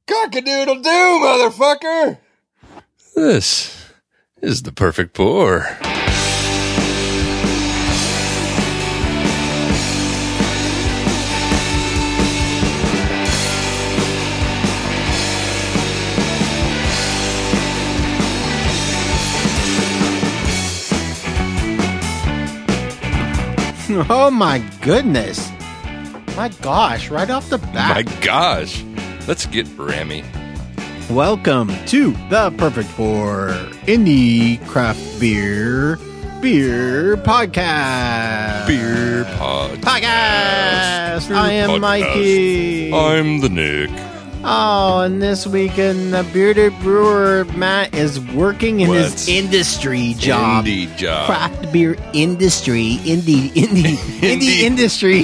Cock-a-doodle-doo, motherfucker! This is the perfect pour. Oh my goodness. My gosh, right off the bat. My gosh. Let's get rammy. Welcome to the Perfect Pour Indie Craft Beer Podcast. Beer podcast. I am Mikey. I'm the Nick. Oh, and this weekend the Bearded Brewer Matt is working in his industry job. Indie job. Craft beer industry. Indie industry.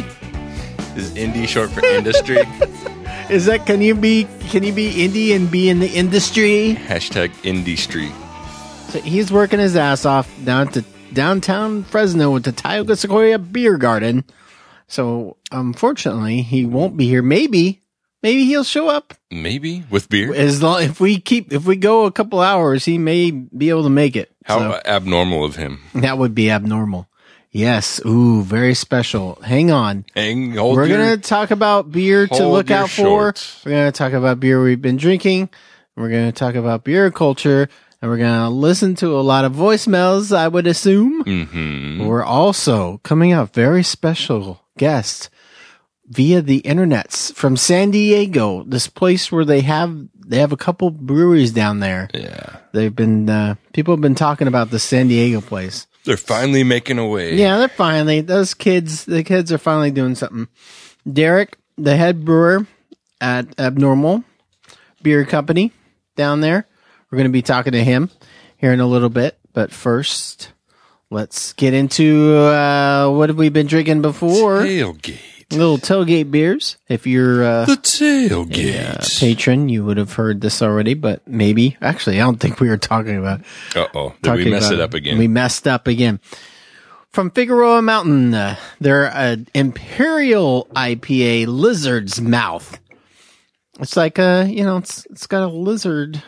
Is indie short for industry? Is that can you be indie and be in the industry? Hashtag indie street. So he's working his ass off down to downtown Fresno with the Tioga Sequoia Beer Garden. So unfortunately, he won't be here. Maybe he'll show up. Maybe with beer. As long if we go a couple hours, he may be able to make it. How abnormal of him. That would be abnormal. Yes. Ooh, very special. Hang on. We're going to talk about beer to look out for. We're going to talk about beer we've been drinking. We're going to talk about beer culture. And we're going to listen to a lot of voicemails, I would assume. Mm-hmm. We're also coming up very special guest via the internets from San Diego, this place where they have a couple breweries down there. Yeah. They've been people have been talking about the San Diego place. They're finally making a way. Yeah, the kids are finally doing something. Derek, the head brewer at Abnormal Beer Company down there. We're going to be talking to him here in a little bit. But first, let's get into what have we been drinking before? Tailgate. Little tailgate beers. If you're the tailgate a patron, you would have heard this already, but maybe. Actually, I don't think we were talking about. Uh-oh. Did we mess it up again? We messed up again. From Figueroa Mountain, they're an Imperial IPA Lizard's Mouth. It's like it's got a lizard.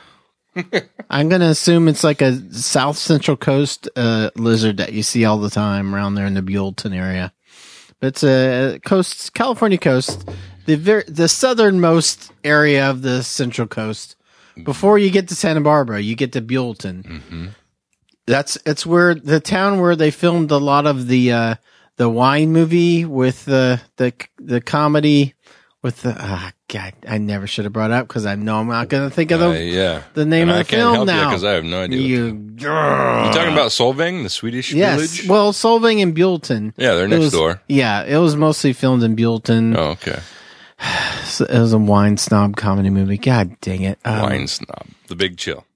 I'm going to assume it's like a South Central Coast lizard that you see all the time around there in the Buellton area. It's a California coast, the southernmost area of the Central Coast. Before you get to Santa Barbara, you get to Buellton. Mm-hmm. It's where the town where they filmed a lot of the wine movie with the comedy with the God. I never should have brought it up because I know I'm not going to think of the name of the film now because I have no idea. You talking about Solvang, the Swedish village? Well, Solvang and Buellton. Yeah, they're next door. Yeah, it was mostly filmed in Buellton. Oh, okay. So it was a wine snob comedy movie. God dang it. Wine snob. The Big Chill.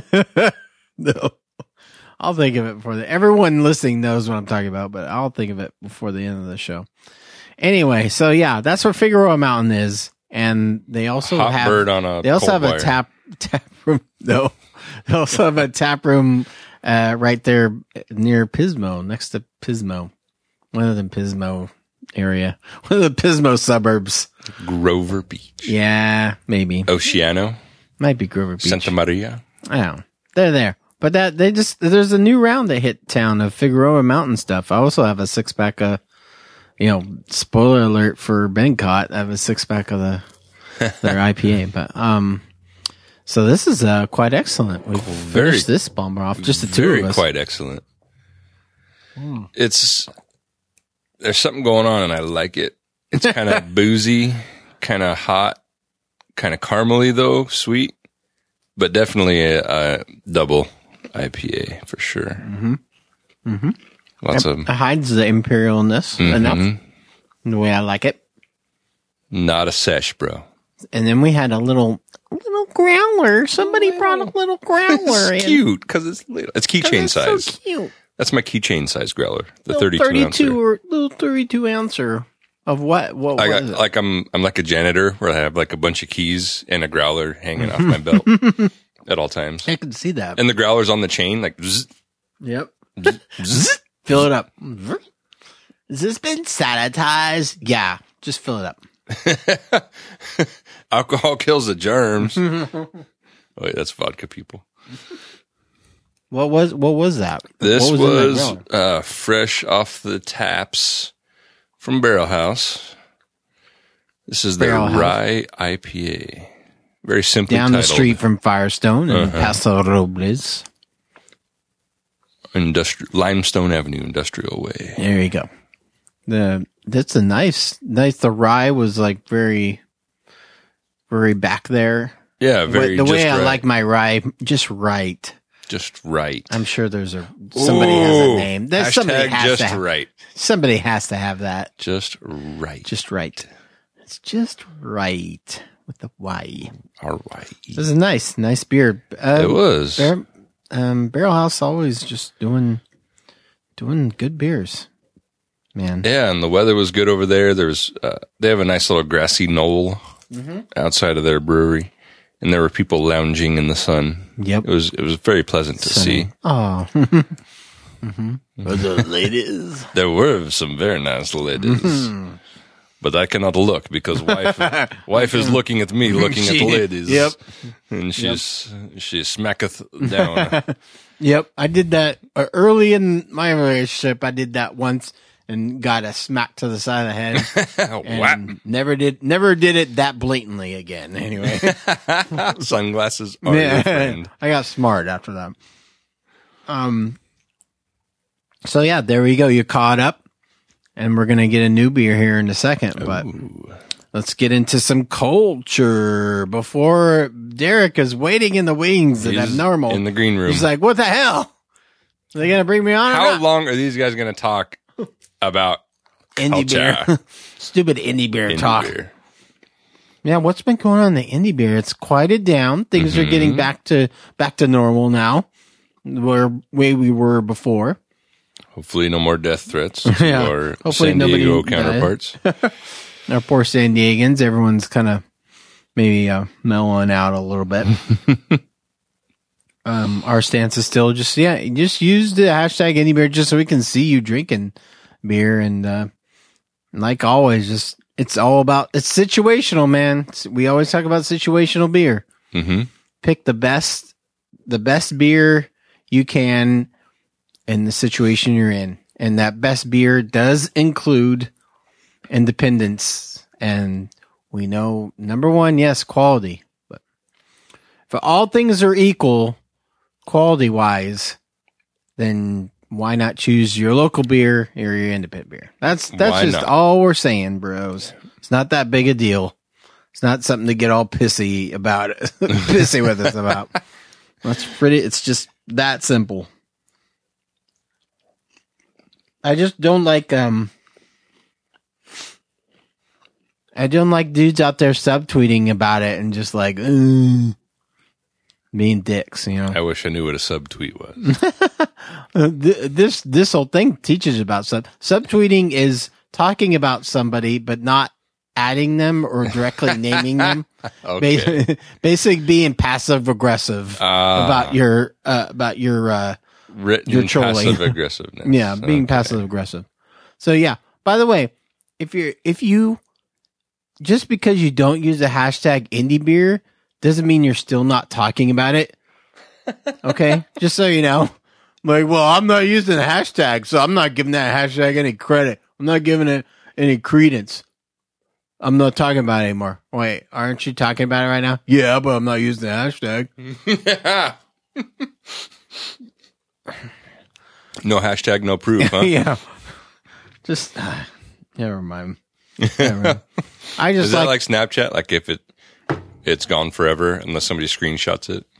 No. I'll think of it before everyone listening knows what I'm talking about, but I'll think of it before the end of the show. Anyway, so yeah, that's where Figueroa Mountain is. And they also have a tap room. No, they also have a tap room right there near Pismo, next to Pismo, one of the Pismo area, one of the Pismo suburbs. Grover Beach. Yeah, maybe Oceano. Might be Grover Beach. Santa Maria. I don't know. They're there, but there's a new round that hit town of Figueroa Mountain stuff. I also have a 6-pack of. Spoiler alert for Bangkok. I have a 6-pack of their IPA, but so this is quite excellent. We finished this bomber off, just the two of us. Quite excellent. There's something going on, and I like it. It's kind of boozy, kind of hot, kind of caramely though, sweet, but definitely a double IPA for sure. Mm-hmm. Mm-hmm. It hides the imperialness enough, the way I like it. Not a sesh, bro. And then we had a little growler. Somebody brought a little growler. It's cute because it's little. It's keychain size. So cute. That's my keychain size growler. The 32 little 32 ouncer of what? What is it? Like I'm like a janitor where I have like a bunch of keys and a growler hanging off my belt at all times. I can see that. And the growler's on the chain, like. Zzz, yep. zzz. Fill it up. Has this been sanitized? Yeah, just fill it up. Alcohol kills the germs. Wait, that's vodka, people. What was that? This what was in that growler? fresh off the taps from Barrel House. This is their Barrel House. Rye IPA. Very simply Down the titled. street from Firestone and Paso Robles. Limestone Avenue, Industrial Way. There you go. That's a nice. The rye was like very, very back there. Yeah, very. The way just I right. like my rye, just right. Just right. I'm sure somebody has a name. Hashtag somebody has to have that. Just right. Just right. It's just right with the Y. All right. This is a nice beer. It was. Barrel House always just doing good beers, man. Yeah, and the weather was good over there. There's they have a nice little grassy knoll outside of their brewery, and there were people lounging in the sun. Yep, it was very pleasant to see. Oh, the ladies. There were some very nice ladies, but I cannot look because wife is looking at me, looking at the ladies. Yep, and she smacketh down. Yep, I did that early in my relationship. I did that once and got a smack to the side of the head. And never did it that blatantly again. Anyway, sunglasses are your friend. I got smart after that. So yeah, there we go. You caught up, and we're gonna get a new beer here in a second. But let's get into some culture before Derek is waiting in the wings at Abnormal in the green room. He's like, "What the hell? Are they gonna bring me on? How long are these guys gonna talk about indie culture? beer? Stupid indie beer talk." Beer. Yeah, what's been going on in the indie beer? It's quieted down. Things are getting back to normal now, where way we were before. Hopefully, no more death threats to Yeah. our Hopefully San nobody Diego died. counterparts. Our poor San Diegans, everyone's kind of maybe mellowing out a little bit. Our stance is still just use the hashtag indie beer just so we can see you drinking beer. And like always, it's all about, it's situational, man. We always talk about situational beer. Mm-hmm. Pick the best beer you can in the situation you're in. And that best beer does include independence. And we know, number one, yes, quality. But if all things are equal, quality wise, then why not choose your local beer or your independent beer? That's Why just not? all we're saying, bros. It's not that big a deal. It's not something to get all pissy about it. Pissy with us about. It's just that simple. I just don't like dudes out there subtweeting about it and just like being dicks, you know. I wish I knew what a subtweet was. This whole thing teaches about subtweeting is talking about somebody but not adding them or directly naming them. Okay. Basically being passive aggressive about your Written You're trolling. passive aggressiveness. yeah, being passive aggressive. So yeah, by the way, if you just because you don't use the hashtag indie beer doesn't mean you're still not talking about it. Okay? Just so you know. Like, well, I'm not using the hashtag, so I'm not giving that hashtag any credit. I'm not giving it any credence. I'm not talking about it anymore. Wait, aren't you talking about it right now? Yeah, but I'm not using the hashtag. No hashtag, no proof, huh? Yeah. Just, never mind. I just Is that like Snapchat? Like if it's gone forever unless somebody screenshots it?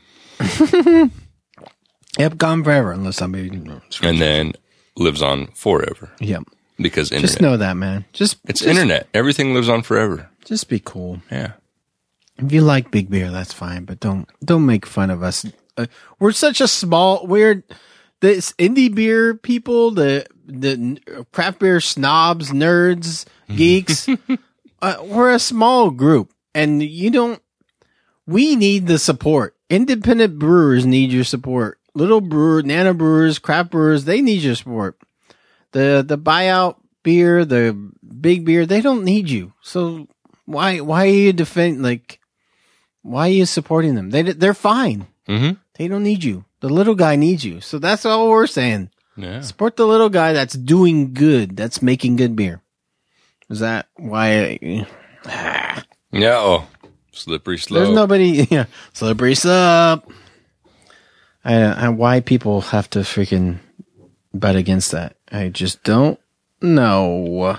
Yep, gone forever unless somebody. And then lives on forever. Yep. Because internet. Just know that, man. It's internet. Everything lives on forever. Just be cool. Yeah. If you like big beer, that's fine, but don't make fun of us. We're such a small, this indie beer people, the craft beer snobs, nerds, geeks. We're a small group, and we need the support. Independent brewers need your support. Little nano brewers, craft brewers, they need your support. The buyout beer, the big beer, they don't need you. So Why are you why are you supporting them? They're fine. Mm-hmm. They don't need you. The little guy needs you. So that's all we're saying. Yeah. Support the little guy that's doing good. That's making good beer. Is that why? Yeah. Oh, slippery slope. There's nobody. Yeah, slippery slope. Why people have to freaking butt against that? I just don't know.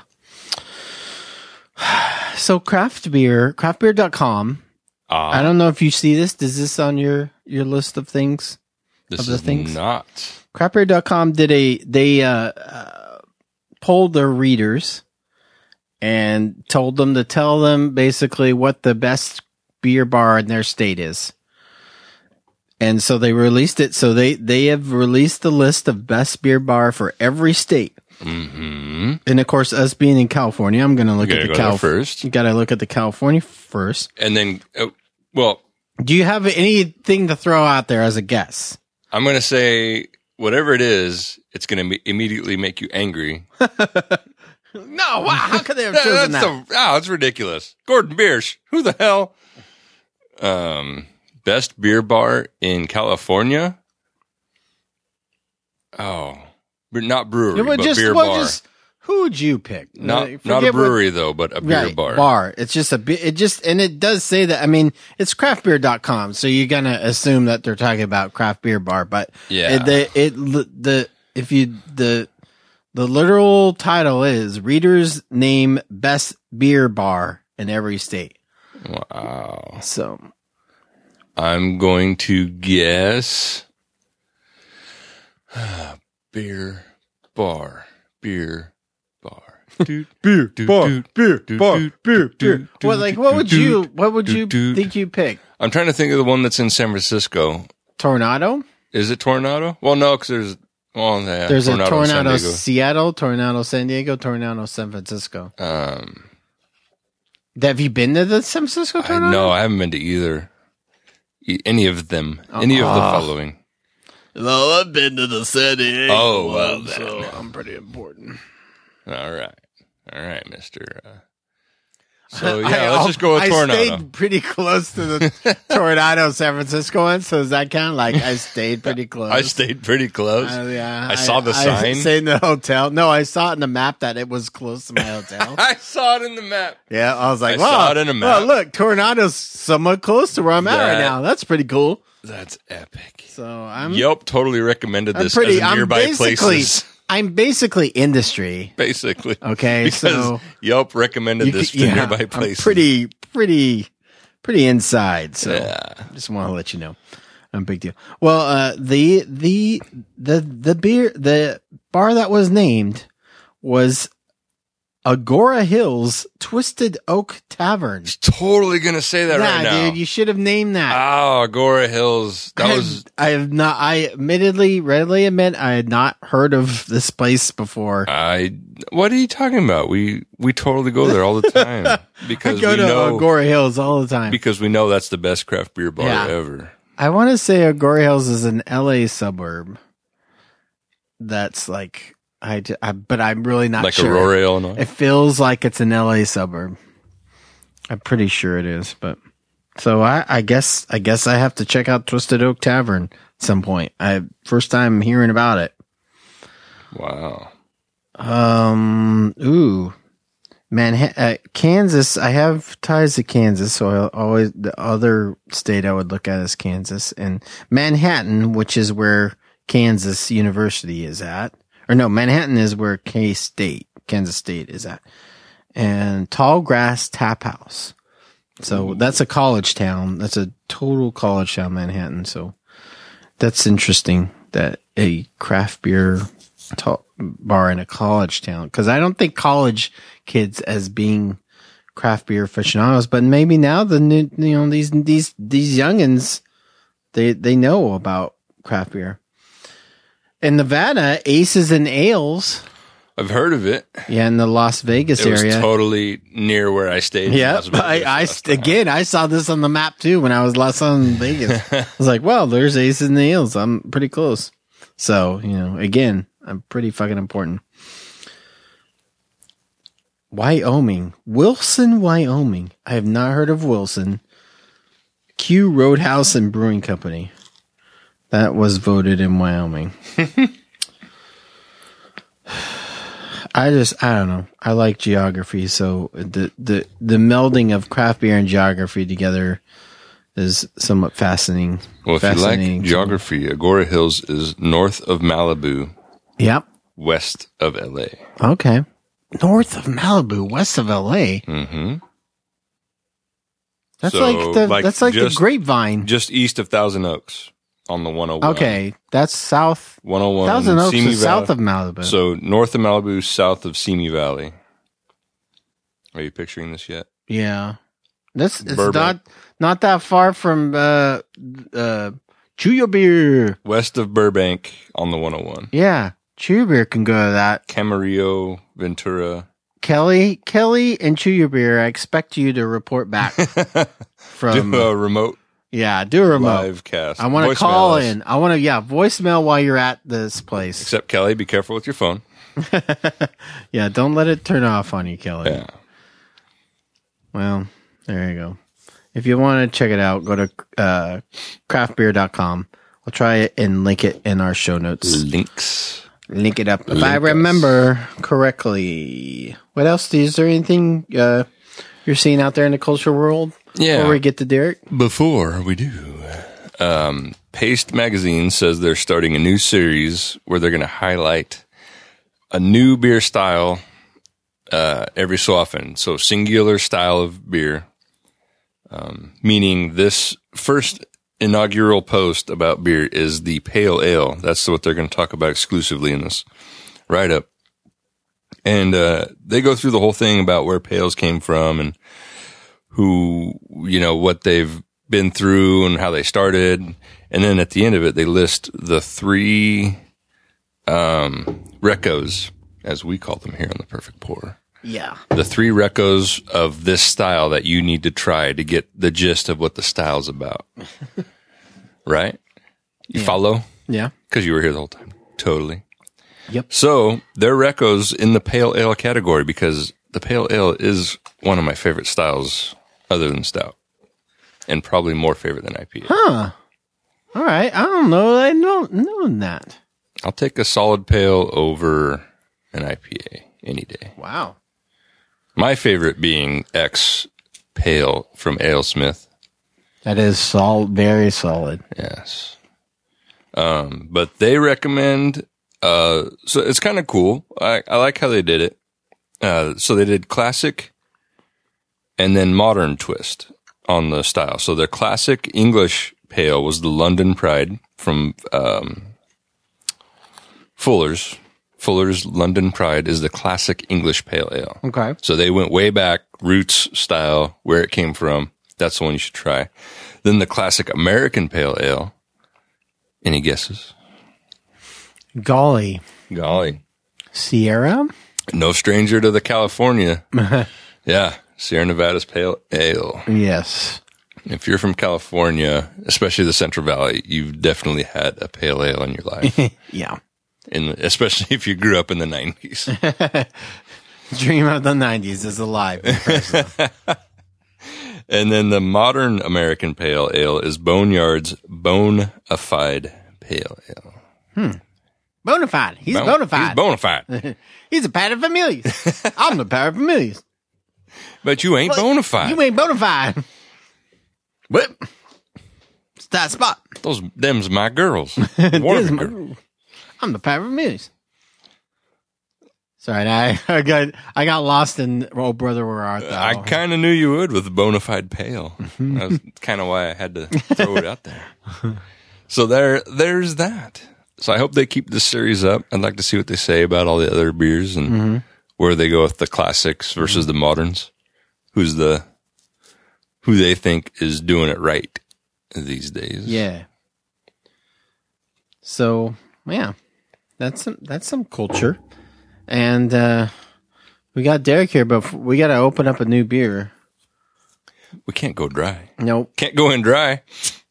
So craftbeer.com. I don't know if you see this. Is this on your list of things? This is things? Not. Craftbeer.com they polled their readers and told them to tell them basically what the best beer bar in their state is. And so they released it. So they have released the list of best beer bar for every state. Mm-hmm. And of course, us being in California, I'm going to look at the California first. You got to look at the California first. And then, do you have anything to throw out there as a guess? I'm going to say whatever it is, it's going to immediately make you angry. No, wow, how could they have chosen that? It's ridiculous. Gordon Biersch, who the hell? Best beer bar in California? Oh, not brewery, but beer bar. Who would you pick? Not a brewery though, but a beer bar. Bar. It's just and it does say that. I mean, it's craftbeer.com, so you're gonna assume that they're talking about craft beer bar. But yeah, the literal title is readers name best beer bar in every state. Wow. So I'm going to guess beer bar. Well, what would you think you pick? I'm trying to think of the one that's in San Francisco. Tornado? Is it Tornado? Well, no, because there's a Tornado Seattle, Tornado San Diego, Tornado San Francisco. Have you been to the San Francisco Tornado? No, I haven't been to either. Any of them. Any of the following. Well, I've been to the San Diego. Oh, well, so I'm pretty important. All right, mister. So, yeah, let's just go with Tornado. I stayed pretty close to the Tornado San Francisco one, so does that count? Like, I stayed pretty close. I stayed pretty close. Yeah. I saw the sign. I stayed in the hotel. No, I saw it in the map that it was close to my hotel. I saw it in the map. Yeah, I was like, I saw it in a map. Well, look, Tornado's somewhat close to where I'm at right now. That's pretty cool. That's epic. So Yelp totally recommended this as a nearby places. I'm basically industry. Basically. Okay, because so Yelp recommended this for nearby places. I'm pretty inside. So just want to let you know. Big deal. Well, the bar that was named was Agora Hills Twisted Oak Tavern. Totally gonna say that right now. Dude, you should have named that. Oh, Agora Hills. I readily admit I had not heard of this place before. What are you talking about? We totally go there all the time. Because I go to Agora Hills all the time. Because we know that's the best craft beer bar ever. I want to say Agora Hills is an LA suburb. That's like, but I'm really not sure. Like Aurora, Illinois? It feels like it's an LA suburb. I'm pretty sure it is, but so I guess I have to check out Twisted Oak Tavern at some point. First time hearing about it. Wow. Manhattan, Kansas. I have ties to Kansas, so the other state I would look at is Kansas, and Manhattan, which is where Kansas University is at. Or no, Manhattan is where Kansas State is at. And Tall Grass Tap House. So that's a college town. That's a total college town, Manhattan. So that's interesting that a craft beer bar in a college town. Cause I don't think college kids as being craft beer aficionados, but maybe now these youngins, they know about craft beer. In Nevada, Aces and Ales. I've heard of it. Yeah, in the Las Vegas area. It was totally near where I stayed. Yeah, I saw this on the map too when I was last on Vegas. I was like, well, there's Aces and Ales. I'm pretty close. So, again, I'm pretty fucking important. Wyoming. Wilson, Wyoming. I have not heard of Wilson. Q Roadhouse and Brewing Company. That was voted in Wyoming. I don't know. I like geography, so the melding of craft beer and geography together is somewhat fascinating. Well, if you like geography, Agora Hills is north of Malibu. Yep. West of LA. Okay. North of Malibu, west of LA. Mm-hmm. That's So, that's like the Grapevine. Just east of Thousand Oaks on the 101. Okay, that's south. 101. Thousand Oaks Simi is south of Malibu. So north of Malibu, south of Simi Valley. Are you picturing this yet? Yeah. It's Burbank. not that far from Chew Your Beer. West of Burbank on the 101. Yeah. Chew Your Beer can go to that. Camarillo, Ventura. Kelly and Chew Your Beer, I expect you to report back from Do a remote do a remote live cast. I want to Voicemail call us. in. I want to voicemail while you're at this place. Except Kelly, be careful with your phone. Yeah, don't let it turn off on you, Kelly. Yeah. Well, there you go. If you want to check it out, go to craftbeer.com. I'll try it and link it in our show notes. Links. Link it up. If Link I us. remember correctly. What else? Is there anything you're seeing out there in the culture world? Yeah. Before we get to Derek? Before we do, Paste Magazine says they're starting a new series where they're going to highlight a new beer style every so often. So singular style of beer, meaning this first inaugural post about beer is the pale ale. That's what they're going to talk about exclusively in this write-up. And they go through the whole thing about where pales came from and who, what they've been through and how they started. And then at the end of it, they list the 3 recos, as we call them here on The Perfect Pour. Yeah. The 3 recos of this style that you need to try to get the gist of what the style's about. Right? You follow? Yeah. Because you were here the whole time. Totally. Yep. So they're recos in the pale ale category because the pale ale is one of my favorite styles other than stout. And probably more favorite than IPA. Huh. All right. I don't know. I don't know that. I'll take a solid pale over an IPA any day. Wow. My favorite being X Pale from AleSmith. That is very solid. Yes. But they recommend, so it's kind of cool. I like how they did it. So they did classic and then modern twist on the style. So their classic English pale was the London Pride from, Fuller's. Fuller's London Pride is the classic English pale ale. Okay. So they went way back, roots style, where it came from. That's the one you should try. Then the classic American pale ale. Any guesses? Golly. Sierra? No stranger to the California. Yeah. Sierra Nevada's pale ale. Yes. If you're from California, especially the Central Valley, you've definitely had a pale ale in your life. Yeah. Especially if you grew up in the 90s. Dream of the 90s is alive. And then the modern American pale ale is Boneyard's Bonafide pale ale. Bonafide. He's bonafide. He's bonafide. He's a paterfamilias. I'm the paterfamilias. But you ain't bonafide. You ain't bonafide. What? It's that spot. Them's my girls. Girl. I'm the paterfamilias. Sorry, I got lost in Oh Brother Where Art Thou. I kind of knew you would with Bonafide pale. That's kind of why I had to throw it out there. So there's that. So I hope they keep this series up. I'd like to see what they say about all the other beers and where they go with the classics versus the moderns. Who they think is doing it right these days. Yeah. So, yeah. That's some culture. And we got Derek here, but we got to open up a new beer. We can't go dry. Nope. Can't go in dry.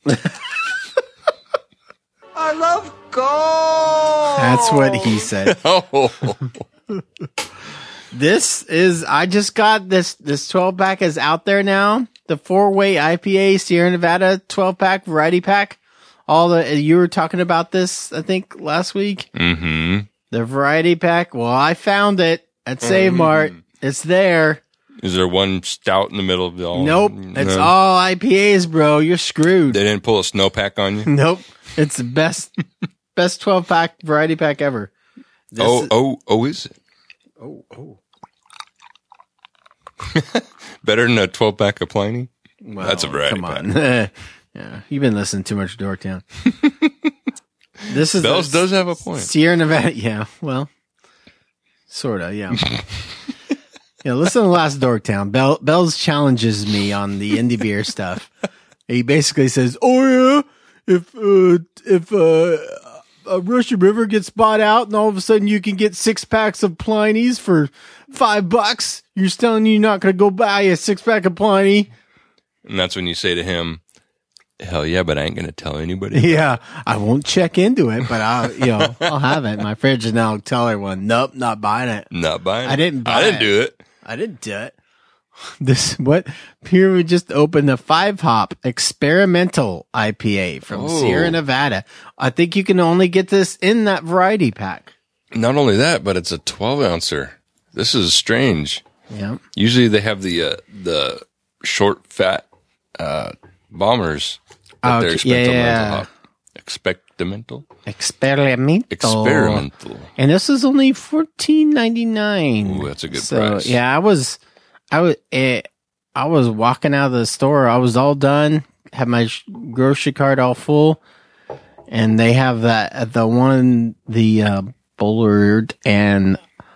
I love gold. That's what he said. Oh. I just got this 12 pack is out there now. The 4-way IPA Sierra Nevada 12 pack variety pack. You were talking about this, I think, last week. Mm-hmm. The variety pack. Well, I found it at Save Mart. It's there. Is there one stout in the middle of it all? Nope. It's all IPAs, bro. You're screwed. They didn't pull a snowpack on you? Nope. It's the best 12 pack variety pack ever. Is it? Oh. Better than a 12 pack of Pliny? Well, that's a variety pack. Come on. Yeah, you've been listening too much to Dorktown. This is Bells does have a point. Sierra Nevada. Yeah, well, sort of, yeah. Yeah, listen to the last Dorktown. Bells challenges me on the indie beer stuff. He basically says, "Oh yeah, if Russian River gets bought out and all of a sudden you can get 6 packs of Pliny's for $5, you're telling you're not going to go buy a 6 pack of Pliny." And that's when you say to him, "Hell yeah, but I ain't going to tell anybody." Yeah, I won't check into it, but I'll have it in my fridge and I'll tell everyone, "Nope, not buying it." Not buying it. I didn't buy I didn't do it. I didn't do it. Here we just opened the 5-hop experimental IPA from Sierra Nevada. I think you can only get this in that variety pack. Not only that, but it's a 12-ouncer. This is strange. Yeah. Usually they have the short, fat bombers. But they're experimental hop. Experimental. And this is only $14.99. Ooh, that's a good price. Yeah, I was walking out of the store. I was all done. Had my grocery cart all full, and they have Bullard and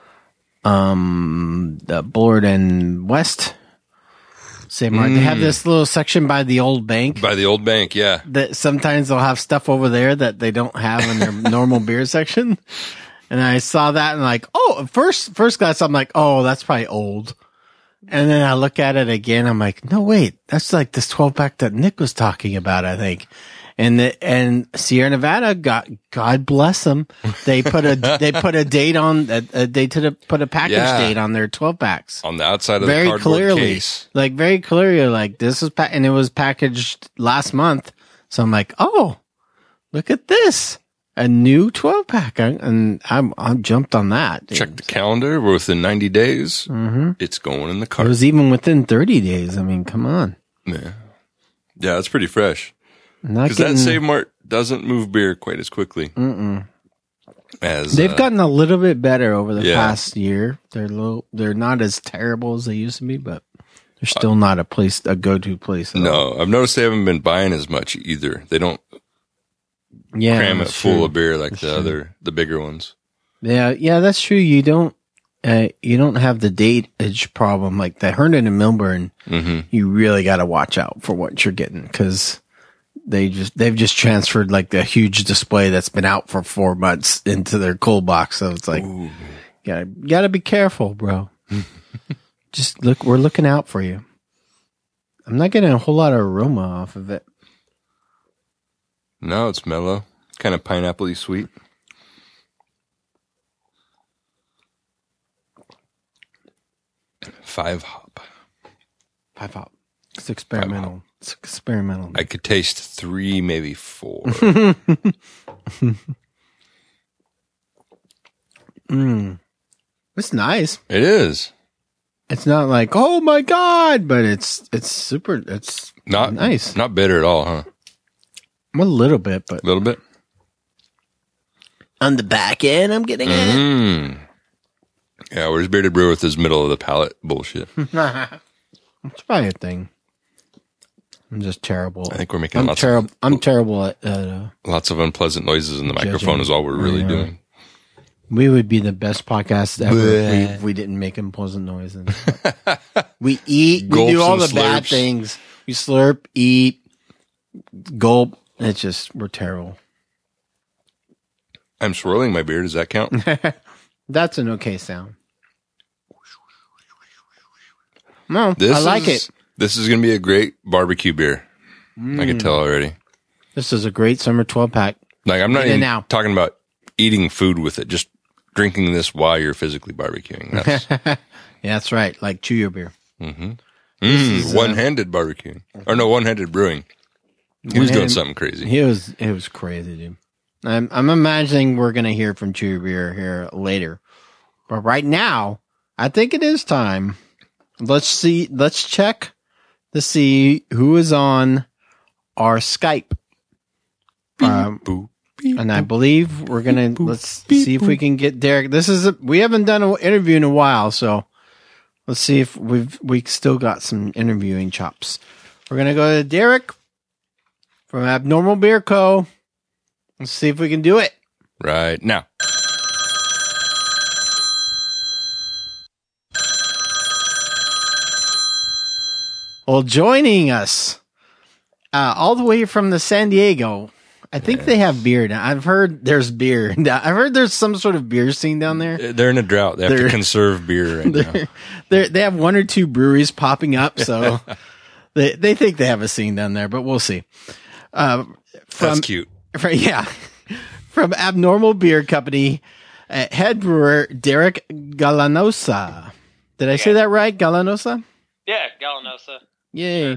the Bullard and West. Same right. They have this little section by the old bank. By the old bank, yeah. That sometimes they'll have stuff over there that they don't have in their normal beer section. And I saw that and like, first glass, I'm like, oh, that's probably old. And then I look at it again. I'm like, no, wait, that's like this 12 pack that Nick was talking about, I think. And Sierra Nevada God bless them. They put a date on, put a package date on their 12 packs. On the outside of the cardboard case. Like very clearly, like this was, and it was packaged last month. So I'm like, oh, look at this. A new 12 pack. And I'm jumped on that. Check the calendar. We're within 90 days. Mm-hmm. It's going in the cart. It was even within 30 days. I mean, come on. Yeah. Yeah, it's pretty fresh. Because that Save Mart doesn't move beer quite as quickly. As they've gotten a little bit better over the past year. They're not as terrible as they used to be, but they're still not a go-to place. No, I've noticed they haven't been buying as much either. They don't cram it full of beer like the bigger ones. Yeah, that's true. You don't have the datage problem like the Herndon and Milburn. Mm-hmm. You really got to watch out for what you're getting because they've just transferred like the huge display that's been out for 4 months into their cold box. So it's like, gotta be careful, bro. Just look, we're looking out for you. I'm not getting a whole lot of aroma off of it. No, it's mellow, kind of pineapple-y sweet. Five hop. It's experimental. It's experimental. I could taste 3, maybe 4. It's nice. It is. It's not like, oh my God, but it's super. It's not nice. Not bitter at all, huh? A little bit, but a little bit. On the back end, I'm getting it. Yeah, where's Bearded Brew with his middle of the palate bullshit? It's probably a thing. I'm just terrible. I think we're making I'm terrible at lots of unpleasant noises in the microphone is all we're really doing. We would be the best podcast ever if we didn't make unpleasant noises. We eat, we do all the bad things. We slurp, eat, gulp. It's just, we're terrible. I'm swirling my beer. Does that count? That's an okay sound. No, I like it. This is going to be a great barbecue beer. I can tell already. This is a great summer 12 pack. Like I'm not even talking about eating food with it. Just drinking this while you're physically barbecuing. That's Yeah, that's right. Like chew your beer. one-handed barbecuing. Or no, one-handed brewing. He was doing something crazy. It was crazy, dude. I'm imagining we're gonna hear from Chew Your Beer here later, but right now, I think it is time. Let's check to see who is on our Skype. And I believe we're gonna let's see if we can get Derek. We haven't done an interview in a while, so let's see if we still got some interviewing chops. We're gonna go to Derek from Abnormal Beer Co. Let's see if we can do it Right now. Well, joining us all the way from the San Diego. I think they have beer now. I've heard there's beer. I've heard there's some sort of beer scene down there. They're in a drought. They have to conserve beer right now. They have one or two breweries popping up, so they think they have a scene down there, but we'll see. That's cute. From Abnormal Beer Company, head brewer Derek Gallanosa. Did I say that right? Gallanosa? Yeah, Gallanosa. Yay.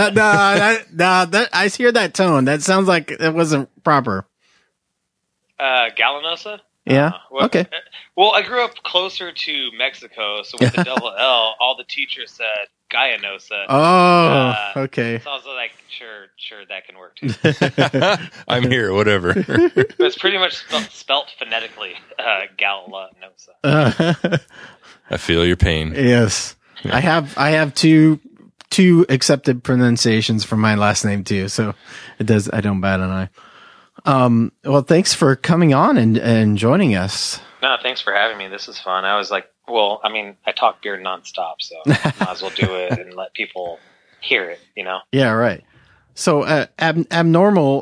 I hear that tone. That sounds like it wasn't proper. Gallanosa? Yeah. Okay. Well, I grew up closer to Mexico, so with the double L, all the teachers said Gallanosa. Oh, okay. So I was like, sure, that can work too. I'm here, whatever. But it's pretty much spelt phonetically, Gallanosa. I feel your pain. Yes. I have two accepted pronunciations for my last name too, so I don't bat an eye. Well, thanks for coming on and joining us. No, thanks for having me. This is fun. I was like, I talk beer nonstop, so might as well do it and let people hear it, you know? Yeah, right. So, Abnormal,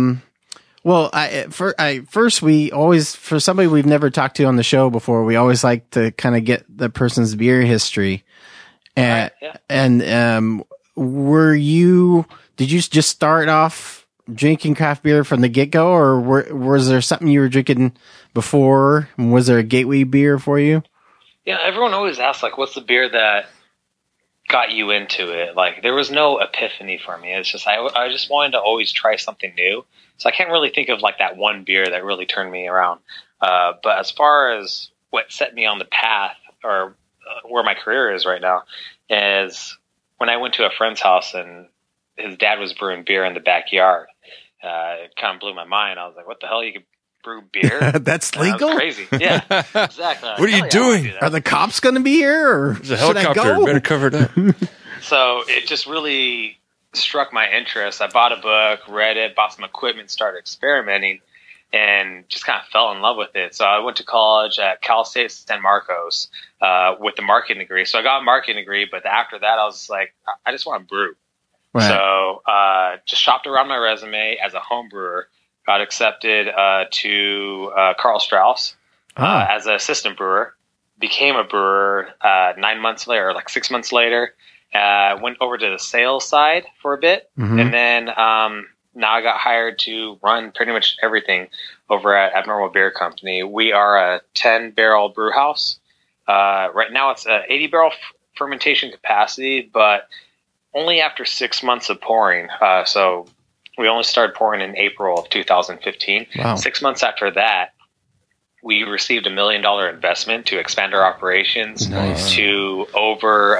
first we always, for somebody we've never talked to on the show before, we always like to kind of get the person's beer history. And, right, yeah. And, did you just start off drinking craft beer from the get-go, or was there something you were drinking before? Was there a gateway beer for you? Yeah, everyone always asks, like, what's the beer that got you into it? Like, there was no epiphany for me. It's just, I just wanted to always try something new. So I can't really think of, like, that one beer that really turned me around. But as far as what set me on the path, or where my career is right now, is when I went to a friend's house and his dad was brewing beer in the backyard. It kind of blew my mind. I was like, what the hell? You could brew beer? That's legal? That was crazy. Yeah, exactly. What are you doing? Are the cops going to be here? Or there's a helicopter. Better cover it up. So it just really struck my interest. I bought a book, read it, bought some equipment, started experimenting, and just kind of fell in love with it. So I went to college at Cal State San Marcos with the marketing degree. So I got a marketing degree, but after that, I was like, I just want to brew. Right. So just shopped around my resume as a home brewer, got accepted to Carl Strauss as an assistant brewer, became a brewer 9 months later, or like 6 months later, went over to the sales side for a bit, and then now I got hired to run pretty much everything over at Abnormal Beer Company. We are a 10-barrel brew house. Right now it's a 80-barrel fermentation capacity, but only after 6 months of pouring. So we only started pouring in April of 2015. Wow. 6 months after that, we received $1 million investment to expand our operations to over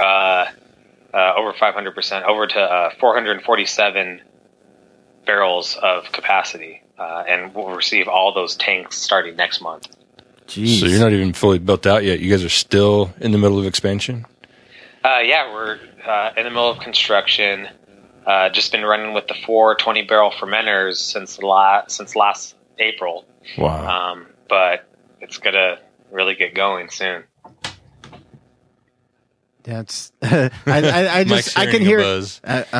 500%, over to 447 barrels of capacity. And we'll receive all those tanks starting next month. Jeez. So you're not even fully built out yet. You guys are still in the middle of expansion? Yeah, we're in the middle of construction. Just been running with the 4 20-barrel fermenters since last April. Wow. But it's going to really get going soon. That's I can hear buzz.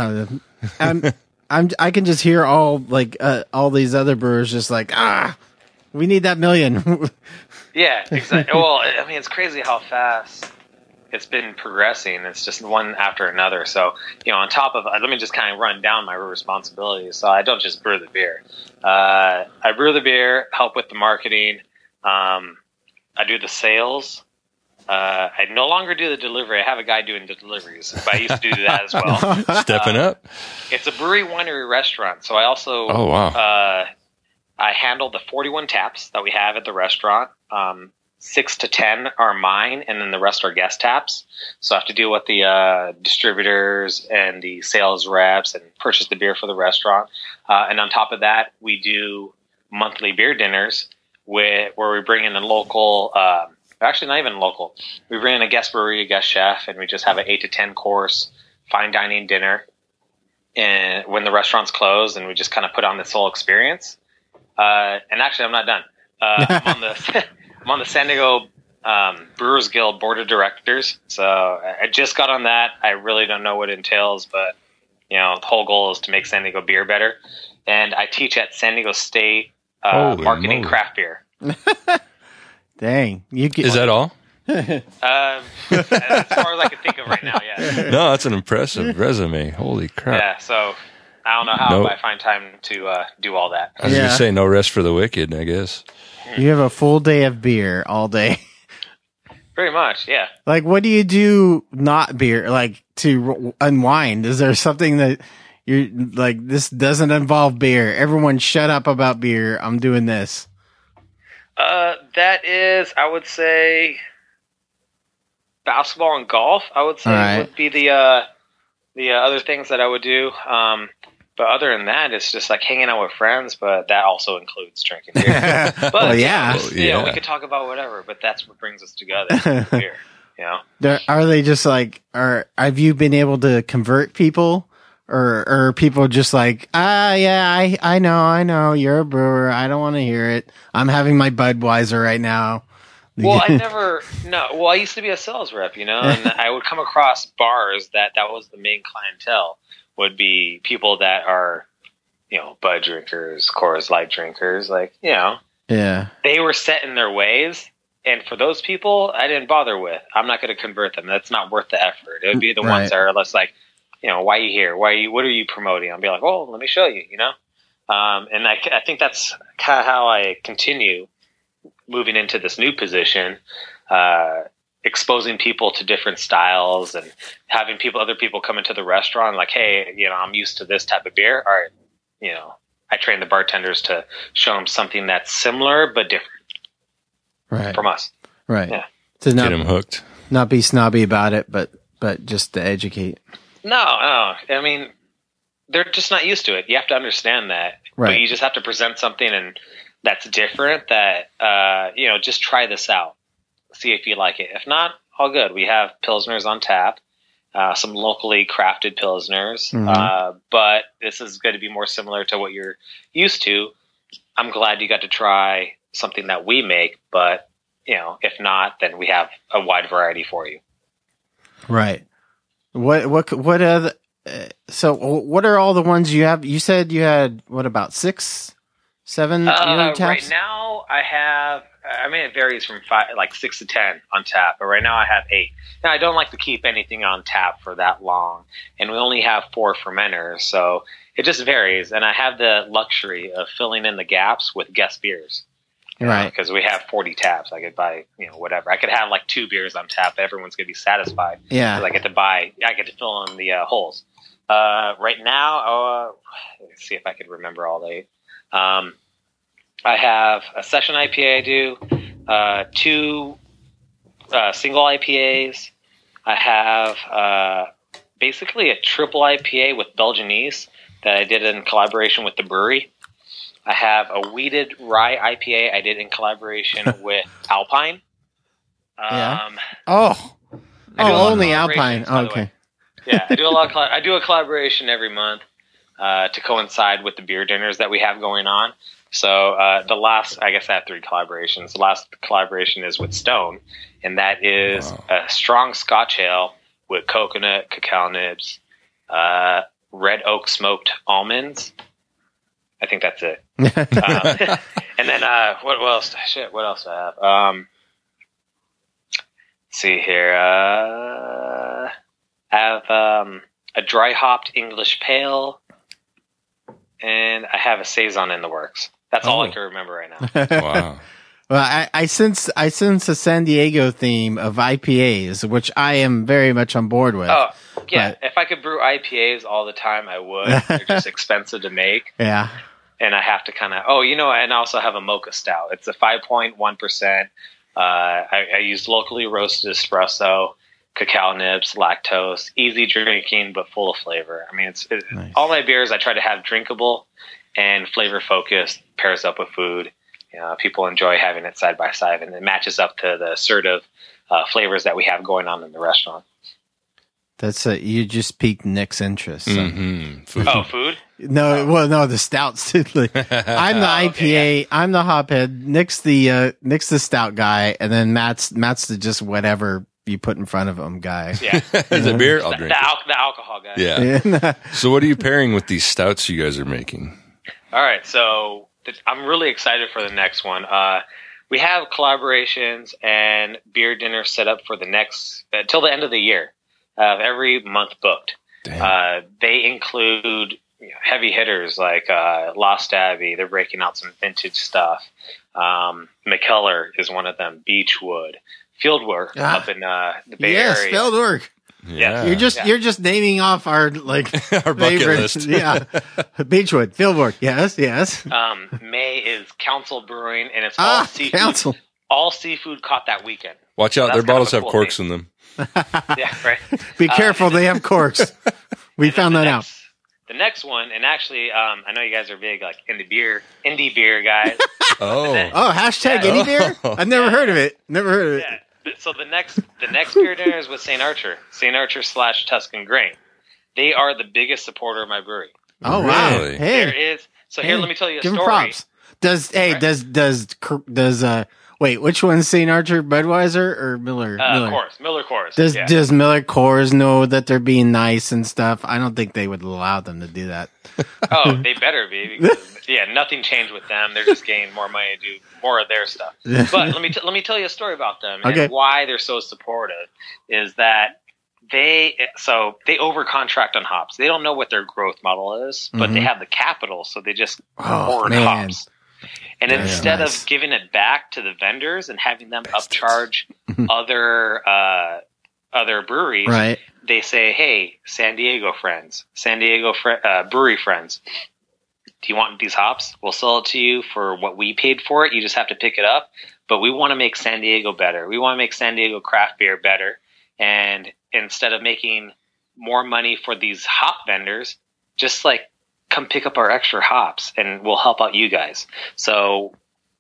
I can just hear all these other brewers just like, we need that million. Yeah, exactly. Well, I mean, it's crazy how fast it's been progressing. It's just one after another. So, on top of, let me just kind of run down my responsibilities. So I don't just brew the beer. I brew the beer, help with the marketing. I do the sales. I no longer do the delivery. I have a guy doing the deliveries, but I used to do that as well. Stepping up. It's a brewery winery restaurant, so I also Oh, wow. I handle the 41 taps that we have at the restaurant. 6 to 10 are mine, and then the rest are guest taps. So I have to deal with the distributors and the sales reps and purchase the beer for the restaurant. And on top of that, we do monthly beer dinners where we bring in a local, actually not even local. We bring in a guest brewery, a guest chef, and we just have an 8 to 10 course fine dining dinner. And when the restaurant's closed, and we just kind of put on this whole experience. And actually, I'm not done. I'm on the San Diego Brewers Guild Board of Directors. So I just got on that. I really don't know what it entails, but the whole goal is to make San Diego beer better. And I teach at San Diego State marketing moly. craft beer. Dang, Is that all? As far as I can think of right now, yeah. No, that's an impressive resume. Holy crap. Yeah, so I don't know how I find time to do all that. I was going to say no rest for the wicked, I guess. You have a full day of beer all day. Pretty much, yeah. Like, what do you do not beer, like, to unwind? Is there something that you're, like, this doesn't involve beer? Everyone shut up about beer. I'm doing this. That is, I would say, basketball and golf, I would say, would be the other things that I would do. But other than that, it's just like hanging out with friends, but that also includes drinking beer. But, Well, yeah. we could talk about whatever, but that's what brings us together, beer, Are they just like, have you been able to convert people? Or are people just like, yeah, I know, you're a brewer. I don't want to hear it. I'm having my Budweiser right now. Well, I used to be a sales rep, and I would come across bars that was the main clientele, would be people that are, Bud drinkers, Coors Light drinkers, Yeah. They were set in their ways. And for those people, I didn't bother with. I'm not going to convert them. That's not worth the effort. It would be the ones that are less like, why are you here? What are you promoting? I'll be like, oh, let me show you, And I think that's kind of how I continue moving into this new position, exposing people to different styles and having other people come into the restaurant like, hey, I'm used to this type of beer. All right. I train the bartenders to show them something that's similar but different from us. Right. Yeah. To Get them hooked. Not be snobby about it, but just to educate. No. I mean, they're just not used to it. You have to understand that. Right. But you just have to present something and that's different that, just try this out. See if you like it. If not, all good. We have Pilsners on tap, some locally crafted Pilsners. Mm-hmm. But this is going to be more similar to what you're used to. I'm glad you got to try something that we make, but, if not, then we have a wide variety for you. Right. What other, so what are all the ones you have? You said you had, what, about 6, 7 taps? Right now I have, it varies from 6 to 10 on tap, but right now I have 8. Now I don't like to keep anything on tap for that long, and we only have 4 fermenters, so it just varies. And I have the luxury of filling in the gaps with guest beers. Right. Because we have 40 taps. I could buy, whatever. I could have 2 beers on tap. Everyone's going to be satisfied. Yeah. I get to fill in the holes. Right now, let's see if I could remember all the 8. I have a session IPA I do, 2 single IPAs. I have basically a triple IPA with Belgian yeast that I did in collaboration with the brewery. I have a wheated rye IPA I did in collaboration with Alpine. Only Alpine. Okay. Yeah, I do I do a collaboration every month to coincide with the beer dinners that we have going on. So I have 3 collaborations. The last collaboration is with Stone, and that is a strong Scotch ale with coconut, cacao nibs, red oak smoked almonds. I think that's it. And then what else? What else do I have? Let's see here. I have a dry hopped English pale, and I have a saison in the works. That's all I can remember right now. Wow. Well, I sense a San Diego theme of IPAs, which I am very much on board with. Oh, yeah. But- If I could brew IPAs all the time, I would. They're just expensive to make. Yeah. And I have to kind of, and I also have a mocha stout. It's a 5.1%. I use locally roasted espresso, cacao nibs, lactose, easy drinking, but full of flavor. I mean, Nice. all my beers I try to have drinkable and flavor focused, pairs up with food. People enjoy having it side by side, and it matches up to the assertive flavors that we have going on in the restaurant. That's you just piqued Nick's interest. So. Mm-hmm. Food. Oh, food? No, the stouts too. Like, I'm the IPA. Okay, I'm the hophead. Nick's the stout guy, and then Matt's the just whatever you put in front of him guy. Yeah. Is it beer? I'll drink it. The alcohol guy. Yeah. Yeah. So what are you pairing with these stouts you guys are making? All right, so I'm really excited for the next one. We have collaborations and beer dinners set up for the next till the end of the year. Every month booked. Damn. They include heavy hitters like Lost Abbey. They're breaking out some vintage stuff. McKellar is one of them. Beechwood, Fieldwork up in the Bay Yes, Area. Fieldwork. Yeah. You're just naming off our Our bucket favorites. list. Yeah, Beechwood, Fieldwork. Yes. May is Council Brewing, and it's Ah, Council. all seafood caught that weekend. Watch out. That's Their kind bottles of a have cool corks thing. in them. Yeah, right. Be careful, they have corks. We found that out. The next one, and actually, I know you guys are big like indie beer guys. Oh. Oh, hashtag any beer? I've never heard of it. Never heard of it. Yeah. So the next beer dinner is with St. Archer / Tuscan Grain. They are the biggest supporter of my brewery. Oh wow! Really? Hey, There is here. Let me tell you a give 'em story. props. Does wait? Which one's St. Archer, Budweiser, or Miller? Miller Coors. Does Miller Coors know that they're being nice and stuff? I don't think they would allow them to do that. Oh, they better be because nothing changed with them. They're just gaining more money to do more of their stuff. But let me tell you a story about them Okay. and why they're so supportive. Is that they overcontract on hops. They don't know what their growth model is, but they have the capital, so they just hoard man. hops. And That's instead nice. of giving it back to the vendors and having them upcharge other breweries, Right. they say, "Hey, San Diego brewery friends, do you want these hops? We'll sell it to you for what we paid for it. You just have to pick it up. But we want to make San Diego better. We want to make San Diego craft beer better. And instead of making more money for these hop vendors, just like come pick up our extra hops and we'll help out you guys." So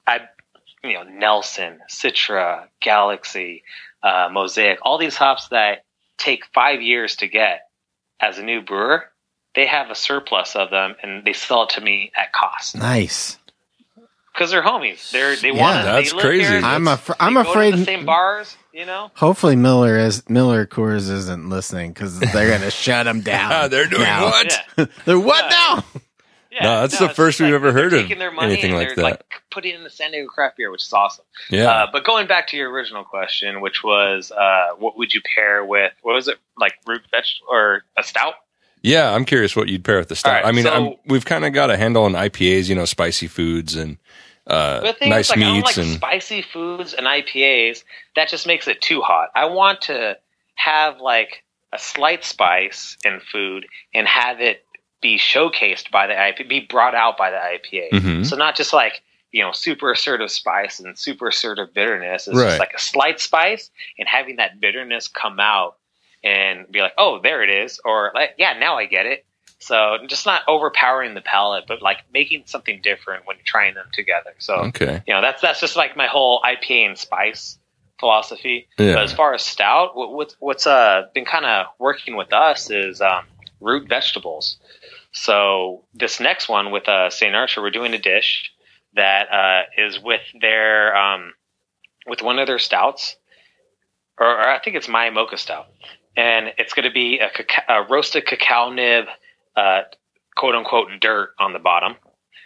Nelson, Citra, Galaxy, Mosaic, all these hops that take 5 years to get as a new brewer, they have a surplus of them and they sell it to me at cost Nice. because they're homies. They Yeah, want to. that's they live crazy. Here, I'm they go afraid. to the same bars. Hopefully, Miller Coors isn't listening because they're gonna shut them down. They're doing now. what? Yeah. They're what now? Yeah, No, that's the it's first just we've ever they're heard of taking their money anything and like they're, that. putting it in the San Diego craft beer, which is awesome. Yeah. But going back to your original question, which was, what would you pair with? What was it, like root vegetable or a stout? Yeah, I'm curious what you'd pair with the stout. All right, I mean, so- we've kind of got a handle on IPAs, spicy foods and The thing nice is, I don't meats like and spicy foods and IPAs. That just makes it too hot. I want to have like a slight spice in food and have it be showcased by the IPA, be brought out by the IPA. Mhm. So not just like, super assertive spice and super assertive bitterness. It's Right. just like a slight spice and having that bitterness come out and be like, oh, there it is. Or like, yeah, now I get it. So just not overpowering the palate, but like making something different when you're trying them together. So, okay. that's just like my whole IPA and spice philosophy. Yeah. But as far as stout, what's been kind of working with us is root vegetables. So this next one with St. Archer, we're doing a dish that is with their with one of their stouts, or I think it's my mocha stout, and it's going to be a roasted cacao nib, quote unquote dirt on the bottom,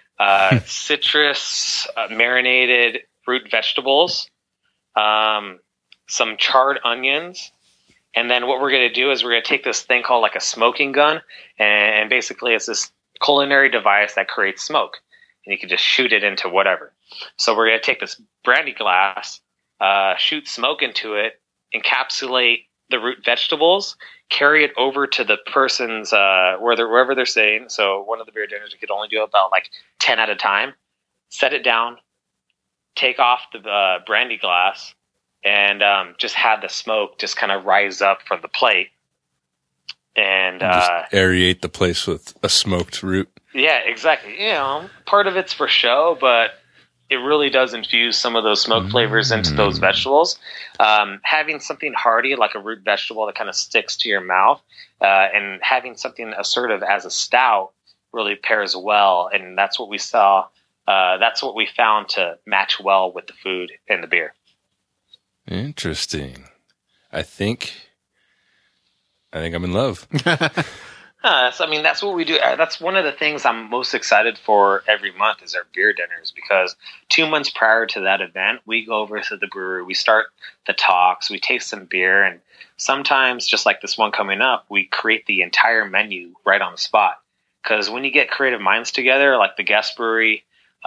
citrus marinated root vegetables, some charred onions. And then what we're going to do is we're going to take this thing called like a smoking gun, and basically it's this culinary device that creates smoke. and you can just shoot it into whatever. So we're going to take this brandy glass, shoot smoke into it, encapsulate the root vegetables, carry it over to the person's wherever they're staying. So one of the beer dinners, we could only do about like 10 at a time. Set it down, take off the brandy glass, and just have the smoke just kind of rise up from the plate. And just aerate the place with a smoked root. Yeah, exactly. Part of it's for show, but it really does infuse some of those smoke flavors into those vegetables. Having something hearty like a root vegetable that kind of sticks to your mouth, and having something assertive as a stout really pairs well. And that's what we saw. That's what we found to match well with the food and the beer. Interesting. I think I'm in love. That's what we do. That's one of the things I'm most excited for every month is our beer dinners, because 2 months prior to that event, we go over to the brewery, we start the talks, we taste some beer, and sometimes, just like this one coming up, we create the entire menu right on the spot. Because when you get creative minds together, like the guest brewery,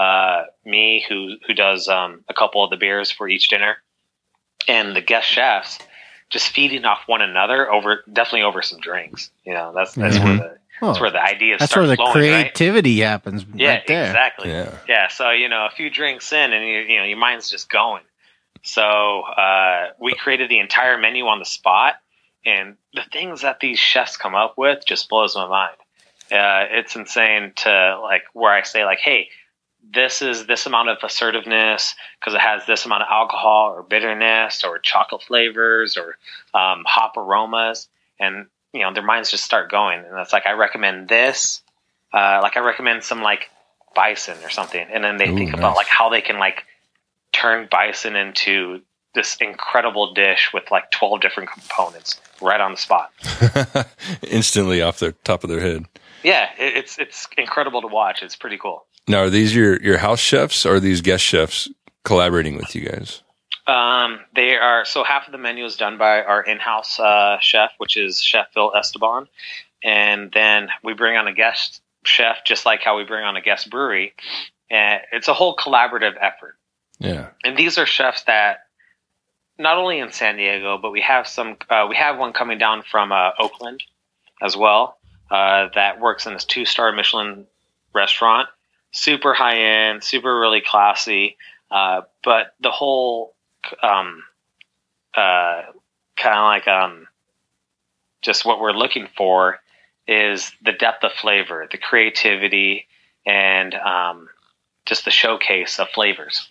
me who does a couple of the beers for each dinner, and the guest chefs, just feeding off one another definitely over some drinks. That's where the ideas that's start where the flowing, creativity happens. Yeah, right there. exactly. Yeah. Yeah. So, a few drinks in and your mind's just going. So, we created the entire menu on the spot, and the things that these chefs come up with just blows my mind. It's insane to where I say hey, this is this amount of assertiveness because it has this amount of alcohol or bitterness or chocolate flavors or hop aromas, and their minds just start going. And it's I recommend this, I recommend some bison or something, and then they think about how they can turn bison into this incredible dish with 12 different components right on the spot, instantly off the top of their head. Yeah, it's incredible to watch. It's pretty cool. Now, are these your house chefs, or are these guest chefs collaborating with you guys? They are. So half of the menu is done by our in-house chef, which is Chef Phil Esteban, and then we bring on a guest chef, just like how we bring on a guest brewery. And it's a whole collaborative effort. Yeah. And these are chefs that not only in San Diego, but we have some. We have one coming down from Oakland as well. That works in this 2-star Michelin restaurant. Super high end, super really classy, but the whole just what we're looking for is the depth of flavor, the creativity, and just the showcase of flavors.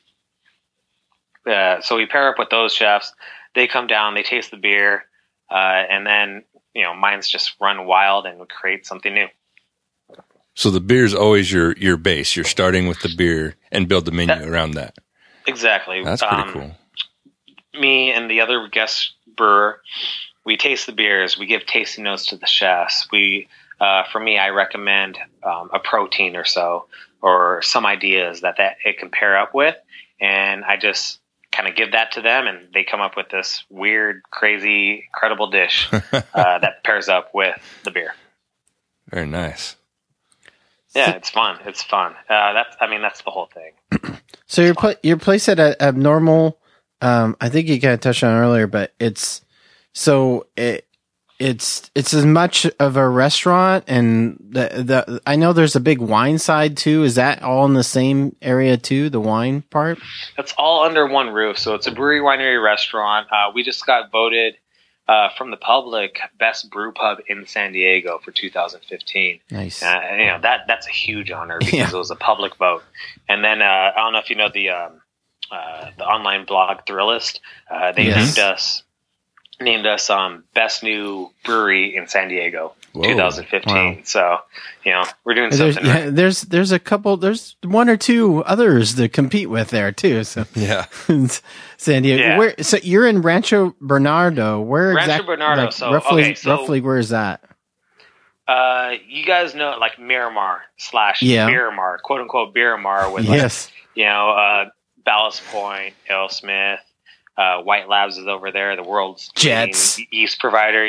So we pair up with those chefs. They come down, they taste the beer, and then minds just run wild and create something new. So the beer is always your base. You're starting with the beer and build the menu around that. Exactly. That's pretty cool. Me and the other guest brewer, we taste the beers. We give tasting notes to the chefs. For me, I recommend a protein or so, or some ideas that it can pair up with, and I just kind of give that to them, and they come up with this weird, crazy, incredible dish that pairs up with the beer. Very nice. Yeah, it's fun. It's fun. That's the whole thing. So your place at Abnormal, I think you kind of touched on it earlier, but it's as much of a restaurant, and I know there's a big wine side too. Is that all in the same area too? The wine part? That's all under one roof. So it's a brewery, winery, restaurant. We just got voted from the public best brew pub in San Diego for 2015. Nice. That's a huge honor because it was a public vote. And then I don't know if you know the online blog Thrillist. They named us best new brewery in San Diego. Whoa. 2015. Wow. So, we're doing something right. There's a couple, there's one or two others to compete with there too. So yeah. San Diego. Yeah. So you're in Rancho Bernardo. Where Rancho Bernardo. Roughly where is that? You guys know Miramar / Miramar, quote unquote Miramar with Ballast Point, AleSmith, White Labs is over there, the world's Jets yeast provider,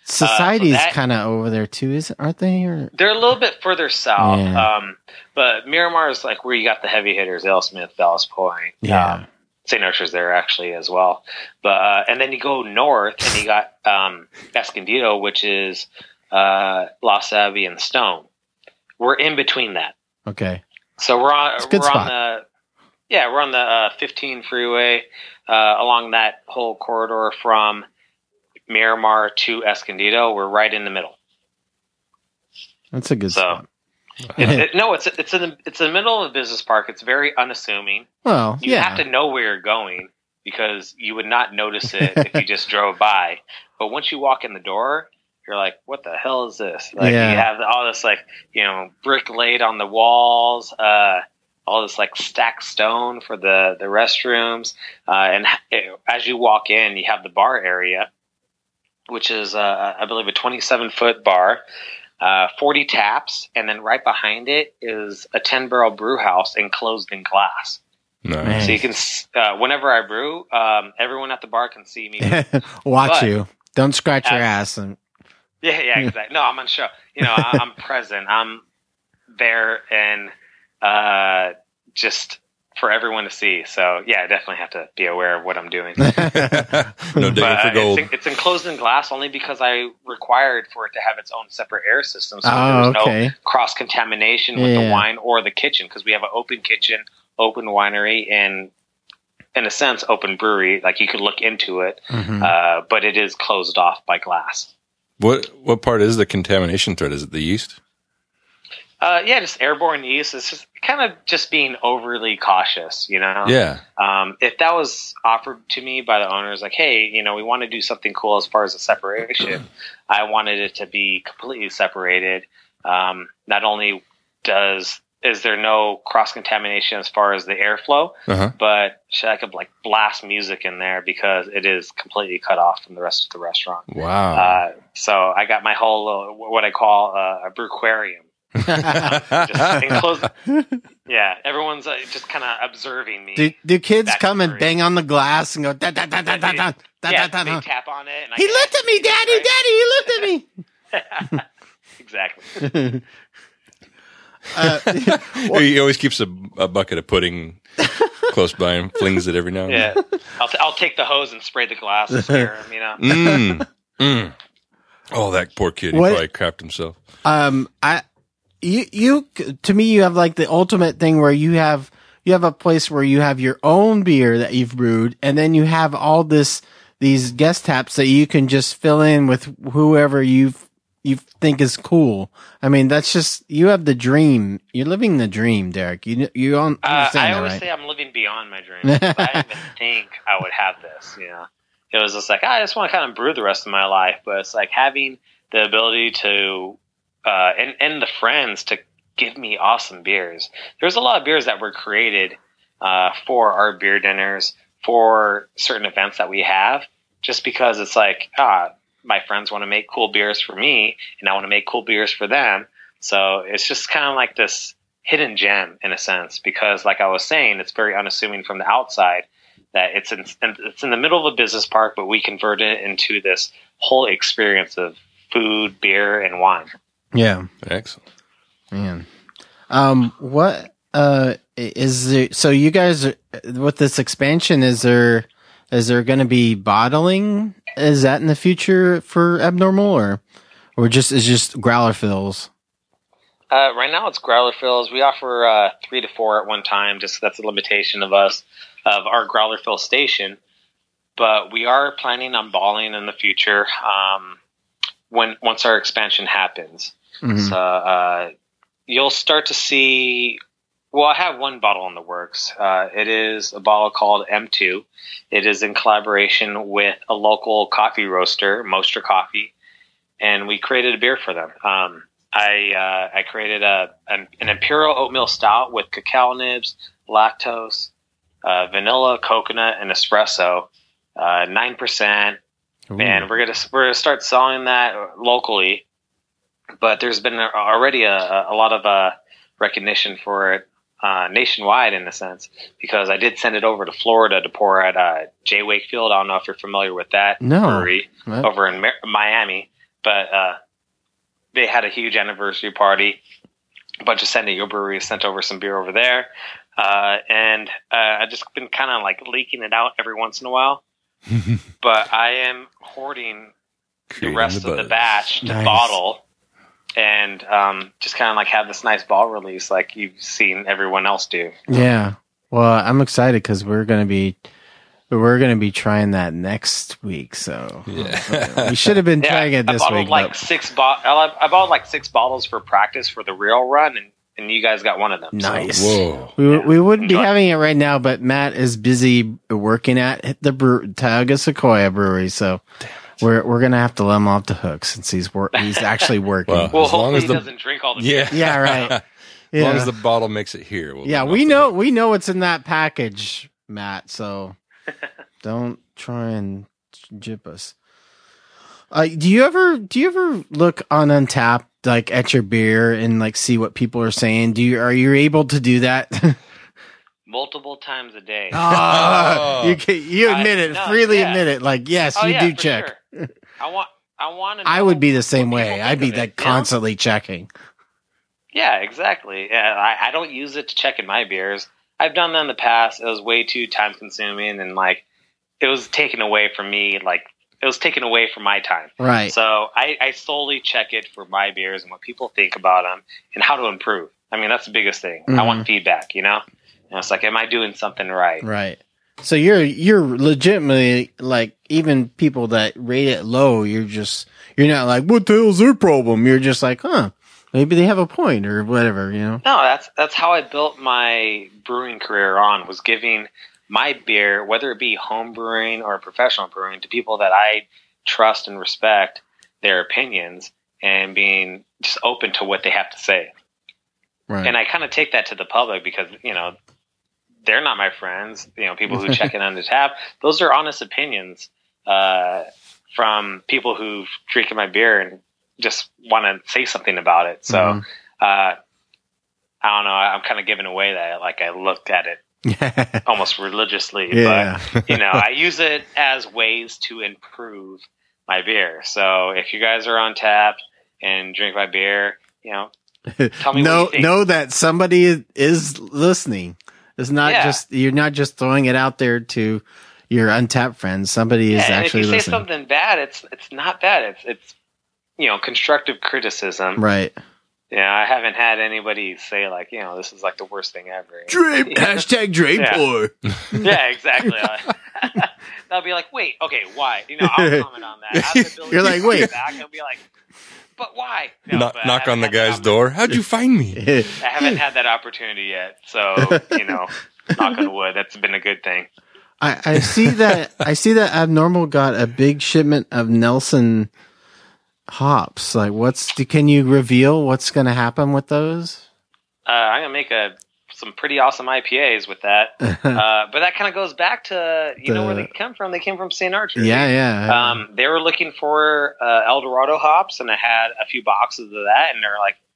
Society's that- kind of over there too, aren't they? Or They're a little bit further south. Yeah. But Miramar is like where you got the heavy hitters, Alesmith, Ballast Point. Yeah. St. Archer's there actually as well. But and then you go north and you got Escondido, which is Lost Abbey and Stone. We're in between that. Okay. So we're on It's a good spot. we're on the 15 freeway along that whole corridor from Miramar to Escondido. We're right in the middle. That's a good So spot. it's in the middle of a business park. It's very unassuming. Well, You have to know where you're going because you would not notice it if you just drove by. But once you walk in the door, you're like, what the hell is this? Like Yeah. you have all this like, brick laid on the walls, all this like stacked stone for the restrooms. And as you walk in, you have the bar area, which is, I believe, a 27-foot bar. 40 taps, and then right behind it is a 10-barrel brew house enclosed in glass. Nice. Man. So you can, whenever I brew, everyone at the bar can see me. Watch But- you. Don't scratch your ass. And Yeah, exactly. No, I'm on show. I'm present. I'm there, and just for everyone to see. So yeah, I definitely have to be aware of what I'm doing. No digging But for gold. it's enclosed in glass only because I required for it to have its own separate air system, so Oh, there was okay. no cross contamination with Yeah. the wine or the kitchen, because we have an open kitchen, open winery, and in a sense, open brewery. Like you could look into it, but it is closed off by glass. What part is the contamination threat? Is it the yeast? Yeah, just airborne yeast. It's just kind of just being overly cautious, Yeah. If that was offered to me by the owners, like, hey, we want to do something cool as far as the separation, I wanted it to be completely separated. Not only is there no cross contamination as far as the airflow, but I could like blast music in there because it is completely cut off from the rest of the restaurant. Wow. So I got my whole what I call a brewquarium. Just enclosed. Yeah, everyone's just kind of observing me. do kids That's come and great. bang on the glass and go da da da da da da da Yeah, da they da? tap on it. And I He get looked at me, activated, Daddy. He looked at me. Exactly. He always keeps a bucket of pudding close by him, flings it every now and then. Yeah, I'll take the hose and spray the glass and scare him. Oh, that poor kid. What- He probably crapped himself. You to me, you have like the ultimate thing where you have a place where you have your own beer that you've brewed, and then you have all these guest taps that you can just fill in with whoever you think is cool. I mean, that's just, you have the dream. You're living the dream, Derek. You don't understand I that, always right? say I'm living beyond my dreams. I didn't even think I would have this. It was just like, I just want to kind of brew the rest of my life, but it's like having the ability to and the friends to give me awesome beers. There's a lot of beers that were created for our beer dinners, for certain events that we have, just because it's like, my friends want to make cool beers for me, and I want to make cool beers for them. So it's just kind of like this hidden gem in a sense, because like I was saying, it's very unassuming from the outside that it's in the middle of a business park, but we convert it into this whole experience of food, beer, and wine. Yeah. Excellent. Man. What is there, so you guys with this expansion, is there going to be bottling? Is that in the future for Abnormal, or just growler fills? Right now it's growler fills. We offer 3 to 4 at one time. Just that's a limitation of our growler fill station. But we are planning on balling in the future once our expansion happens. Mhm. So you'll start to see. Well, I have one bottle in the works. It is a bottle called M2. It is in collaboration with a local coffee roaster, Moster Coffee, and we created a beer for them. I created an imperial oatmeal stout with cacao nibs, lactose, vanilla, coconut, and espresso, 9%. Ooh. And we're gonna start selling that locally. But there's been already a lot of recognition for it nationwide, in a sense, because I did send it over to Florida to pour at J. Wakefield. I don't know if you're familiar with that No. brewery What? over in Miami. but they had a huge anniversary party. A bunch of San Diego breweries sent over some beer over there. And I've just been kind of like leaking it out every once in a while. But I am hoarding the rest of the batch to bottle and just kind of like have this nice bottle release like you've seen everyone else do. Yeah. Well, I'm excited because we're going to be trying that next week. So we should have been trying it this week. I bought like 6 bottles for practice for the real run, and you guys got one of them. Nice. So. Whoa. We wouldn't be having it right now, but Matt is busy working at the Tioga Sequoia Brewery, so we're gonna have to let him off the hook since he's actually working. Well, as long as he doesn't drink all the beer. Yeah, right. As long as the bottle makes it here. We know what's in that package, Matt. So don't try and jip us. Do you ever look on Untappd like at your beer and like see what people are saying? Are you able to do that? Multiple times a day. You admit it, freely admit it. Like, yes, you do check. Sure. I want to. I would be the same way. I'd be like constantly checking. Yeah, exactly. Yeah, I don't use it to check in my beers. I've done that in the past. It was way too time consuming, and like it was taken away from me. Like it was taken away from my time. Right. So I solely check it for my beers and what people think about them and how to improve. I mean, that's the biggest thing. Mm-hmm. I want feedback. And it's like, am I doing something right? Right. So you're legitimately like, even people that rate it low, you're not like, what the hell's their problem? You're just like, maybe they have a point or whatever, No, that's how I built my brewing career was giving my beer, whether it be home brewing or professional brewing, to people that I trust and respect their opinions and being just open to what they have to say. Right. And I kind of take that to the public because, they're not my friends. People who check in on the tap, those are honest opinions from people who've drinking my beer and just want to say something about it. So I don't know. I'm kind of giving away that like I looked at it almost religiously, but I use it as ways to improve my beer. So if you guys are on tap and drink my beer, tell me what you think. Know that somebody is listening. It's not just, you're not just throwing it out there to your Untappd friends. Somebody is actually listening. If you say something bad, it's not bad. It's constructive criticism. Right. Yeah, I haven't had anybody say like, this is like the worst thing ever. Hashtag Drapor. Yeah, exactly. They'll be like, wait, okay, why? I'll comment on that. You're like, wait. I'll be like, but why? Knock on the guy's door. How'd you find me? I haven't had that opportunity yet. So, knock on wood. That's been a good thing. I see that Abnormal got a big shipment of Nelson hops. Like, can you reveal what's going to happen with those? I'm going to make some pretty awesome IPAs with that. But that kind of goes back to, where they come from. They came from St. Archer. Yeah. They were looking for El Dorado hops, and I had a few boxes of that, and they're like,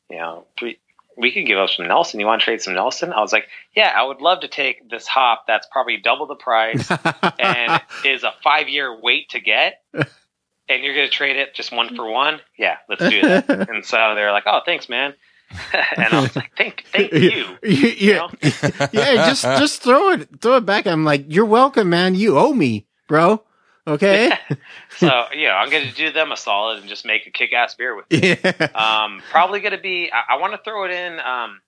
we could give up some Nelson. You want to trade some Nelson? I was like, yeah, I would love to take this hop that's probably double the price and is a 5-year wait to get. And you're going to trade it just 1 for 1? Yeah, let's do that. And so they're like, oh, thanks, man. And I was like, thank you. Yeah, just throw it back. I'm like, you're welcome, man. You owe me, bro. Okay. So, I'm going to do them a solid and just make a kick-ass beer with it. Yeah. Probably going to be, I want to throw it in.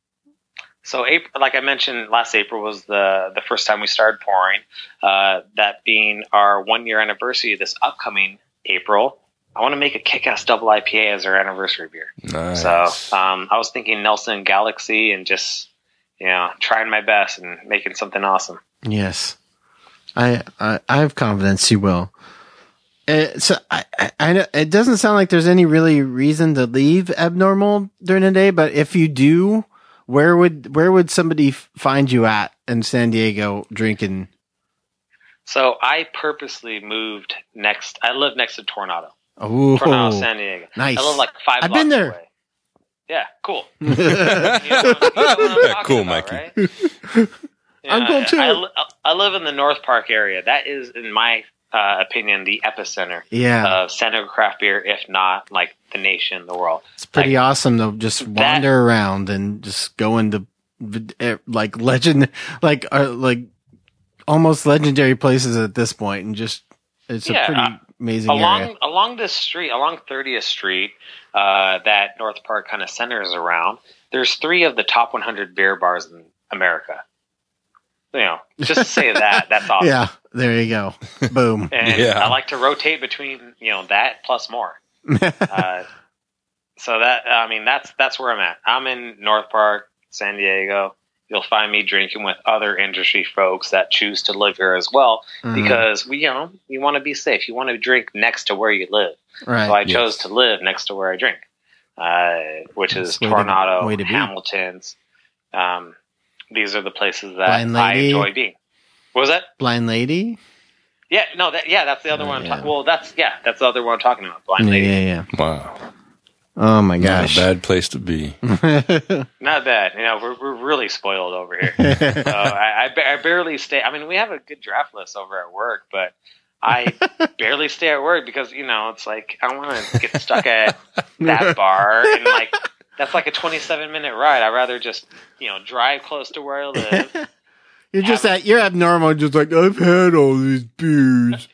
So April, like I mentioned, last April was the first time we started pouring, that being our 1-year anniversary this upcoming April. I want to make a kick-ass double IPA as our anniversary beer. Nice. So I was thinking Nelson Galaxy and just, trying my best and making something awesome. Yes. I have confidence you will. So I know it doesn't sound like there's any really reason to leave Abnormal during the day, but if you do, where would somebody find you at in San Diego drinking? So I purposely moved I live next to Tornado. Oh, Tornado, San Diego. Nice. I live like 5 blocks I've been there. away. Yeah, cool. Cool, Mikey. Right? I'm cool too. I live in the North Park area. That is in my opinion, the epicenter Yeah. of San Diego craft beer, if not like the nation, the world. It's pretty awesome to just wander around and just go into like almost legendary places at this point, and just it's a pretty amazing area. Along this street, along 30th Street, that North Park kind of centers around. There's 3 of the top 100 beer bars in America. You know, just to say that's awesome. Yeah, there you go. Boom. And I like to rotate between, that plus more. So that's where I'm at. I'm in North Park, San Diego. You'll find me drinking with other industry folks that choose to live here as well, because you want to be safe. You want to drink next to where you live. Right. So I chose to live next to where I drink, which is Toronto, Hamilton's. These are the places that I enjoy being. What was that? Blind Lady? Yeah, no, that's the other one. That's the other one I'm talking about. Blind Lady. Yeah. Wow. Oh my gosh. Not a bad place to be. Not bad. We're really spoiled over here. I barely stay. I mean, we have a good draft list over at work, but I barely stay at work because, it's like I don't want to get stuck at that bar, and like that's like a 27-minute ride. I'd rather just, drive close to where I live. You're abnormal, just like, I've had all these beers.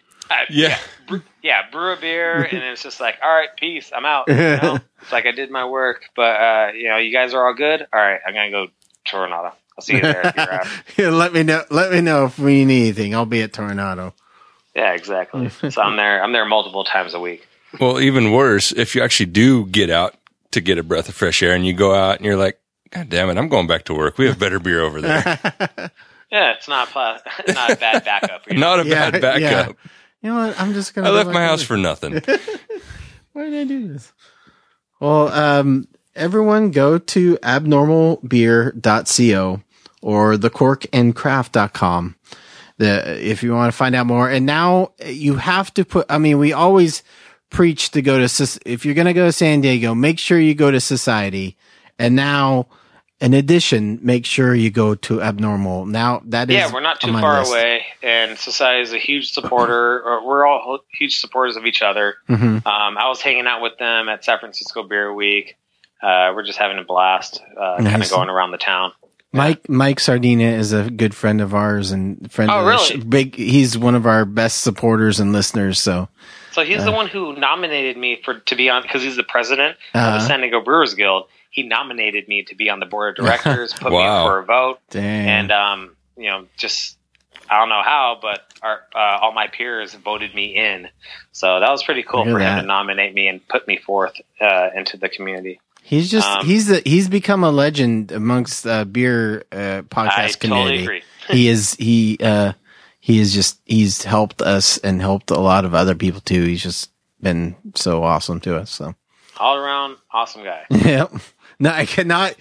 Brew a beer, and it's just like, all right, peace, I'm out. It's like I did my work, but you guys are all good. All right, I'm gonna go to Toronto. I'll see you there if you're out. Yeah, let me know if we need anything. I'll be at Toronto. Yeah, exactly. So I'm there multiple times a week. Well, even worse, if you actually do get out to get a breath of fresh air, and you go out and you're like, God damn it, I'm going back to work. We have better beer over there. Yeah, it's not a bad backup. Not a bad backup. Yeah. You know what? I'm just gonna. I left my house for nothing. Why did I do this? Well, everyone go to abnormalbeer.co or thecorkandcraft.com. If you want to find out more. And now you have to we always preach to go to, if you're going to go to San Diego, make sure you go to Society. And now, in addition, make sure you go to Abnormal. Now, that is. Yeah, we're not too far away. And Society is a huge supporter. We're all huge supporters of each other. Mm-hmm. I was hanging out with them at San Francisco Beer Week. We're just having a blast, kind of going around the town. Mike Sardina is a good friend of ours and friend. Oh, really? He's one of our best supporters and listeners. So he's the one who nominated me to be on, because he's the president of the San Diego Brewers Guild. He nominated me to be on the board of directors, put me up for a vote, Damn. And just I don't know how, but all my peers voted me in. So that was pretty cool for him to nominate me and put me forth into the community. He's just he's become a legend amongst beer podcast community. Totally agree. He's helped us and helped a lot of other people too. He's just been so awesome to us. So all around awesome guy. Yeah. No, I cannot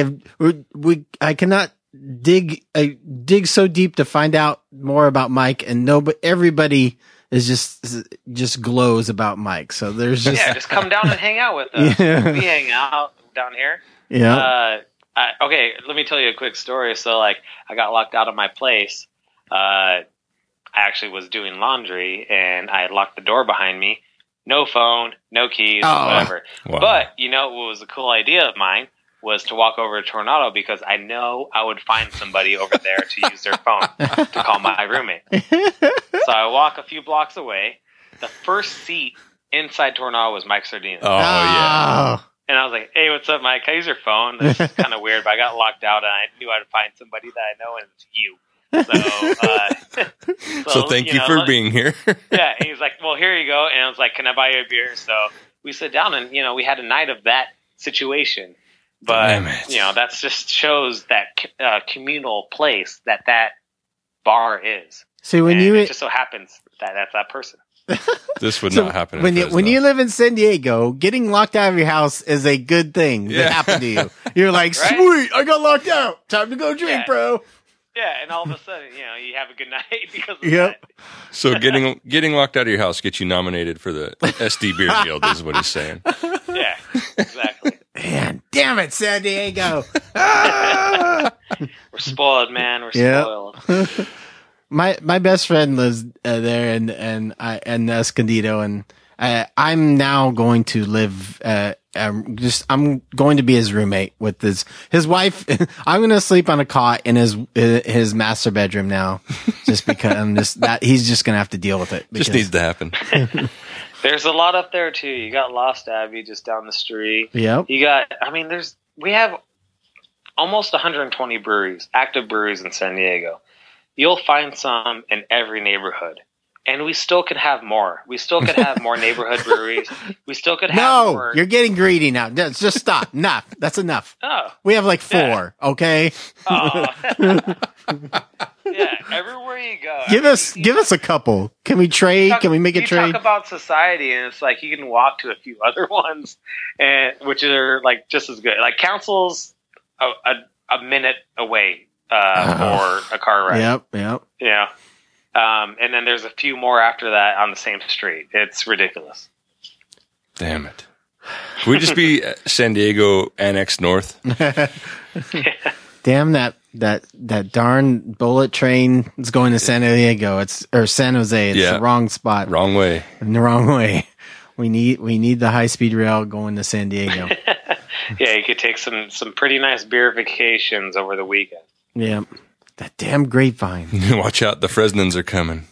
dig so deep to find out more about Mike, and everybody is just glows about Mike. So there's just come down and hang out with us. Yeah. We hang out down here. Yeah. Okay, let me tell you a quick story. So I got locked out of my place. I actually was doing laundry and I had locked the door behind me. No phone, no keys, whatever. Wow. But what was a cool idea of mine was to walk over to Toronto, because I know I would find somebody over there to use their phone to call my roommate. So I walk a few blocks away. The first seat inside Toronto was Mike Sardina. Oh, yeah. And I was like, hey, what's up, Mike? Can I use your phone? This is kind of weird, but I got locked out and I knew I'd find somebody that I know, and it's you. So thank you for being here. Yeah, and he's like, well, here you go. And I was like, can I buy you a beer? So we sit down and, we had a night of that situation. But, that just shows that communal place that bar is. So it just so happens that that's that person. This would not happen. When you live in San Diego, getting locked out of your house is a good thing that happened to you. You're like, right? Sweet, I got locked out. Time to go drink, bro. Yeah, and all of a sudden, you have a good night because of that. So getting locked out of your house gets you nominated for the SD Beer Guild, is what he's saying. Yeah, exactly. Man, damn it, San Diego. We're spoiled, man. We're spoiled. My best friend lives there and Escondido, and I'm now going to live. I'm going to be his roommate with his wife. I'm going to sleep on a cot in his master bedroom now, just because he's just going to have to deal with it. Just needs to happen. There's a lot up there too. You got Lost Abbey just down the street. Yep. You got. I mean, we have almost 120 breweries, active breweries in San Diego. You'll find some in every neighborhood. And we still could have more. We still could have more neighborhood breweries. We still could have more. No, you're getting greedy now. Just stop. Enough. That's enough. Oh. We have like 4, okay? Oh. Yeah, everywhere you go. Give us a couple. Can we trade? Can we make a trade? You talk about society, and it's like you can walk to a few other ones, and which are like just as good. Like Council's a minute away for a car ride. Yep. Yeah. And then there's a few more after that on the same street. It's ridiculous. Damn it. Can we just be San Diego Annex North? Damn that darn bullet train is going to San Diego. Or San Jose. It's the wrong spot. Wrong way. In the wrong way. We need the high speed rail going to San Diego. Yeah, you could take some pretty nice beer vacations over the weekend. Yeah. That damn grapevine. Watch out, the Fresnans are coming.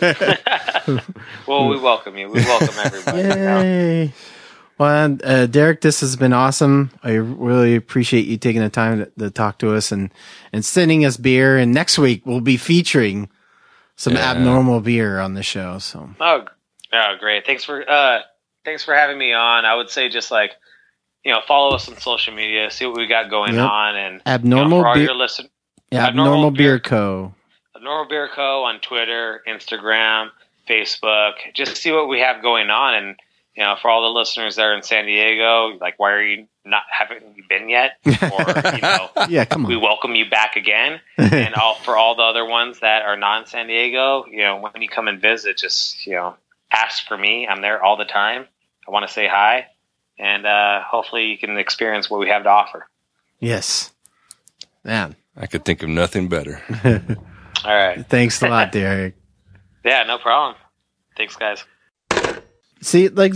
Well, we welcome you. We welcome everybody. Yay. Well, Derek, this has been awesome. I really appreciate you taking the time to talk to us and sending us beer. And next week we'll be featuring some abnormal beer on the show. So. Oh, great. Thanks for having me on. I would say just like, follow us on social media, see what we got going on, and abnormal for all beer. your listeners. Abnormal Beer Co. Abnormal Beer Co. on Twitter, Instagram, Facebook. Just see what we have going on. And, for all the listeners that are in San Diego, like, why are you haven't you been yet? Or, yeah, come on. We welcome you back again. And for all the other ones that are not in San Diego, when you come and visit, just, ask for me. I'm there all the time. I want to say hi. And hopefully you can experience what we have to offer. Yes. Man. I could think of nothing better. All right. Thanks a lot, Derek. Yeah, no problem. Thanks, guys. See, like,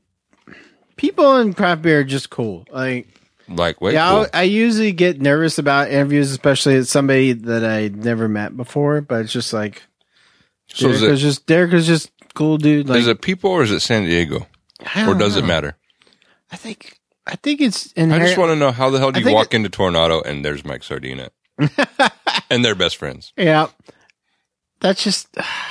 people in craft beer are just cool. Like way yeah, cool. I usually get nervous about interviews, especially with somebody that I never met before. But it's just like Derek is just cool, dude. Like, is it people or is it San Diego, or does it matter? I think it's inherent. I just want to know how the hell do you walk into Tornado and there's Mike Sardina and they're best friends. Yeah, that's just.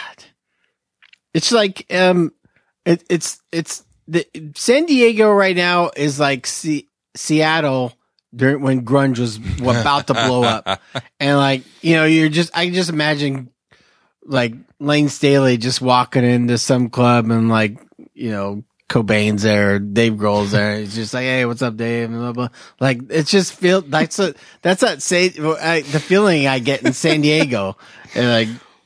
It's like it's the San Diego right now is like Seattle when grunge was about to blow up, and like I can just imagine like Lane Staley just walking into some club and like Cobain's there, Dave Grohl's there. It's just like, hey, what's up, Dave? And blah, blah. Like, it's just the feeling I get in San Diego. And like,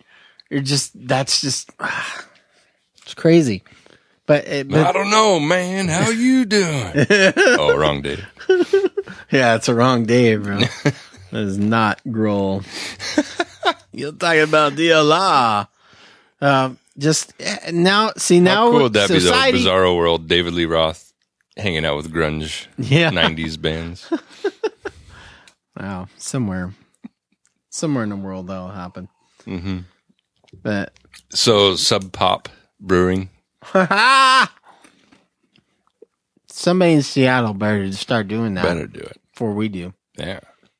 it's crazy. But I don't know, man. How you doing? Oh, wrong Dave. Yeah, it's a wrong Dave, bro. That is not Grohl. You're talking about DLR. Just now, how cool would that society, be though? Bizarro World, David Lee Roth hanging out with grunge 90s bands. Wow, somewhere in the world that'll happen. Mm-hmm. But so Sub Pop Brewing. Somebody in Seattle better start doing that. Better do it before we do. Yeah.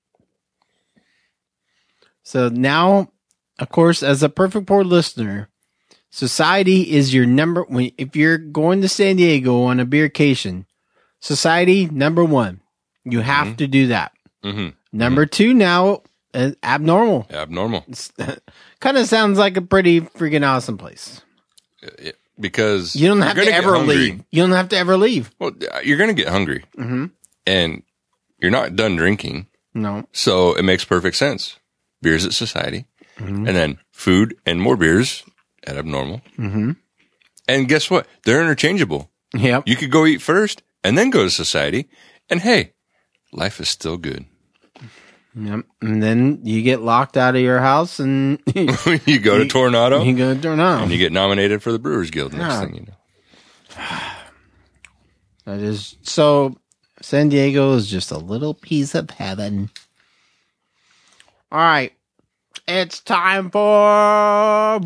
So now, of course, as a Perfect Pour listener, Society is your if you're going to San Diego on a beercation, Society, number one. You have to do that. Mm-hmm. Number two now, Abnormal. Abnormal. Kind of sounds like a pretty freaking awesome place. Because you don't have to ever leave. You don't have to ever leave. Well, you're going to get hungry. Mm-hmm. And you're not done drinking. No. So it makes perfect sense. Beers at Society. Mm-hmm. And then food and more beers at Abnormal. Mm-hmm. And guess what? They're interchangeable. Yep. You could go eat first and then go to Society. And hey, life is still good. Yep. And then you get locked out of your house and You go to Tornado, you go to Tornado. and you get nominated for the Brewers Guild. Next Yeah. thing you know. That is so. San Diego is just a little piece of heaven. All right, it's time for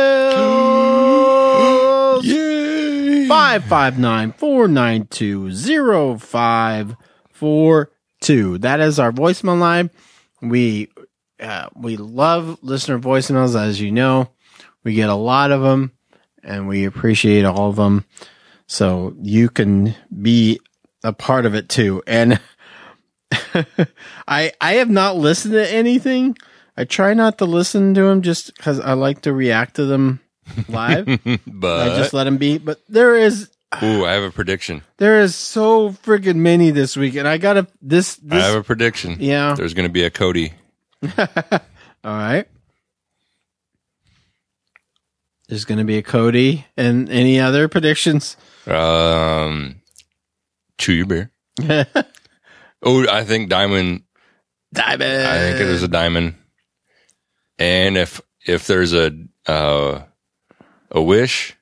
voicemails. Yay! 559-492-0542. That is our voicemail line. We love listener voicemails, as you know. We get a lot of them, and we appreciate all of them. So you can be a part of it too. And I have not listened to anything. I try not to listen to them just because I like to react to them live. But I just let them be. But there is I have a prediction. there is so friggin' many this week, and I gotta this. I have a prediction. Yeah. There's going to be a Cody. All right. There's gonna be a Cody, and any other predictions? Chew your beer. Oh, I think Diamond. Diamond. I think it is a Diamond. And if there's a wish,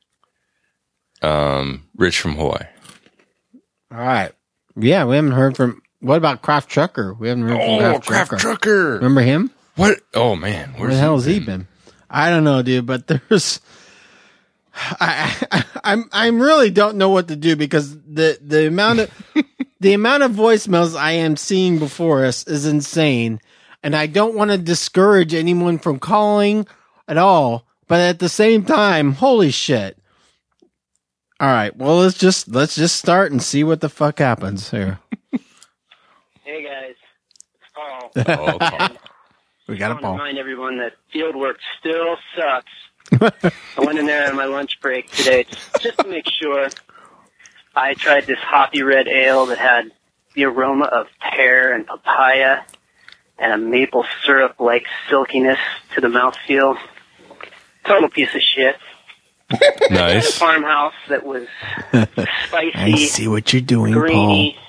Rich from Hawaii. All right. Yeah, we haven't heard from. What about Craft Trucker? We haven't heard from Oh, Craft Trucker. Trucker. Remember him? What? Oh man, Where the hell has he been? I don't know, dude. But there's. I'm really don't know what to do because the amount of the amount of voicemails I am seeing before us is insane, and I don't want to discourage anyone from calling at all. But at the same time, holy shit! All right, well let's just start and see what the fuck happens here. Hey guys, it's Paul. Oh, Paul. We got a I want to ball. remind everyone that field work still sucks. I went in there on my lunch break today just to make sure. I tried this hoppy red ale that had the aroma of pear and papaya and a maple syrup-like silkiness to the mouthfeel. Total piece of shit. A Nice. farmhouse that was spicy, I see what you're doing, Paul. greeny,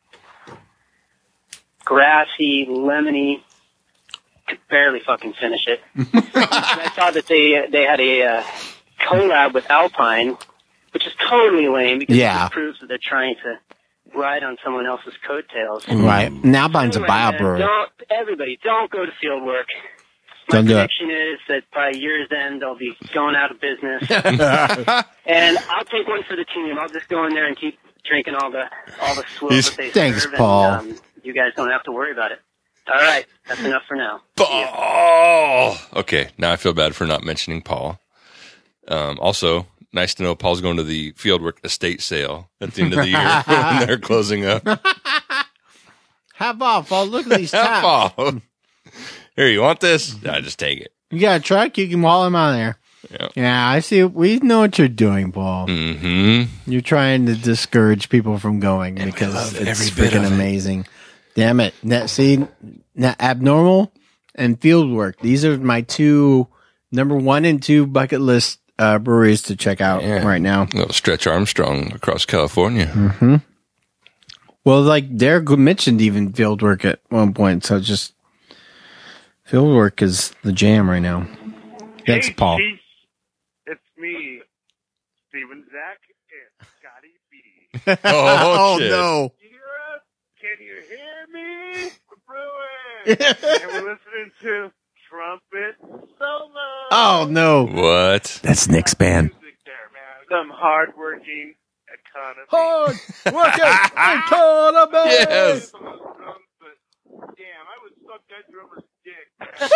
grassy, lemony. Could barely fucking finish it. And I saw that they had a collab with Alpine, which is totally lame because Yeah. it just proves that they're trying to ride on someone else's coattails. Right. Now Alpine's a Anyway, man, biobrewery. everybody, don't go to field work. My Don't do it. prediction is that by year's end, they'll be going out of business. And I'll take one for the team. I'll just go in there and keep drinking all the swill that they Thanks, serve. Paul. And, you guys don't have to worry about it. All right. That's enough for now. Paul. Okay, now I feel bad for not mentioning Paul. Also, nice to know Paul's going to the Fieldwork estate sale at the end of the year when they're closing up. Have off. Oh, look at these taps. Paul. Here, you want this? I just take it. You got a truck? You can haul them out of there. Yeah. Yeah, I see. We know what you're doing, Paul. Mm-hmm. You're trying to discourage people from going because love it's every bit freaking of it. amazing. Damn it. Abnormal and Fieldwork. These are my two, number 1 and 2 bucket list breweries to check out right now. Little Stretch Armstrong across California. Mm-hmm. Well, like Derek mentioned even Fieldwork at one point. So just Fieldwork is the jam right now. Thanks, Hey, Paul. Chief. It's me, Steven Zach, and Scotty B. Oh, shit. no. Can you hear me? We're brewing. And we're listening to Trumpet Solo. Oh, no. What? That's Nick's band. Music there, man. Some hardworking economy. Hard working economy. Yes. But damn, I would suck that drummer's dick.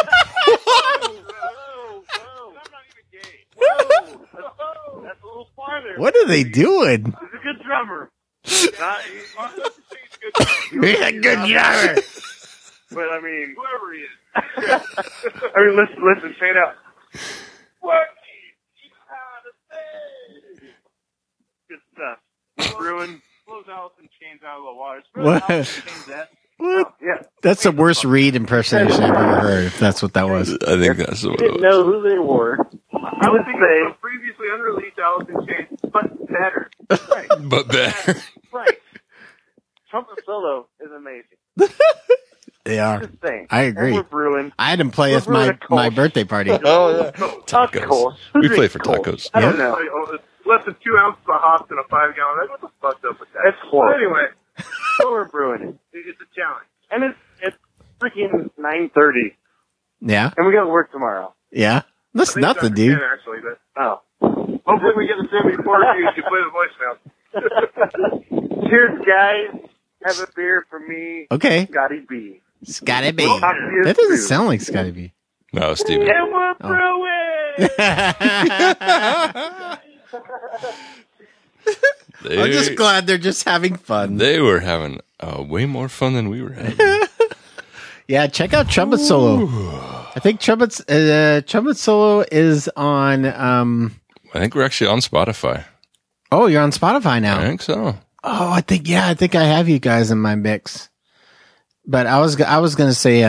Whoa. I'm not even gay. Whoa. That's a little farther. What are they doing? He's a good drummer. He's a good drummer. He's a good drummer. But I mean, whoever he is. I mean, listen, say it out. Working economy. Good stuff. Brewing. Blows Alice in Chains out of the water. What? Alice in Chains, that. What? Yeah. That's the worst Reed impersonation I've ever heard, if that's what that was. I think that's what it Didn't was. know who they were. I would say previously unreleased Alice in Chains, but better. Right. But better. Right. Trumpet solo is amazing. They are. Just saying. I agree. And we're brewing. I had him play as We're brewing my a Kolsch. birthday party. Oh, yeah. Of Tacos. course. We Who play drinks for Kolsch? tacos. I don't Yeah. know. It's less than 2 ounces of hops in a 5-gallon. Like, what the fuck's up with that? It's horrible. Anyway, so we're brewing it. It's a challenge. And it's freaking 9:30. Yeah, And we got to work tomorrow. yeah. That's I think nothing, Dr. dude. Ken, actually, but hopefully we get the same before you can play the voicemail. Cheers, guys. Have a beer for me, Okay, Scotty B. Scotty B. We'll talk to you That doesn't soon. sound like Scotty B. No, Steven. And we're Oh. brewing. I'm just glad they're just having fun. They were having way more fun than we were having. Yeah, check out Trumpet Solo. I think Trumpet Solo is on. I think we're actually on Spotify. Oh, you're on Spotify I now. think so. Oh, I think I have you guys in my mix. But I was gonna say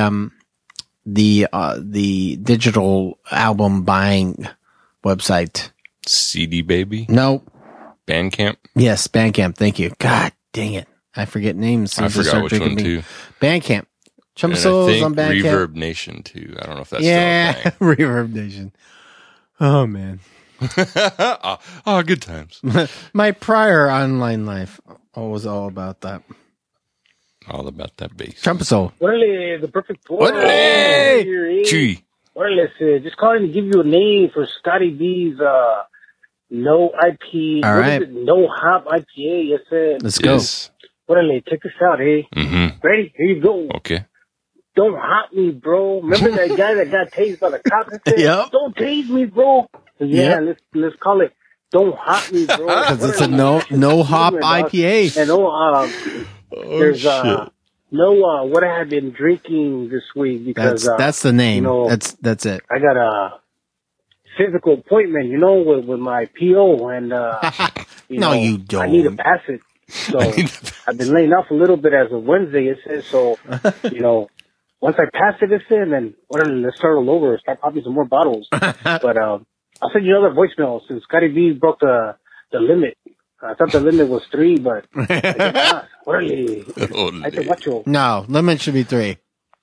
the digital album buying website. CD Baby. No, Bandcamp. yes, Bandcamp. Thank you. God dang it, I forget names. I since I forgot started which drinking one beer. too. Bandcamp. Trumpet And I Solo's think on Bandcamp. Reverb Nation too. I don't know if that's Yeah, still Reverb Nation. Oh man. a thing. Oh, good times. My prior online life was all about that. All about that bass. Trumpet Soul. Órale, the perfect four. Órale. Here, eh? Gee. Órale, just calling to give you a name for Scotty B's no IP. All what right. is it? No hop IPA. Yes, sir. Let's go. Yes. Órale, check this out, eh? Mm-hmm. Ready? Here you go. Okay. Don't hop me, bro. Remember that guy that got tased by the cops? and said, Yep. Don't tase me, bro. Yeah, let's call it. Don't hop me, bro. Because it's a no hop IPA. And there's no what I have been drinking this week because That's the name. you know, That's it. I got a physical appointment, with my PO, and No, you don't. I need to pass it. So I've been laying off a little bit as of Wednesday. It says so. Once I pass it, then let's start all over. Start popping some more bottles. But I'll send you another voicemail since Scotty B broke the limit. I thought the limit was 3, but órale. I said, "Wacho." No, limit should be 3.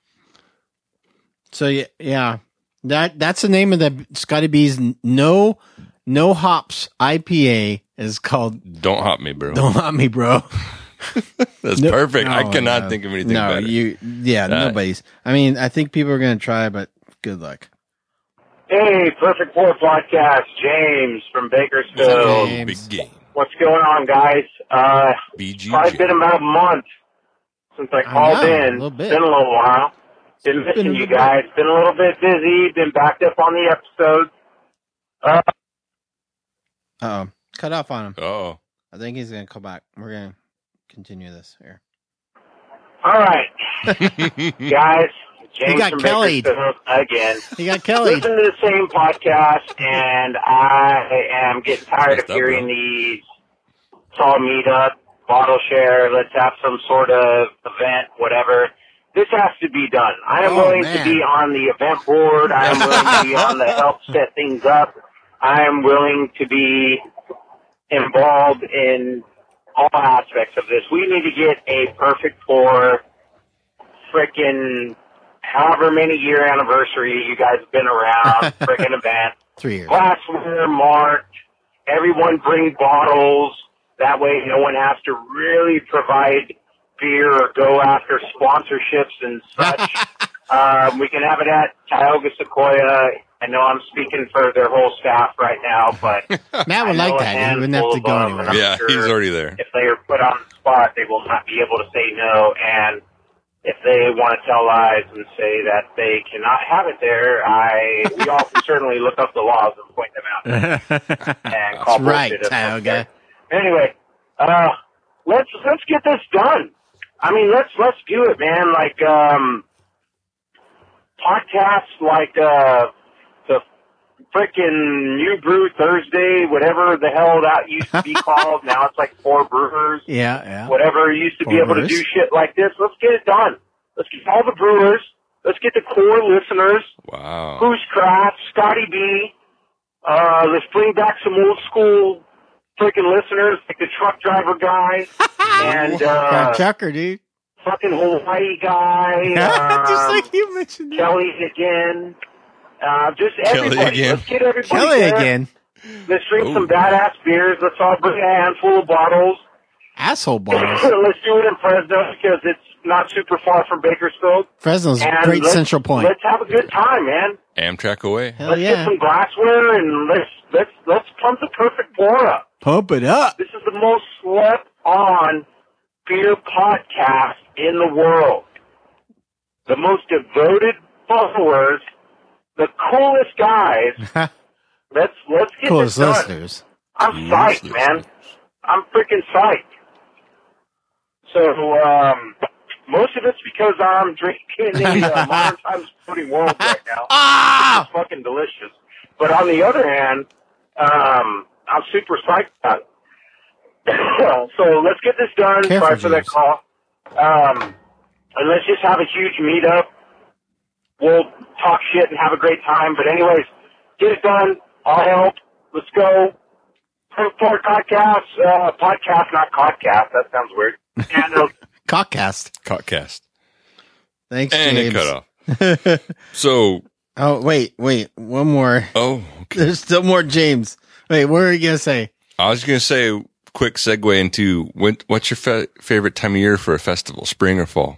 So yeah, that's the name of the Scotty B's no hops IPA is called. Don't hop me, bro. Don't hop me, bro. That's No- perfect. I no, cannot no. think of anything No, better. nobody's. I mean, I think people are going to try, but good luck. Hey, Perfect Four Podcast, James from Bakersfield. Oh, James. big game. What's going on, guys? BG. Probably been about a month since I called know, in. a little bit. Been a little while. Been It's been missing a you little guys. Been a little bit busy. Been backed up on the episodes. Uh-oh. Cut off on him. Oh. I think he's going to come back. We're going to continue this here. All right, guys. James got from Kelly'd. Bakersfield again. He got Kelly. Listen to the same podcast, and I am getting tired What's of up, hearing bro? these. It's all meetup, bottle share. Let's have some sort of event, whatever. This has to be done. I am Oh, willing man. to be on the event board. I am willing to be on the help set things up. I am willing to be involved in all aspects of this. We need to get a Perfect Four frickin' however many year anniversary you guys have been around, frickin' event. 3 years. Glassware marked. Everyone bring bottles. That way no one has to really provide beer or go after sponsorships and such. We can have it at Tioga Sequoia. I know I'm speaking for their whole staff right now, but Matt would I know like a that. He wouldn't have handful to go of them, anywhere. and I'm Yeah, sure he's already there. if they are put on the spot, they will not be able to say no. And if they want to tell lies and say that they cannot have it there, we all can certainly look up the laws and point them out and call That's right, bullshit if Tioga. Anyway, let's get this done. I mean, let's do it, man. Like podcasts, like the frickin' New Brew Thursday, whatever the hell that used to be called. Now it's like 4 brewers. Yeah. Whatever used to be 4 able to brewers. do shit like this. Let's get it done. Let's get all the brewers. Let's get the core listeners. Wow. Who's Craft, Scotty B. Let's bring back some old school freaking listeners like the truck driver guy and Got Chucker, dude. fucking Hawaii guy. Just like you mentioned. Kelly again. Just everybody. again. Let's get everybody Kelly there. again. Let's drink some badass beers. Let's all bring a handful of bottles. Asshole bottles. Let's do it in Fresno because it's not super far from Bakersfield. Fresno's And great central point. Let's have a good time, man. Amtrak away. Hell Let's get yeah. some glassware and let's pump the perfect pour up. Pump it up. This is the most slept on beer podcast in the world. The most devoted followers, the coolest guys. Let's get Coolest this done. listeners. I'm psyched, man. I'm freaking psyched. So, most of it's because I'm drinking the Modern Times Floating World right now. It's fucking delicious. But on the other hand, I'm super psyched about it. So let's get this done. Careful, Sorry for that James. call. And let's just have a huge meetup. We'll talk shit and have a great time. But anyways, get it done. I'll help. Let's go. For podcast, not podcast. That sounds weird. And Cockcast. Cockcast. Thanks, And James. it cut off. So, Oh, wait. One more. okay. There's still more James. Wait, what were you going to say? I was going to say, quick segue into what's your favorite time of year for a festival, spring or fall?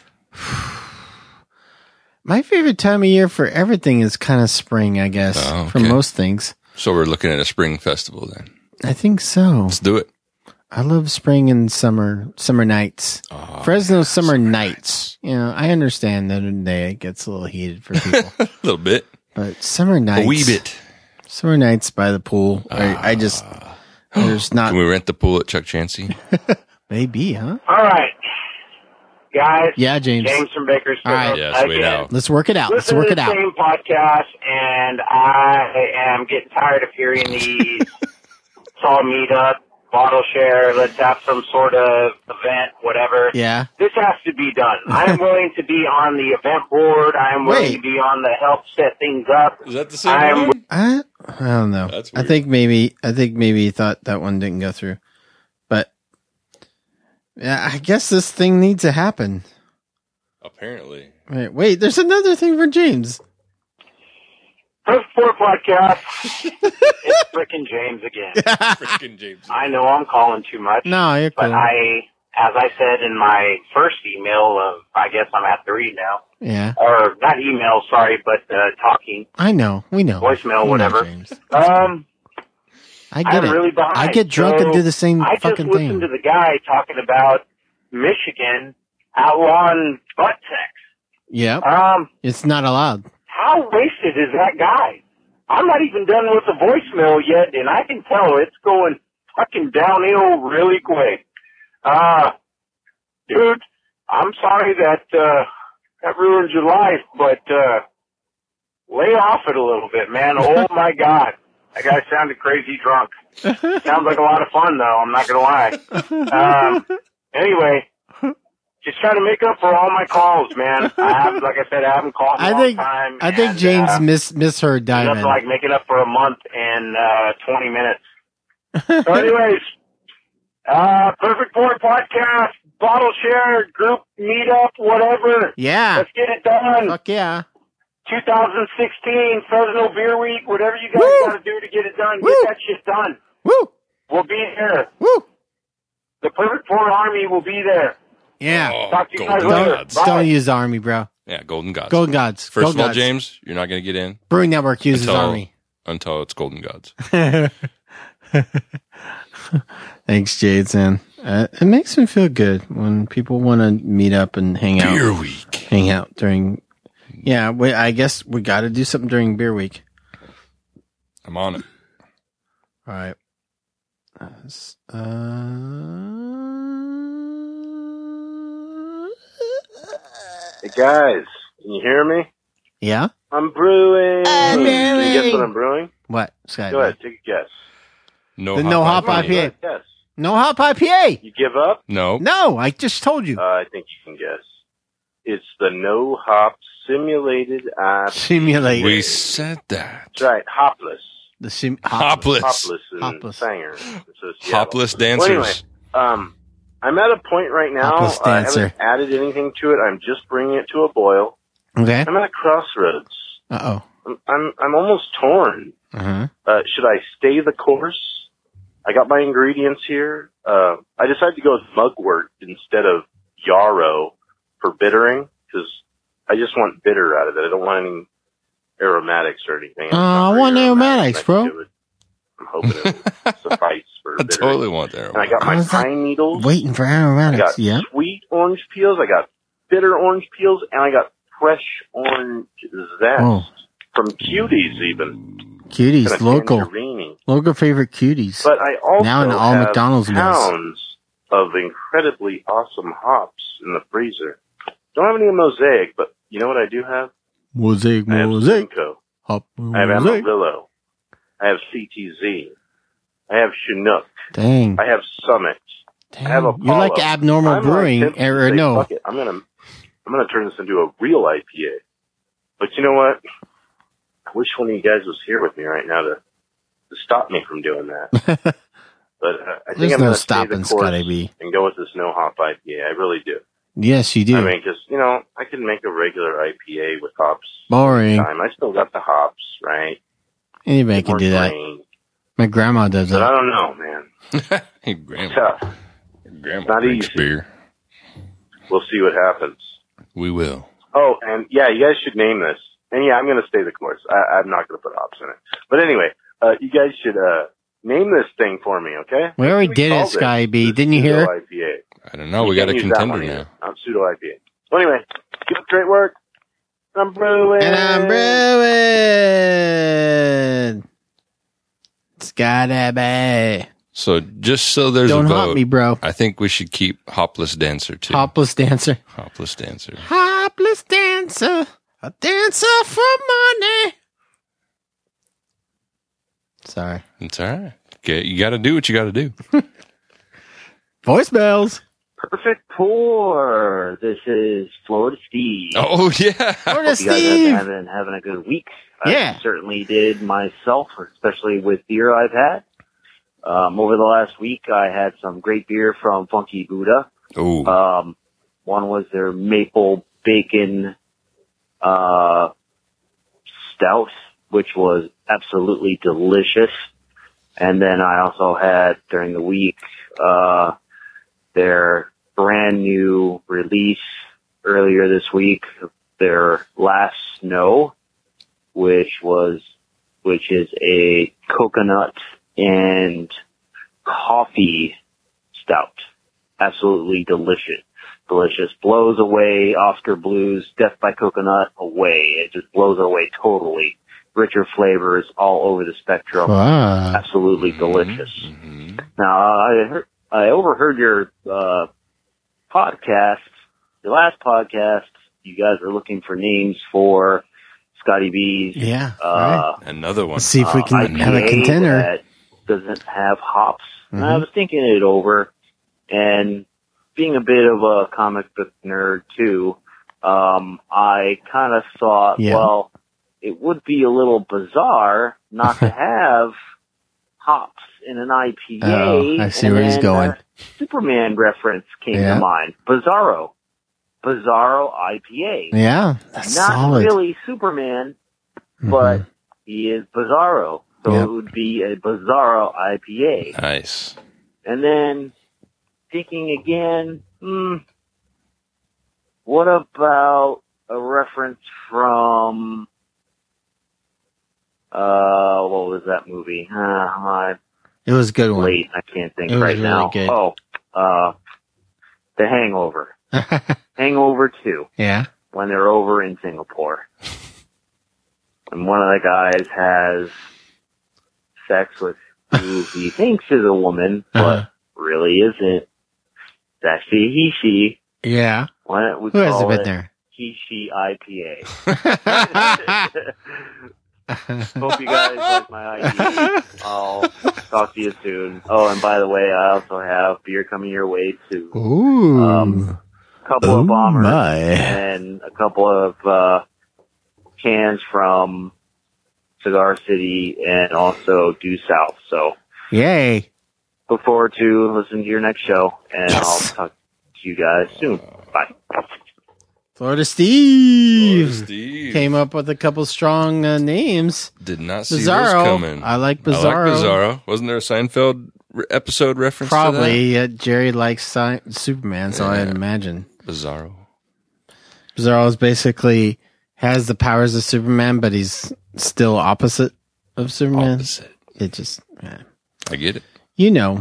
My favorite time of year for everything is kind of spring, I guess, Oh, for okay. most things. So we're looking at a spring festival then. I think so. Let's do it. I love spring and summer nights. Fresno summer nights. You know, I understand that in the day it gets a little heated for people, A little bit. but summer nights. A wee bit. Summer nights by the pool. I just, there's not, Can we rent the pool at Chuck Chansey? maybe, huh? all right, guys. Yeah, James. James from Bakersfield. All right. Yeah, sweet Again, out. Let's work it out. Let's listen work to it the out. same podcast, and I am getting tired of hearing these. Let's all meet up, bottle share. Let's have some sort of event, whatever. Yeah. This has to be done. I am willing to be on the event board. I am willing Wait. to be on the help set things up. Is that the I am I don't know. That's I weird. think maybe he thought that one didn't go through, but yeah, I guess this thing needs to happen. Apparently. Wait, there's another thing for James. Perfect Four podcast. It's frickin' James again. Freaking James. I know I'm calling too much. No, you're But cool. as I said in my first email of, I guess I'm at 3 now, Yeah, or not email, sorry, but talking, I know. We know. voicemail, We know, whatever. James. I get I'm it. really behind. I get drunk and do the same I just fucking listened thing. to the guy talking about Michigan outlawing butt sex. Yep. It's not allowed. How wasted is that guy? I'm not even done with the voicemail yet, and I can tell it's going fucking downhill really quick. Dude, I'm sorry that ruined your life, but lay off it a little bit, man. Oh my God. That guy sounded crazy drunk. Sounds like a lot of fun, though. I'm not going to lie. Anyway, just trying to make up for all my calls, man. Like I said, I haven't called in a long time. I think and, James misheard nothing Diamond. like making up for a month and 20 minutes. So anyways, Perfect Four podcast, bottle share, group meetup, whatever. Yeah. Let's get it done. Fuck yeah. 2016 Fresno Beer Week, whatever you guys Woo! got to do to get it done, Woo! get that shit done. Woo. We'll be there. Woo. The Perfect Four Army will be there. Yeah. Oh, Talk to you guys Golden later. Gods. Bye. Don't use the Army, bro. Yeah, Golden Gods. Golden Gods. First Golden of all, Gods. James, you're not going to get in Brewing Network uses until, Army. until it's Golden Gods. Thanks, Jades, man. It makes me feel good when people want to meet up and hang out. Beer Week. Hang out during. Yeah, I guess we got to do something during Beer Week. I'm on it. All right. Hey guys, can you hear me? Yeah. I'm brewing. I'm Can you guess brewing. what I'm brewing? What? Scott? Go ahead, take a guess. No The hop no hop IPA. IPA. Yes. No hop IPA. You give up? No. No, I just told you. I think you can guess. It's the no hop simulated IPA. Simulate. We said that. That's right, hopless. The Hopless. Hopless and Hopless. Sanger. So, Hopless Well, anyway, dancers. I'm at a point right now. Hopless I Dancer. haven't added anything to it. I'm just bringing it to a boil. Okay. I'm at a crossroads. Uh-oh. I'm almost torn. Uh-huh. Should I stay the course? I got my ingredients here. I decided to go with mugwort instead of yarrow for bittering because I just want bitter out of it. I don't want any aromatics or anything. I want aromatics, bro. I'm hoping it will suffice for I bittering. totally want that. And I got my pine needles. Waiting for I aromatics, got yeah. sweet orange peels. I got bitter orange peels, and I got fresh orange zest Oh. from Cuties, even. Cuties, Kinda local. tangerine-y. Local favorite cuties. But I also Now in all have McDonald's meals. pounds of incredibly awesome hops in the freezer. Don't have any Mosaic, but you know what I do have? Mosaic, I have mosaic. Simcoe. Hop, I have mosaic. Amarillo. I have CTZ. I have Chinook. Dang. I have Summit. I have Dang. You're like Apollo. Abnormal I'm Brewing, tempted to or say, no. fuck it. I'm gonna turn this into a real IPA. But you know what? I wish one of you guys was here with me right now to stop me from doing that. But I think There's I'm no gonna stay stopping, the course Scotty B. and go with this no hop IPA. I really do. Yes, you do. I mean, because I can make a regular IPA with hops. Boring. Time. I still got the hops, right? Anybody can More do that. grain. My grandma does But I that. don't know, man. Hey, Grandma. Tough. Grandma Not drinks easy. beer. We'll see what happens. We will. Oh, and yeah, you guys should name this. And yeah, I'm going to stay the course. I'm not going to put hops in it. But anyway, you guys should name this thing for me, okay? We already What did call it, this? Sky B. The Didn't you hear? pseudo IPA. I don't know. We got a Can't use that contender one either. now. Not pseudo IPA. So anyway, keep up the great work. I'm brewing. And I'm brewing. Scotty B. So just so there's Don't a hop vote, me, bro. I think we should keep Hopless Dancer too. Hopless Dancer. Hopless Dancer. Hopless Dancer. A dancer for money. Sorry. It's all right. Okay, you got to do what you got to do. Voicemails. Perfect pour. This is Florida Steve. Oh yeah. Florida Hope you guys Steve. have been having a good week. Yeah. I certainly did myself, especially with beer I've had. Over the last week, I had some great beer from Funky Buddha. Oh. One was their maple bacon stout, which was absolutely delicious. And then I also had during the week their brand new release earlier this week, their Last Snow, which is a coconut and coffee stout. Absolutely delicious. Delicious. Blows away Oscar Blues, Death by Coconut away. It just blows away totally. Richer flavors all over the spectrum. Wow. Absolutely delicious. Mm-hmm. Now, I overheard your podcast, your last podcast. You guys were looking for names for Scotty B's. Yeah. Right. Another one. Let's see if we can IPA have a contender. that doesn't have hops. And I Mhm. was thinking it over, and being a bit of a comic book nerd too, I kind of thought, Yeah. well, it would be a little bizarre not to have hops in an IPA. Oh, I see and where he's then going. a Superman reference came Yeah. to mind. Bizarro IPA. Yeah. That's Not solid. really Superman, Mhm. but he is Bizarro. So Yep. it would be a Bizarro IPA. Nice. And then thinking again, what about a reference from, what was that movie? I'm It was a good one. late. I can't think It was right really now. good. Oh, The Hangover. Hangover 2. Yeah. When they're over in Singapore. And one of the guys has sex with who he thinks is a woman, but really isn't. It's actually a he-she. Yeah. Why don't we Who has call been it there? he-she IPA? Hope you guys like my idea. I'll talk to you soon. Oh, and by the way, I also have beer coming your way too. Ooh. A couple Oh of bombers my. and a couple of cans from Cigar City and also Due South. So Yay. look forward to listening to your next show, and Yes. I'll talk to you guys soon. Bye. Florida Steve. Florida Steve. Came up with a couple strong names. Did not see Bizarro. those coming. I like I Bizarro. like Bizarro. Wasn't there a Seinfeld episode reference to Probably. Jerry likes Superman, so I'd imagine. that? Bizarro. Bizarro is basically has the powers of Superman, but he's still opposite of Superman. Opposite. It just, yeah. I get it. You know.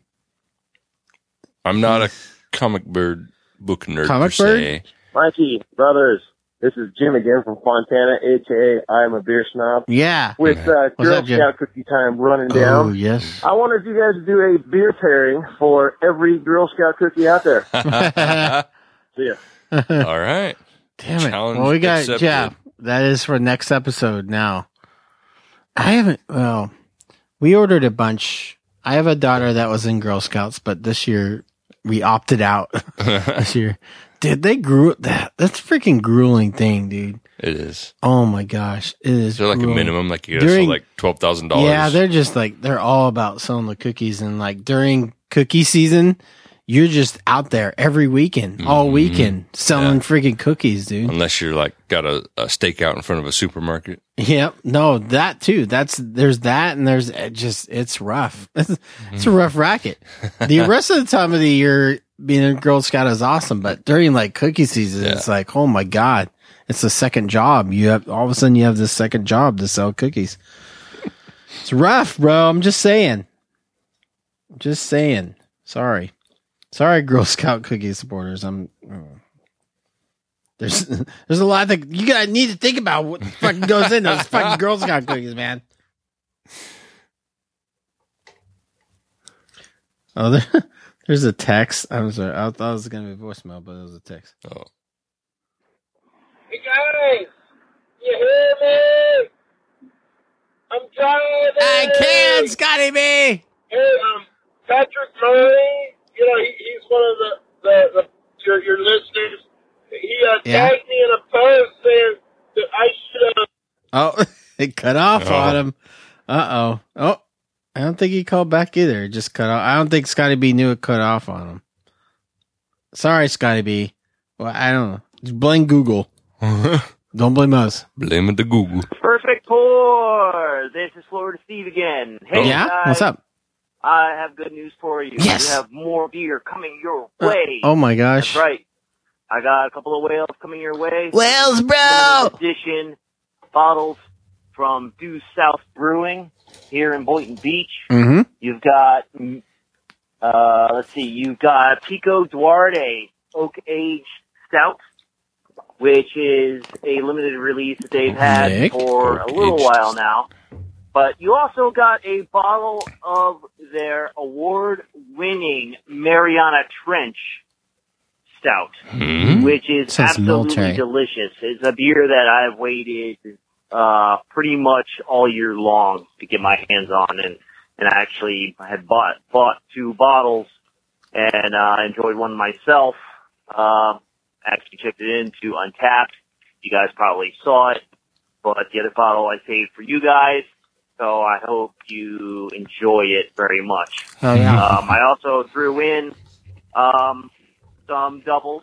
I'm not a comic book nerd Comic per bird? se. Mikey, brothers, this is Jim again from Fontana, a.k.a. I am a beer snob. Yeah. With What's Girl up, Jim? Scout cookie time running Oh, down. yes. I wonder if you guys would do a beer pairing for every Girl Scout cookie out there. See ya. All right. Damn it. Challenge Well, we got, accepted. yeah, that is for next episode now. I haven't, well, we ordered a bunch. I have a daughter that was in Girl Scouts, but this year we opted out this year. Dude, they grew that's a freaking grueling thing, dude. It is. Oh my gosh. It is. Is there like a grueling. minimum? Like you gotta sell like $12,000? Yeah, they're just like, they're all about selling the cookies. And like during cookie season, you're just out there every weekend, all weekend, selling freaking cookies, dude. Unless you're like got a stakeout in front of a supermarket. Yep. No, that too. There's that, and there's it's rough. It's a rough racket. The rest of the time of the year, being a Girl Scout is awesome, but during like cookie season, it's like, oh my God, it's a second job. You have, all of a sudden you have this second job to sell cookies. It's rough, bro. I'm just saying. Sorry, Girl Scout cookie supporters. There's a lot that you guys need to think about what fucking goes in those fucking Girl Scout cookies, man. Oh, there's a text. I'm sorry. I thought it was going to be voicemail, but it was a text. Oh. Hey guys, you hear me? I'm driving. I can, Scotty B. Hey, Patrick Murray. You know he's one of the your listeners. He tagged me in a post saying that I should have. Oh, it cut off on him. Uh-oh. Oh, I don't think he called back either. It just cut off. I don't think Scotty B knew it cut off on him. Sorry, Scotty B. Well, I don't know. Just blame Google. Don't blame us. Blame it to Google. Perfect pour. This is Florida Steve again. Hey, Yeah? guys, What's up? I have good news for you. Yes. You have more beer coming your way. Oh my gosh. That's right. I got a couple of whales coming your way. Whales, bro! Limited edition bottles from Due South Brewing here in Boynton Beach. Mm-hmm. You've got, you've got Pico Duarte Oak Age Stout, which is a limited release that they've had for a little while now. But you also got a bottle of their award-winning Mariana Trench Stout, which is Sounds absolutely military. delicious. It's a beer that I've waited pretty much all year long to get my hands on, and I actually had bought 2 bottles and enjoyed one myself. Actually checked it into Untapped. You guys probably saw it, but the other bottle I saved for you guys. So I hope you enjoy it very much. Oh, yeah. I also threw in some doubles,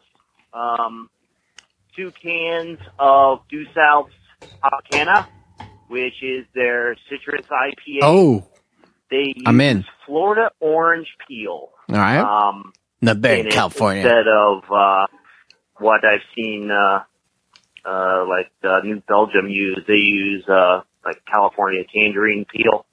2 cans of Due South's Tropicana, which is their citrus IPA. Oh. They use I'm in. Florida orange peel. All right. Not bad, in it California. Instead of what I've seen New Belgium use. They use like California tangerine peel.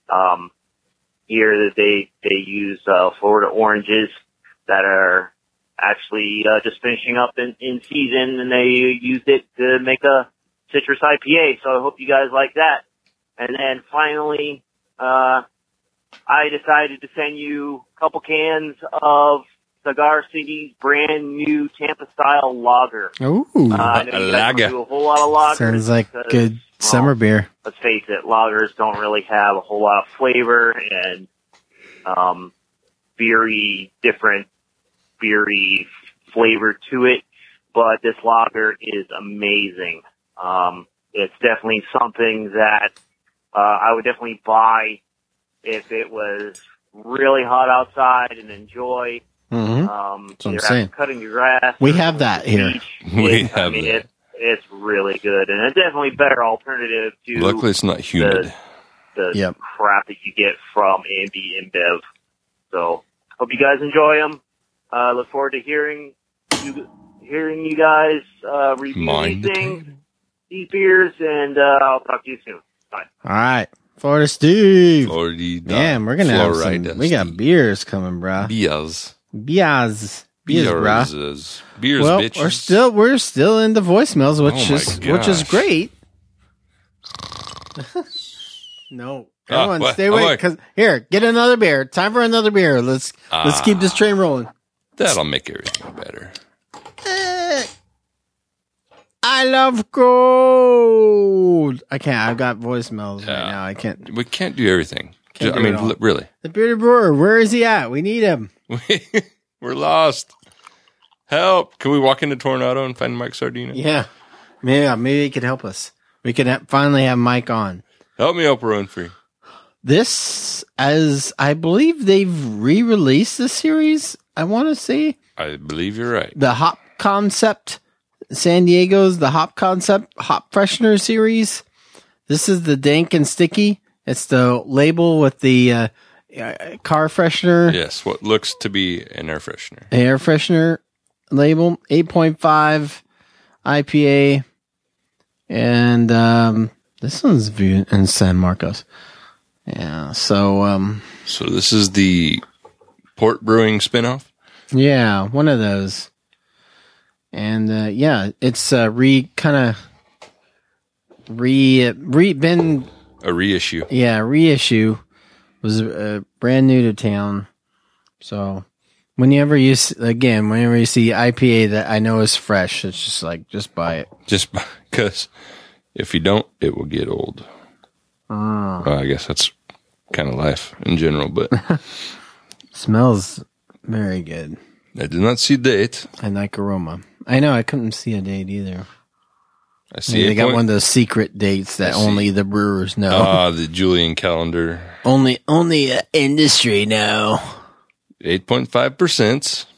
Here they use Florida oranges that are actually just finishing up in season, and they used it to make a citrus IPA. So I hope you guys like that. And then finally, I decided to send you a couple cans of Cigar City's brand new Tampa style lager. Ooh. I know you guys don't do a whole lot of lagers. Sounds like because, good summer beer. Let's face it, lagers don't really have a whole lot of flavor and beery flavor to it. But this lager is amazing. It's definitely something that I would definitely buy if it was really hot outside and enjoy. Mm-hmm. That's what I'm You're saying. cutting your grass. We have that here. It's really good, and it's definitely a better alternative to Luckily, it's not humid. the crap that you get from Ambi and Bev. So, hope you guys enjoy them. Look forward to hearing you guys review these beers, and I'll talk to you soon. Bye. All right. Florida Steve. Florida. Man, we're going to have some. We got beers coming, bro. Beers, bro. Beers, well, bitches. we're still in the voicemails, which is gosh. great. No. Everyone, stay away. Because here, get another beer. Time for another beer. Let's keep this train rolling. That'll make everything better. I love gold. I can't. I've got voicemails right now. I can't. We can't do everything. Can't I do mean, it all. really. The bearded brewer. Where is he at? We need him. We're lost. Help. Can we walk into Tornado and find Mike Sardina? Yeah. Maybe he could help us. We could finally have Mike on. Help me, Oprah Winfrey. This, as I believe they've re-released the series, I want to say. I believe you're right. The Hop Concept, San Diego's The Hop Concept Hop Freshener series. This is the Dank and Sticky. It's the label with the car freshener. Yes, what looks to be an air freshener. Air freshener label, 8.5 IPA. And this one's in San Marcos. Yeah, so this is the Port Brewing spinoff? Yeah, one of those. And it's been a reissue. Yeah, reissue. Was brand new to town. So whenever you see IPA that I know is fresh, it's just buy it. Just because if you don't, it will get old. I guess that's kind of life in general, but smells very good. I did not see date. I like aroma. I know I couldn't see a date either. I see. They got one of those secret dates that only the brewers know. The Julian calendar. Only industry know. 8.5%.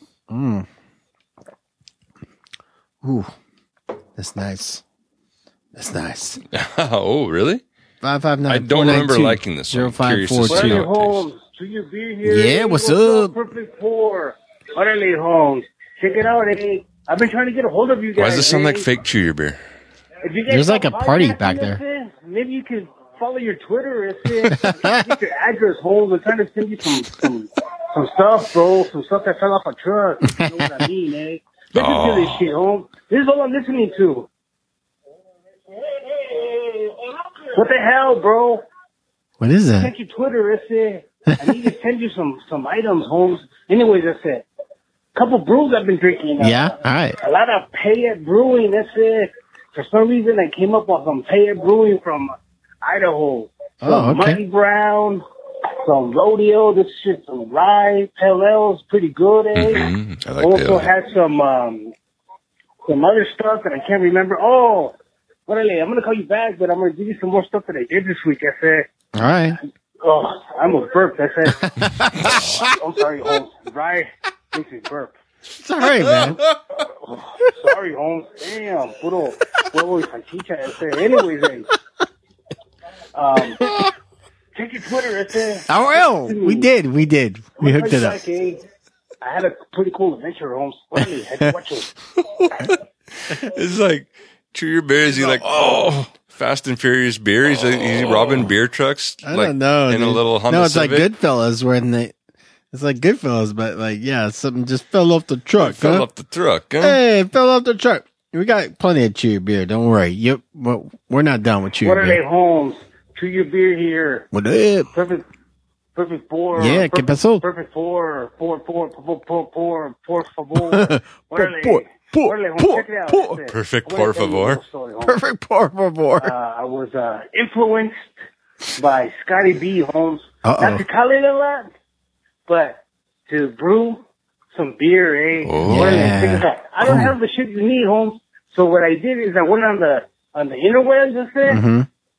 Ooh, that's nice. That's nice. Oh, really? 559. I don't remember liking this one. 0542. Holmes, to your beer here. Yeah, what's up? Perfect pour. Utterly Holmes. Check it out, eh? I've been trying to get a hold of you guys. Why does this sound like fake Chew Your Beer? There's like a party back there. Maybe you can follow your Twitter. Get your address, Holmes. I'm trying to send you some stuff, bro. Some stuff that fell off a truck. You know what I mean, eh? Listen to this shit, Holmes. This is all I'm listening to. What the hell, bro? What is that? Check your Twitter. I need to send you some items, Holmes. Anyways, that's it. Couple brews I've been drinking. Yeah, all right. A lot of Payette Brewing. That's it. For some reason, I came up with some Payette Brewing from Idaho. Some Muddy Brown, some Rodeo. This shit, some rye, pale ale's pretty good, eh? Mm-hmm. I like also had some other stuff that I can't remember. Oh, I'm gonna call you back, but I'm gonna give you some more stuff that I did this week. I said. All right. Oh, I'm a burp. That's it. I'm sorry, Holmes. Rye makes me burp. It's all right, man. Sorry, Holmes. Damn, puro huevo y salchicha. Anyways, check your Twitter. Oh, well, we did. We hooked it up. I had a pretty cool adventure, Holmes. What It's like Chew Your Beer. Is he like, Fast and Furious beer? He's robbing beer trucks. I don't know. In a little Honda No, it's Civic? like Goodfellas it's like Goodfellas, but something just fell off the truck. Fell off the truck. Huh? Hey, it fell off the truck. We got plenty of Chew Your Beer. Don't worry. Yep, we're not done with Chew Your Beer. What are they, Holmes? Chew Your Beer here. What up? Perfect pour. Yeah, ¿qué pasó? Perfect pour, por favor. Perfect, por favor. Perfect, por favor. I was influenced by Scotty B, Holmes. Not to call it a lot, but to brew some beer, eh? Oh, yeah. I don't have the shit you need, Holmes. So what I did is I went on the interwebs and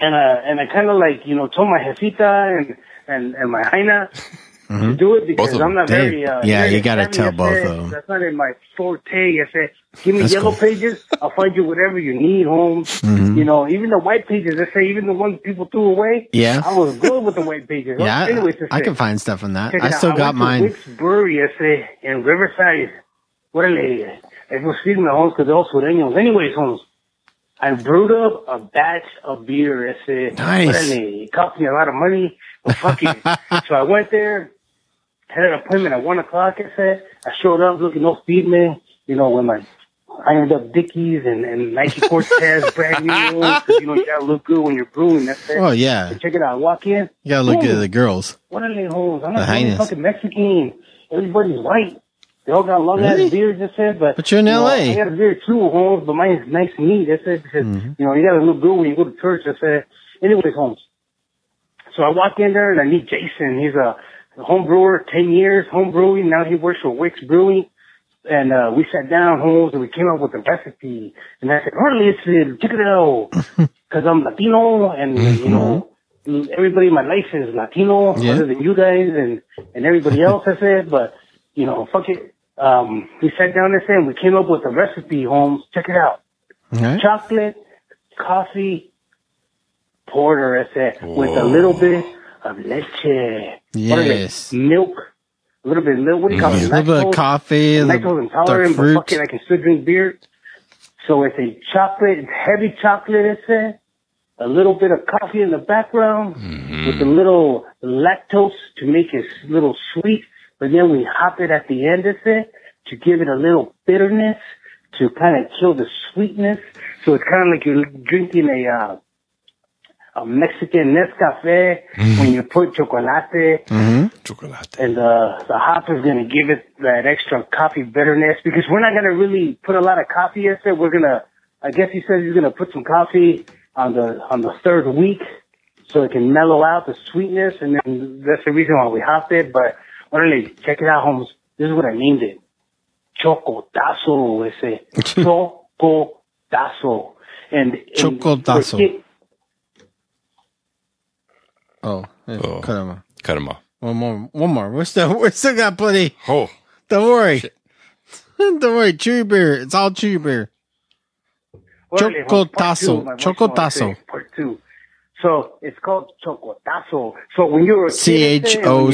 and I kind of like, told my jefita and my jaina to do it because I'm not very, you got to tell both of them. That's not in my forte. I said, give me yellow pages. I'll find you whatever you need, Holmes. Even the white pages, I say, even the ones people threw away. Yeah. I was good with the white pages. Yeah. Anyways, I can find stuff on that. I still got mine. Wick's Brewery, I say, in Riverside. Órale. Excuse me, Holmes, because they're all sureños. Anyways, Holmes, I brewed up a batch of beer. I said, nice. It cost me a lot of money, but fuck it. So I went there. Had an appointment at 1 o'clock, I said. I showed up looking no speed, man. With my ironed up Dickies and Nike Cortez, brand new ones. Because, you gotta look good when you're brewing. That's it. Oh, yeah. So check it out. I walk in. You gotta look good at the girls. What are they, hoes? I'm not really fucking Mexican. Everybody's white. They all got long ass beards, I said. But you're in LA. I got a beard too, Holmes, but mine's nice and neat. I said, because, you gotta look good when you go to church. I said, anyways, Holmes. So I walk in there and I meet Jason. He's a home brewer, 10 years, home brewing. Now he works for Wick's Brewing. And we sat down, Holmes, and we came up with a recipe. And I said, listen, check it out. Because I'm Latino, and, everybody in my life is Latino, other than you guys and everybody else, I said. But, fuck it. We sat down and we came up with a recipe, Holmes. Check it out. Okay. Chocolate, coffee, porter, I said, with a little bit of leche. Yes. Milk. A little bit of milk. What do you call it? A little bit of coffee. I'm lactose intolerant, but fuck it, I can still drink beer. So it's a chocolate, it's heavy chocolate, it said. A little bit of coffee in the background with a little lactose to make it a little sweet. But then we hop it at the end of it to give it a little bitterness to kind of kill the sweetness. So it's kind of like you're drinking a Mexican Nescafe when you put chocolate. Chocolate. And the hop is going to give it that extra coffee bitterness because we're not going to really put a lot of coffee in it. I guess he says he's going to put some coffee on the third week so it can mellow out the sweetness. And then that's the reason why we hopped it. But really, check it out, Holmes. This is what I named it. Chocotazo, ese. Chocotazo. And Chocotazo. Cut him off. One more. We're still got plenty. Oh, don't worry. Don't worry. Chewy beer. It's all chewy beer. Chocotazo. Part 2. So it's called Chocotazo. So when you were a kid,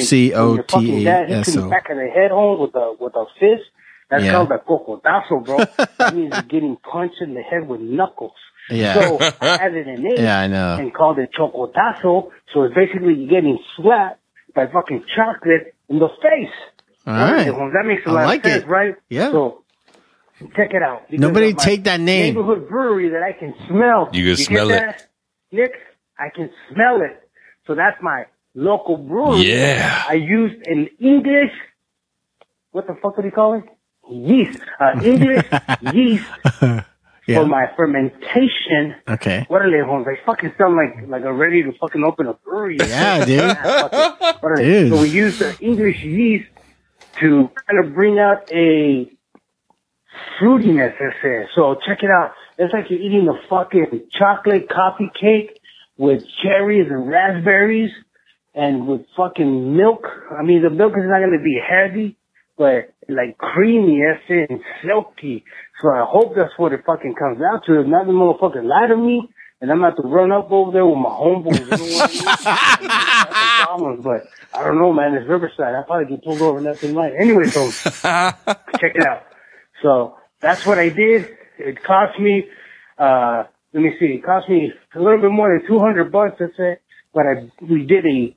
CHOCOTASO. Back of the head, home with a fist. That's called a cocotazo, bro. That means you're getting punched in the head with knuckles. Yeah. So I added an A I know. and called it Chocotazo. So it's basically you're getting slapped by fucking chocolate in the face. All right. That makes a lot of sense, right? Yeah. So check it out. Nobody take that name. Neighborhood brewery that I can smell. You can smell it. Nick, I can smell it. So that's my local brewery. Yeah. I used an English, what the fuck do you call it? Yeast. English yeast for my fermentation. Okay. What are they, Holmes? They fucking sound like I'm ready to fucking open a brewery. Yeah, dude. Dude. So we used the English yeast to kind of bring out a fruitiness, I say. So check it out. It's like you're eating a fucking chocolate coffee cake with cherries and raspberries and with fucking milk. I mean, the milk is not going to be heavy, but like creamy, and silky. So I hope that's what it fucking comes out to. If not, the motherfucker lie to me, and I'm going to have to run up over there with my homeboys. You know what I mean? Problems, but I don't know, man. It's Riverside. I'll probably get pulled over and nothing right. Anyway, so check it out. So that's what I did. It cost me, let me see, it cost me a little bit more than $200, that's it. But we did a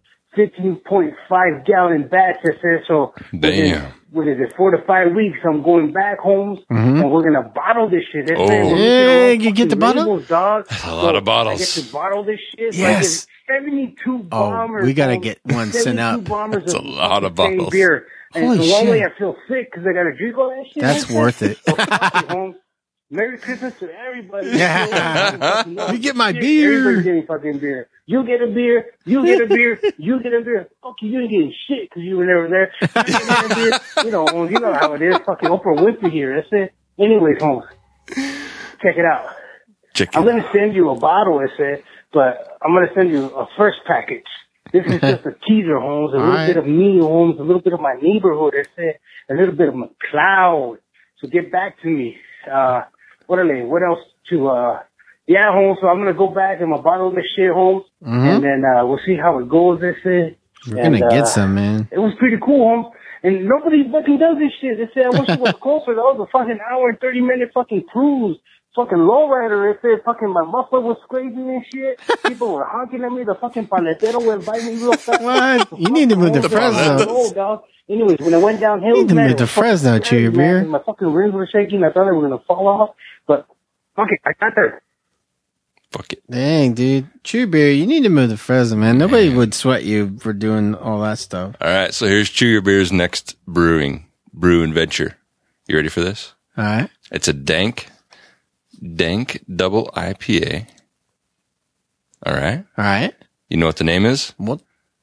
15.5 gallon batch, that's it. So what is it, 4 to 5 weeks, I'm going back home and we're going to bottle this shit. That's it. Yeah, you get the bottle? Labels, dog. That's a lot of bottles. I get to bottle this shit. Yes. Like 72 bombers. We got to get one sent out. That's a lot of bottles. Beer. And Holy one way shit. I feel sick because I got to drink all that shit. That's worth it. So fuck you, Holmes. Merry Christmas to everybody. Yeah. You get my beer. Everybody's getting fucking beer. You get a beer. You get a beer. You get a beer. Fuck you ain't getting shit because you were never there. You get a beer. You know how it is. Fucking Oprah Winfrey here. That's it. Anyways, Holmes, check it out. I'm going to send you a bottle, I said, but I'm going to send you a first package. This is just a teaser, Holmes, a little bit of me, Holmes, a little bit of my neighborhood, a little bit of McLeod. So get back to me. What else to, yeah, Holmes, so I'm going to go back and I'm going to bottle this shit, Holmes, and then we'll see how it goes, We're going to get some, man. It was pretty cool, Holmes. And nobody fucking does this shit. They say, I wish it was closer. That was a fucking hour and 30-minute fucking cruise. Fucking lowrider. It said fucking my muffler was scraping and shit. People were honking at me. The fucking paletero was biting me real fast. What? You need to move to Fresno. Oh, dog. Anyways, when I went downhill, you need to move to Fresno, Chew Beer. My fucking rims were shaking. I thought they were going to fall off. But, fuck it. I got there. Fuck it. Dang, dude. Chew Beer, you need to move to Fresno, man. Nobody would sweat you for doing all that stuff. All right, so here's Chew Your Beer's next brew venture. You ready for this? All right. It's a dank double IPA. All right. All right. You know what the name is? What?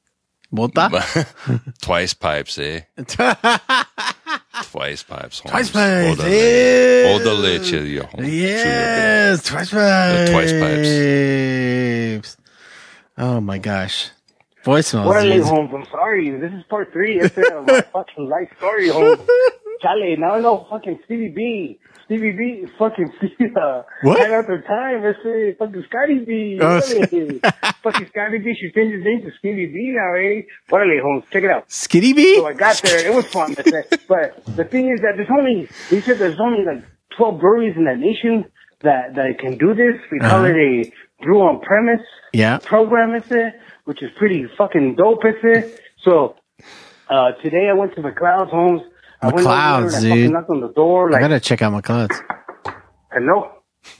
Twice Pipes, eh? Twice Pipes. Holmes. Twice Pipes. Oda leche, yo. Yes. Twice Pipes. Twice Pipes. Oh my gosh. Voicemails. Orale, Holmes, I'm sorry. This is part 3 of my fucking life story, Holmes. Chale, now I know fucking Stevie B. Stevie B fucking what? Right out their time. Let's say fucking Scotty B. Fucking Scotty B should change his name to Stevie B now, eh? Orale, Holmes, check it out. Skitty B? So I got there. It was fun. But the thing is that he said there's only like 12 breweries in the nation that can do this. We call it a brew on premise program, which is pretty fucking dope, So, today I went to McLeod's, Holmes. McLeod's, dude. I knocked on the door. I gotta check out McLeod's. Hello?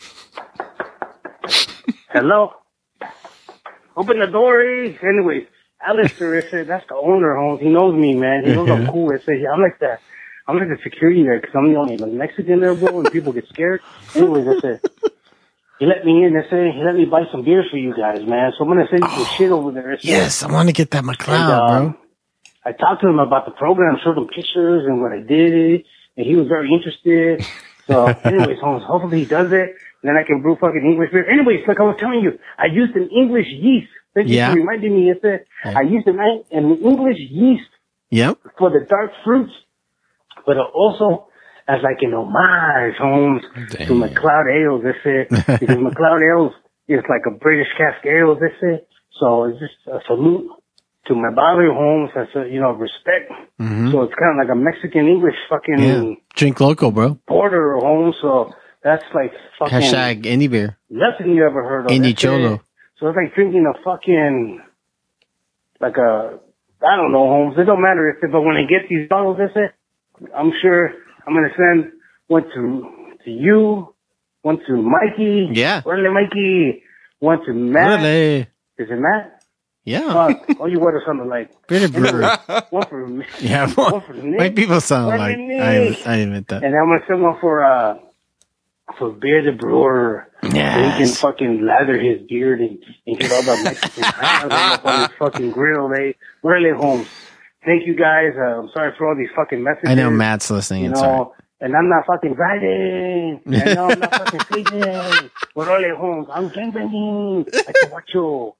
Hello? Open the door, eh? Anyways, Alistair, that's the owner, Holmes. He knows me, man. He knows I'm cool. I'm like the security there because I'm the only Mexican there, bro, and people get scared. Anyways, he let me in. He let me buy some beers for you guys, man. So I'm gonna send you some shit over there. Yes, I want to get that McLeod, bro. I talked to him about the program, showed him pictures and what I did, and he was very interested. So, anyways, Holmes, hopefully he does it, and then I can brew fucking English beer. Anyways, like I was telling you, I used an English yeast. Thank you for reminding me. I used an English yeast for the dark fruits, but also as like an homage, Holmes, to McLeod Ales. Because McLeod Ales is like a British cask ale. So it's just a salute to my bottler, Holmes, as a, respect. So it's kind of like a Mexican English fucking drink local, bro. Porter, Holmes. So that's like fucking hashtag indie beer. Nothing you ever heard of. Indie Cholo. So it's like drinking a fucking I don't know, Holmes. It don't matter but when I get these bottles, I'm sure I'm gonna send one to you, one to Mikey. Yeah. Orale, Mikey. One to Matt. Orale. Is it Matt? Yeah. Oh, you what or something like. Beer brewery. One for me. Yeah. One for Nick. White people sound like. I admit that. And I'm gonna send one for Beer the Brewer. Yeah. So he can fucking lather his beard and get all the Mexican hands up on his fucking grill. Really, Holmes. Thank you guys. I'm sorry for all these fucking messages. I know Matt's listening. It's all right. And I'm not fucking riding. I know I'm not fucking sleeping. Really, Holmes. I'm gangbanging. I can watch you.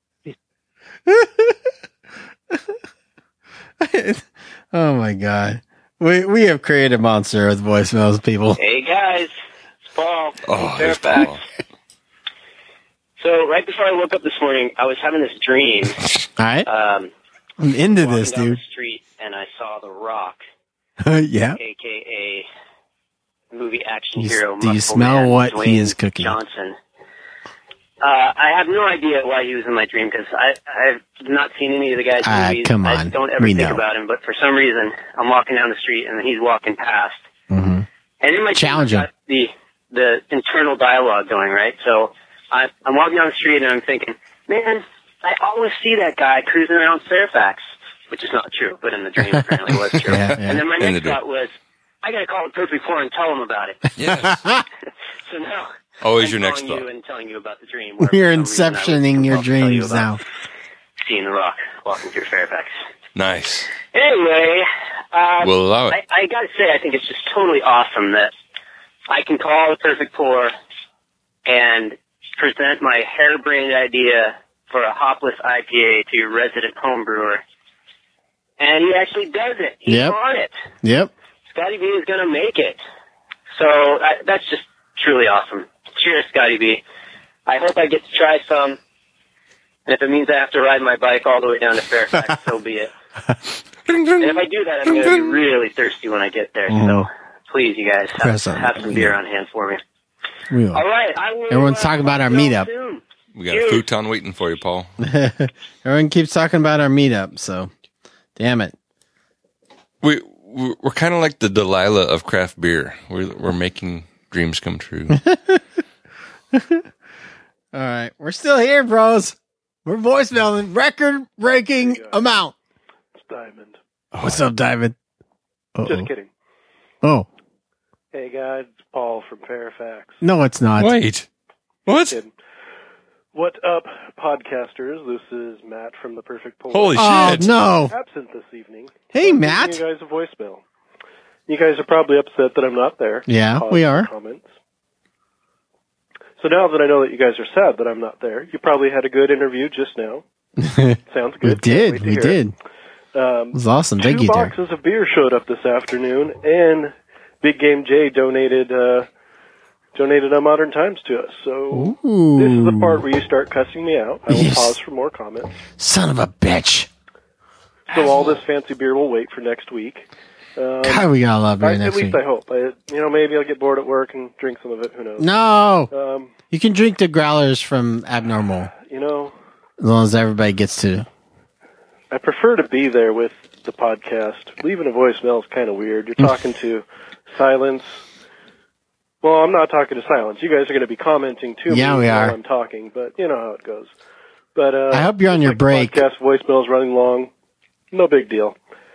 Oh my god, we have created a monster with voicemails, people. Hey guys, it's Paul. Oh, Fairfax. Paul. So right before I woke up this morning, I was having this dream. All right, I'm into this, down dude. The street, and I saw The Rock. Yeah. AKA movie action hero. Do you smell what Dwayne he is cooking? Johnson. I have no idea why he was in my dream because I've not seen any of the guy's movies. Come on. I don't ever think about him, but for some reason, I'm walking down the street and he's walking past. Mm-hmm. And in my dream, I've got the internal dialogue going, right? So I'm walking down the street and I'm thinking, man, I always see that guy cruising around Fairfax, which is not true, but in the dream apparently was true. And then my next thought was, I gotta call the Perfect Four and tell him about it. Yes. So now, always your next thought. You and telling you about the dream. We're inceptioning your dreams now. Seeing The Rock walking through Fairfax. Nice. Anyway, we'll allow it. I gotta say, I think it's just totally awesome that I can call the Perfect Four and present my harebrained idea for a hopless IPA to your resident home brewer. And he actually does it. He's on it. Yep. Scotty B is going to make it. So that's just truly awesome. Cheers, Scotty B. I hope I get to try some. And if it means I have to ride my bike all the way down to Fairfax, so be it. And if I do that, I'm going to be really thirsty when I get there. So please, you guys, have some beer on hand for me. Real. All right. Everyone's talking about our meetup. We got a futon waiting for you, Paul. Everyone keeps talking about our meetup, so damn it. We're kind of like the Delilah of craft beer. We're making dreams come true. All right. We're still here, bros. We're voicemailing record-breaking amount. It's Diamond. What's up, Diamond? Just kidding. Oh. Hey, guys. It's Paul from Fairfax. No, it's not. Wait. What? Kidding. What up, podcasters? This is Matt from The Perfect Polar. Holy shit. Oh, no. Absent this evening. Hey, Matt. You guys a voicemail. You guys are probably upset that I'm not there. Yeah, we are. Comments. So now that I know that you guys are sad that I'm not there, you probably had a good interview just now. Sounds good. We did. It was awesome. Thank you, Two Derek. boxes of beer showed up this afternoon, and Big Game J donated a Modern Times to us. So this is the part where you start cussing me out. I will pause for more comments. Son of a bitch. So all this fancy beer will wait for next week. God, we got a lot of beer next week. At least I hope. Maybe I'll get bored at work and drink some of it. Who knows? No. You can drink the growlers from Abnormal. As long as everybody gets to. I prefer to be there with the podcast. Leaving a voicemail is kind of weird. You're talking to silence. Well, I'm not talking to silence. You guys are going to be commenting to me while I'm talking, but you know how it goes. But I hope you're on your break. Podcast voicemail's running long. No big deal.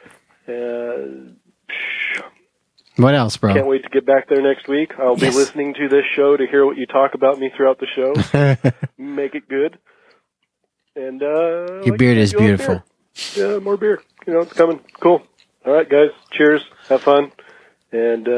What else, bro? Can't wait to get back there next week. I'll be listening to this show to hear what you talk about me throughout the show. Make it good. And your beard is beautiful. Yeah, more beer. It's coming. Cool. All right, guys. Cheers. Have fun. And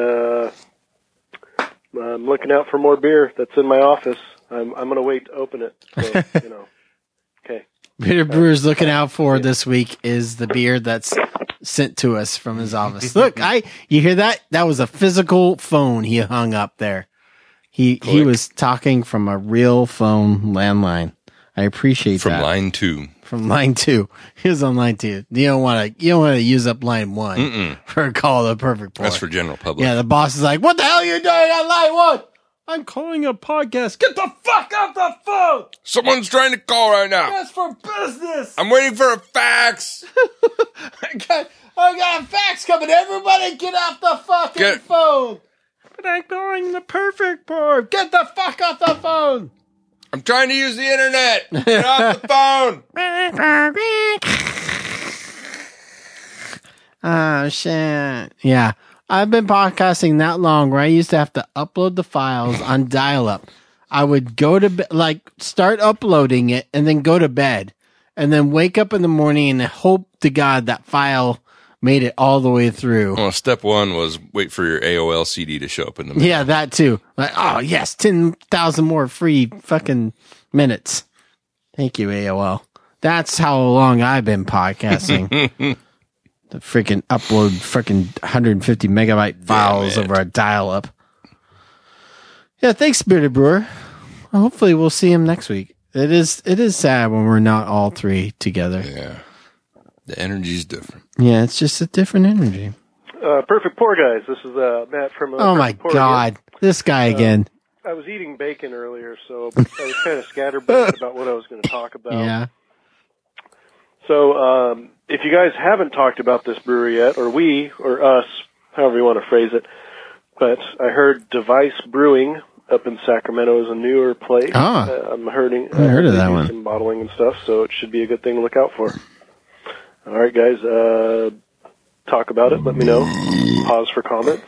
I'm looking out for more beer that's in my office. I'm going to wait to open it. So, Okay. Bearded Brewer's looking out for this week is the beer that's sent to us from his office. Look, you hear that? That was a physical phone he hung up there. He was talking from a real phone landline. I appreciate that. From line 2. From line 2. He was on line 2. You don't want to use up line 1 for a call to the Perfect Pour. That's for general public. Yeah, the boss is like, what the hell are you doing on line 1? I'm calling a podcast. Get the fuck off the phone! Someone's trying to call right now. That's for business. I'm waiting for a fax. I got a fax coming. Everybody get off the fucking phone. But I'm calling the Perfect Pour. Get the fuck off the phone. I'm trying to use the internet. Get off the phone. Oh, shit. Yeah. I've been podcasting that long where I used to have to upload the files on dial-up. I would go to start uploading it and then go to bed and then wake up in the morning and hope to God that file made it all the way through. Well, step 1 was wait for your AOL CD to show up in the mail. Yeah, that too. Like, oh, yes, 10,000 more free fucking minutes. Thank you, AOL. That's how long I've been podcasting. The freaking upload freaking 150 megabyte files over a dial-up. Yeah, thanks, Bearded Brewer. Well, hopefully we'll see him next week. It is sad when we're not all three together. Yeah. The energy's different. Yeah, it's just a different energy. Perfect Pour guys. This is Matt from oh my God. Again. This guy again. I was eating bacon earlier, so I was kind of scatterbrained about what I was going to talk about. Yeah. So, if you guys haven't talked about this brewery yet, or we, or us, however you want to phrase it, but I heard Device Brewing up in Sacramento is a newer place. I heard of that one. Some bottling and stuff, so it should be a good thing to look out for. All right, guys, talk about it. Let me know. Pause for comments.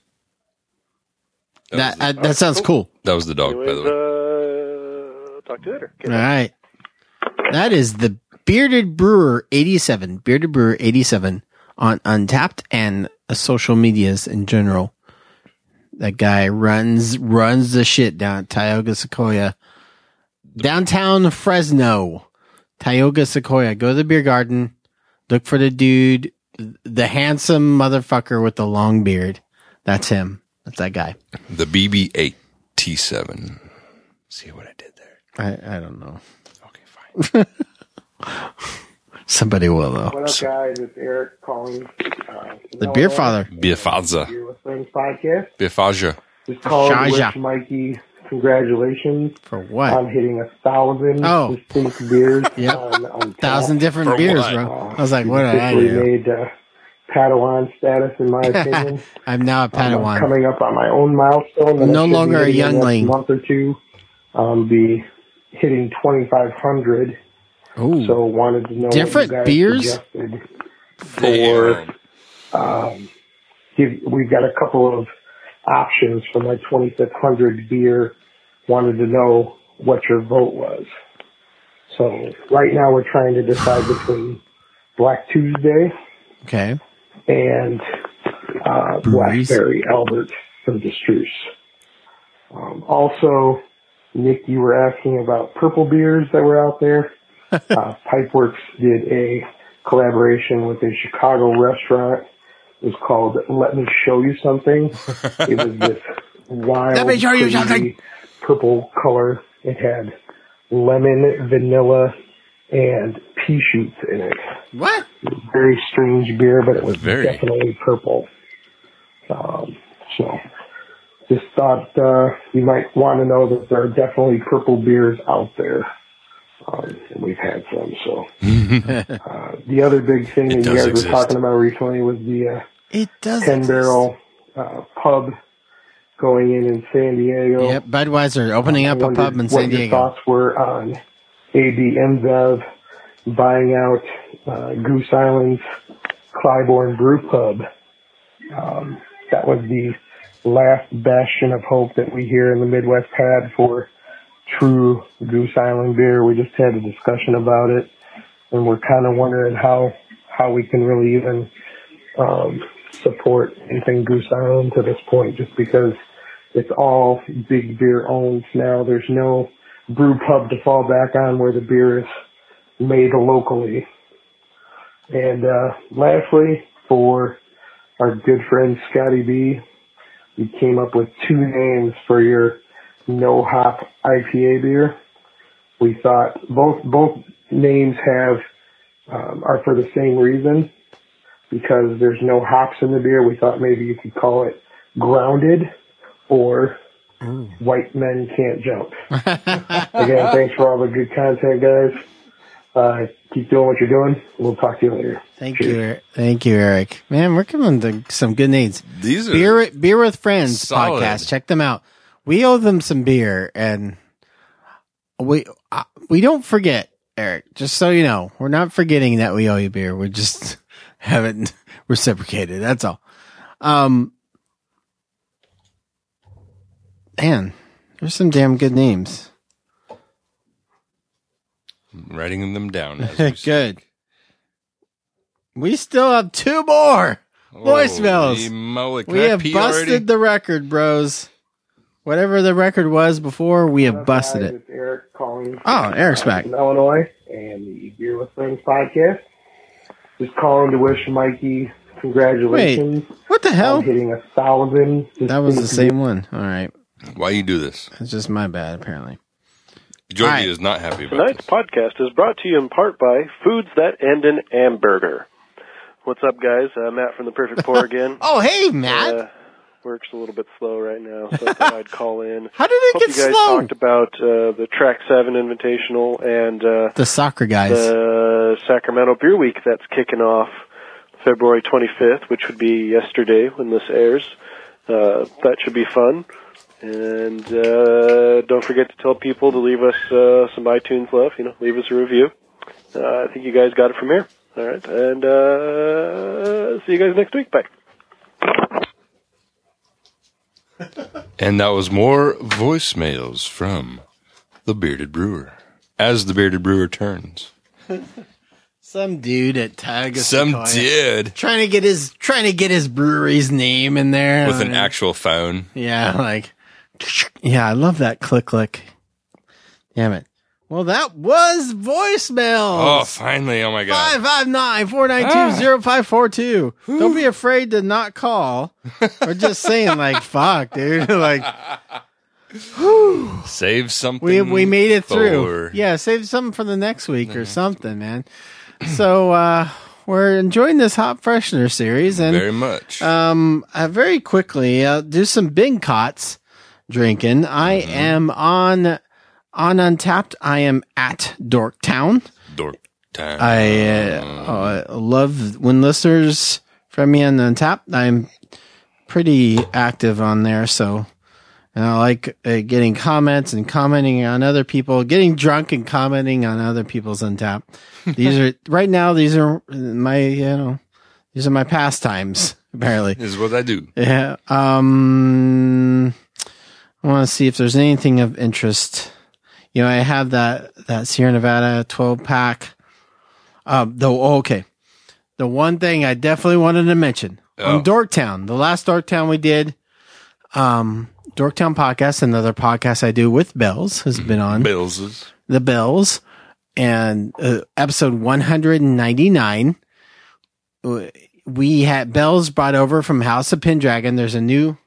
That sounds cool. That was the dog, by the way. Talk to you later. All right. That is the Bearded Brewer 87. Bearded Brewer 87 on Untapped and social medias in general. That guy runs the shit down at Tioga Sequoia. Downtown Fresno, Tioga Sequoia. Go to the beer garden. Look for the dude, the handsome motherfucker with the long beard. That's him. That's that guy. The BB-8 T7. See what I did there? I don't know. Okay, fine. Somebody will, though. What up, guys? It's Eric calling. The Beer Father. Beer Father. Beer with Friends podcast. Beer Father. Just calling to wish Mikey congratulations. For what? On hitting 1,000 distinct beers. Yep. On 1,000 different For beers, what? bro. I was like, what did I officially do? made Padawan status, in my opinion. I'm now a Padawan. I'm coming up on my own milestone. I'm no longer a youngling. Month or two, be hitting 2,500. Ooh. So wanted to know different what you guys beers suggested for. We've got a couple of options for my 2,500 beer. Wanted to know what your vote was. So right now we're trying to decide between Black Tuesday, okay, and Blackberry Albert from Destruce. Also, Nick, you were asking about purple beers that were out there. Pipeworks did a collaboration with a Chicago restaurant. It was called Let Me Show You Something. It was this wild, Let me show you crazy something. Purple color. It had lemon, vanilla, and pea shoots in it. What? Very strange beer, but it was definitely purple. So, just thought you might want to know that there are definitely purple beers out there. And we've had some, so. The other big thing that you guys were talking about recently was the 10-barrel pub going in San Diego. Yep, Budweiser opening up a pub in San What your Diego. thoughts were on AB InBev buying out Goose Island's Clybourne Brew Pub. That was the last bastion of hope that we here in the Midwest had for true Goose Island beer. We just had a discussion about it, and we're kind of wondering how we can really even support anything Goose Island to this point, just because it's all big beer owned now. There's no brew pub to fall back on where the beer is made locally. And lastly, for our good friend Scotty B, we came up with 2 names for your no hop IPA beer. We thought both names are for the same reason, because there's no hops in the beer. We thought maybe you could call it Grounded or White Men Can't Jump. Again, thanks for all the good content, guys. Keep doing what you're doing. We'll talk to you later. Thank you, Eric. Man, we're coming to some good names. These are Beer with Friends solid. podcast. Check them out. We owe them some beer, and we don't forget, Eric. Just so you know, we're not forgetting that we owe you beer. We just haven't reciprocated. That's all. Man, there's some damn good names. I'm writing them down. Good. We still have 2 more voicemails. Moly, we have busted the record, bros. Whatever the record was before, we have busted it. It's Eric calling. Oh, Eric's back. From Illinois, and the Beer with Friends podcast. Just calling to wish Mikey congratulations. Wait, what the hell? On hitting 1,000. That was the same one. All right. Why you do this? It's just my bad, apparently. Georgie is not happy about Tonight's podcast is brought to you in part by Foods That End in Hamburger. What's up, guys? Matt from the Perfect Pour again. Oh, hey, Matt. Work's a little bit slow right now, so I thought I'd call in. How did it get you guys slow? Talked about the Track 7 Invitational and the soccer guys. The Sacramento Beer Week that's kicking off February 25th, which would be yesterday when this airs. That should be fun. And don't forget to tell people to leave us some iTunes love. Leave us a review. I think you guys got it from here. All right, and see you guys next week. Bye. And that was more voicemails from the Bearded Brewer. As the Bearded Brewer turns. Some dude at Tioga Some Sequoia dude trying to get his brewery's name in there with an actual phone. Yeah, I love that click. Damn it. Well, that was voicemail. Oh, finally. Oh, my God. 559-492-0542. Don't be afraid to not call. We're just saying, like, fuck, dude. Like, save something. We made it through. Yeah, save something for the next week or something, man. So, we're enjoying this hop freshener series. And very much. Very quickly, do some Bing Cots drinking. I am on Untapped. I am at Dorktown. I love when listeners from me on Untapped. I'm pretty active on there, so and I like getting comments and commenting on other people, getting drunk and commenting on other people's Untapped. These are right now. These are my pastimes. Apparently, this is what I do. Yeah. I want to see if there's anything of interest. I have that Sierra Nevada 12-pack. Okay. The one thing I definitely wanted to mention on Dorktown, the last Dorktown we did, Dorktown podcast, another podcast I do with Bells, has been on. The Bells. And episode 199, we had Bells brought over from House of Pendragon. There's a new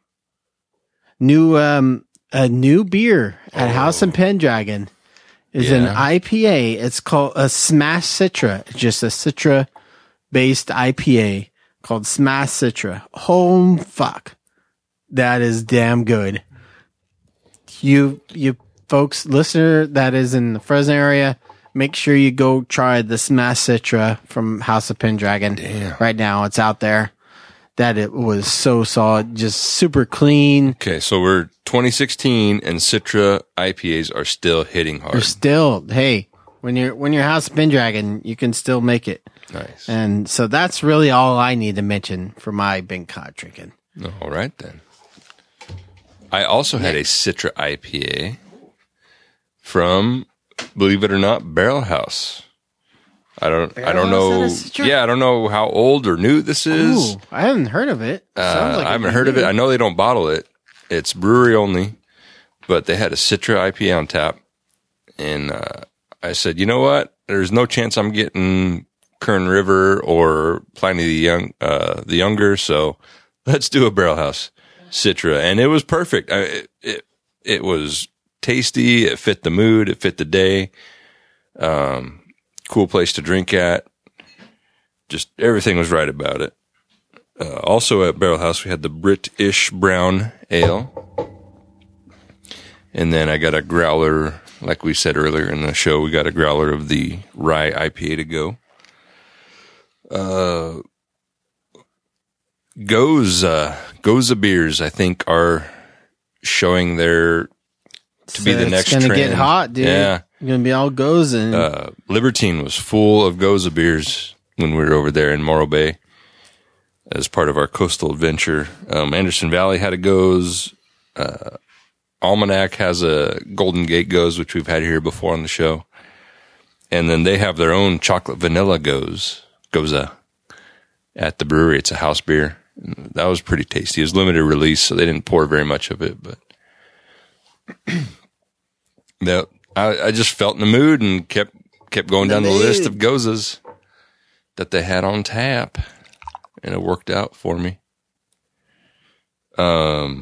beer at House of Pendragon. Is an IPA. It's called a Smash Citra. It's just a Citra-based IPA called Smash Citra. Oh, fuck. That is damn good. You folks, listener that is in the Fresno area, make sure you go try the Smash Citra from House of Pendragon. Damn. Right now, it's out there. That it was so solid, just super clean. Okay, so we're 2016 and Citra IPAs are still hitting hard. They're still, hey, when you're House of Pendragon, you can still make it. Nice. And so that's really all I need to mention for my Bing Cod drinking. All right then. I also had a Citra IPA from, believe it or not, Barrel House. I don't know. Yeah, I don't know how old or new this is. Ooh, I haven't heard of it. I haven't heard of it. I know they don't bottle it. It's brewery only, but they had a Citra IPA on tap. And I said, you know what? There's no chance I'm getting Kern River or Pliny the Younger. So let's do a Barrel House Citra. And it was perfect. It was tasty. It fit the mood. It fit the day. Cool place to drink at. Just everything was right about it. Also at Barrel House, we had the British Brown Ale. And then I got a growler, like we said earlier in the show, we got a growler of the Rye IPA to go. Goza beers, I think, are showing their to be the next trend. It's going to get hot, dude. Yeah. You're going to be all Goza. Libertine was full of Goza beers when we were over there in Morro Bay as part of our coastal adventure. Anderson Valley had a Goza. Almanac has a Golden Gate Goza, which we've had here before on the show. And then they have their own chocolate vanilla Goza at the brewery. It's a house beer. That was pretty tasty. It was limited release, so they didn't pour very much of it, but I just felt in the mood and kept going down the list of Gozas that they had on tap, and it worked out for me. To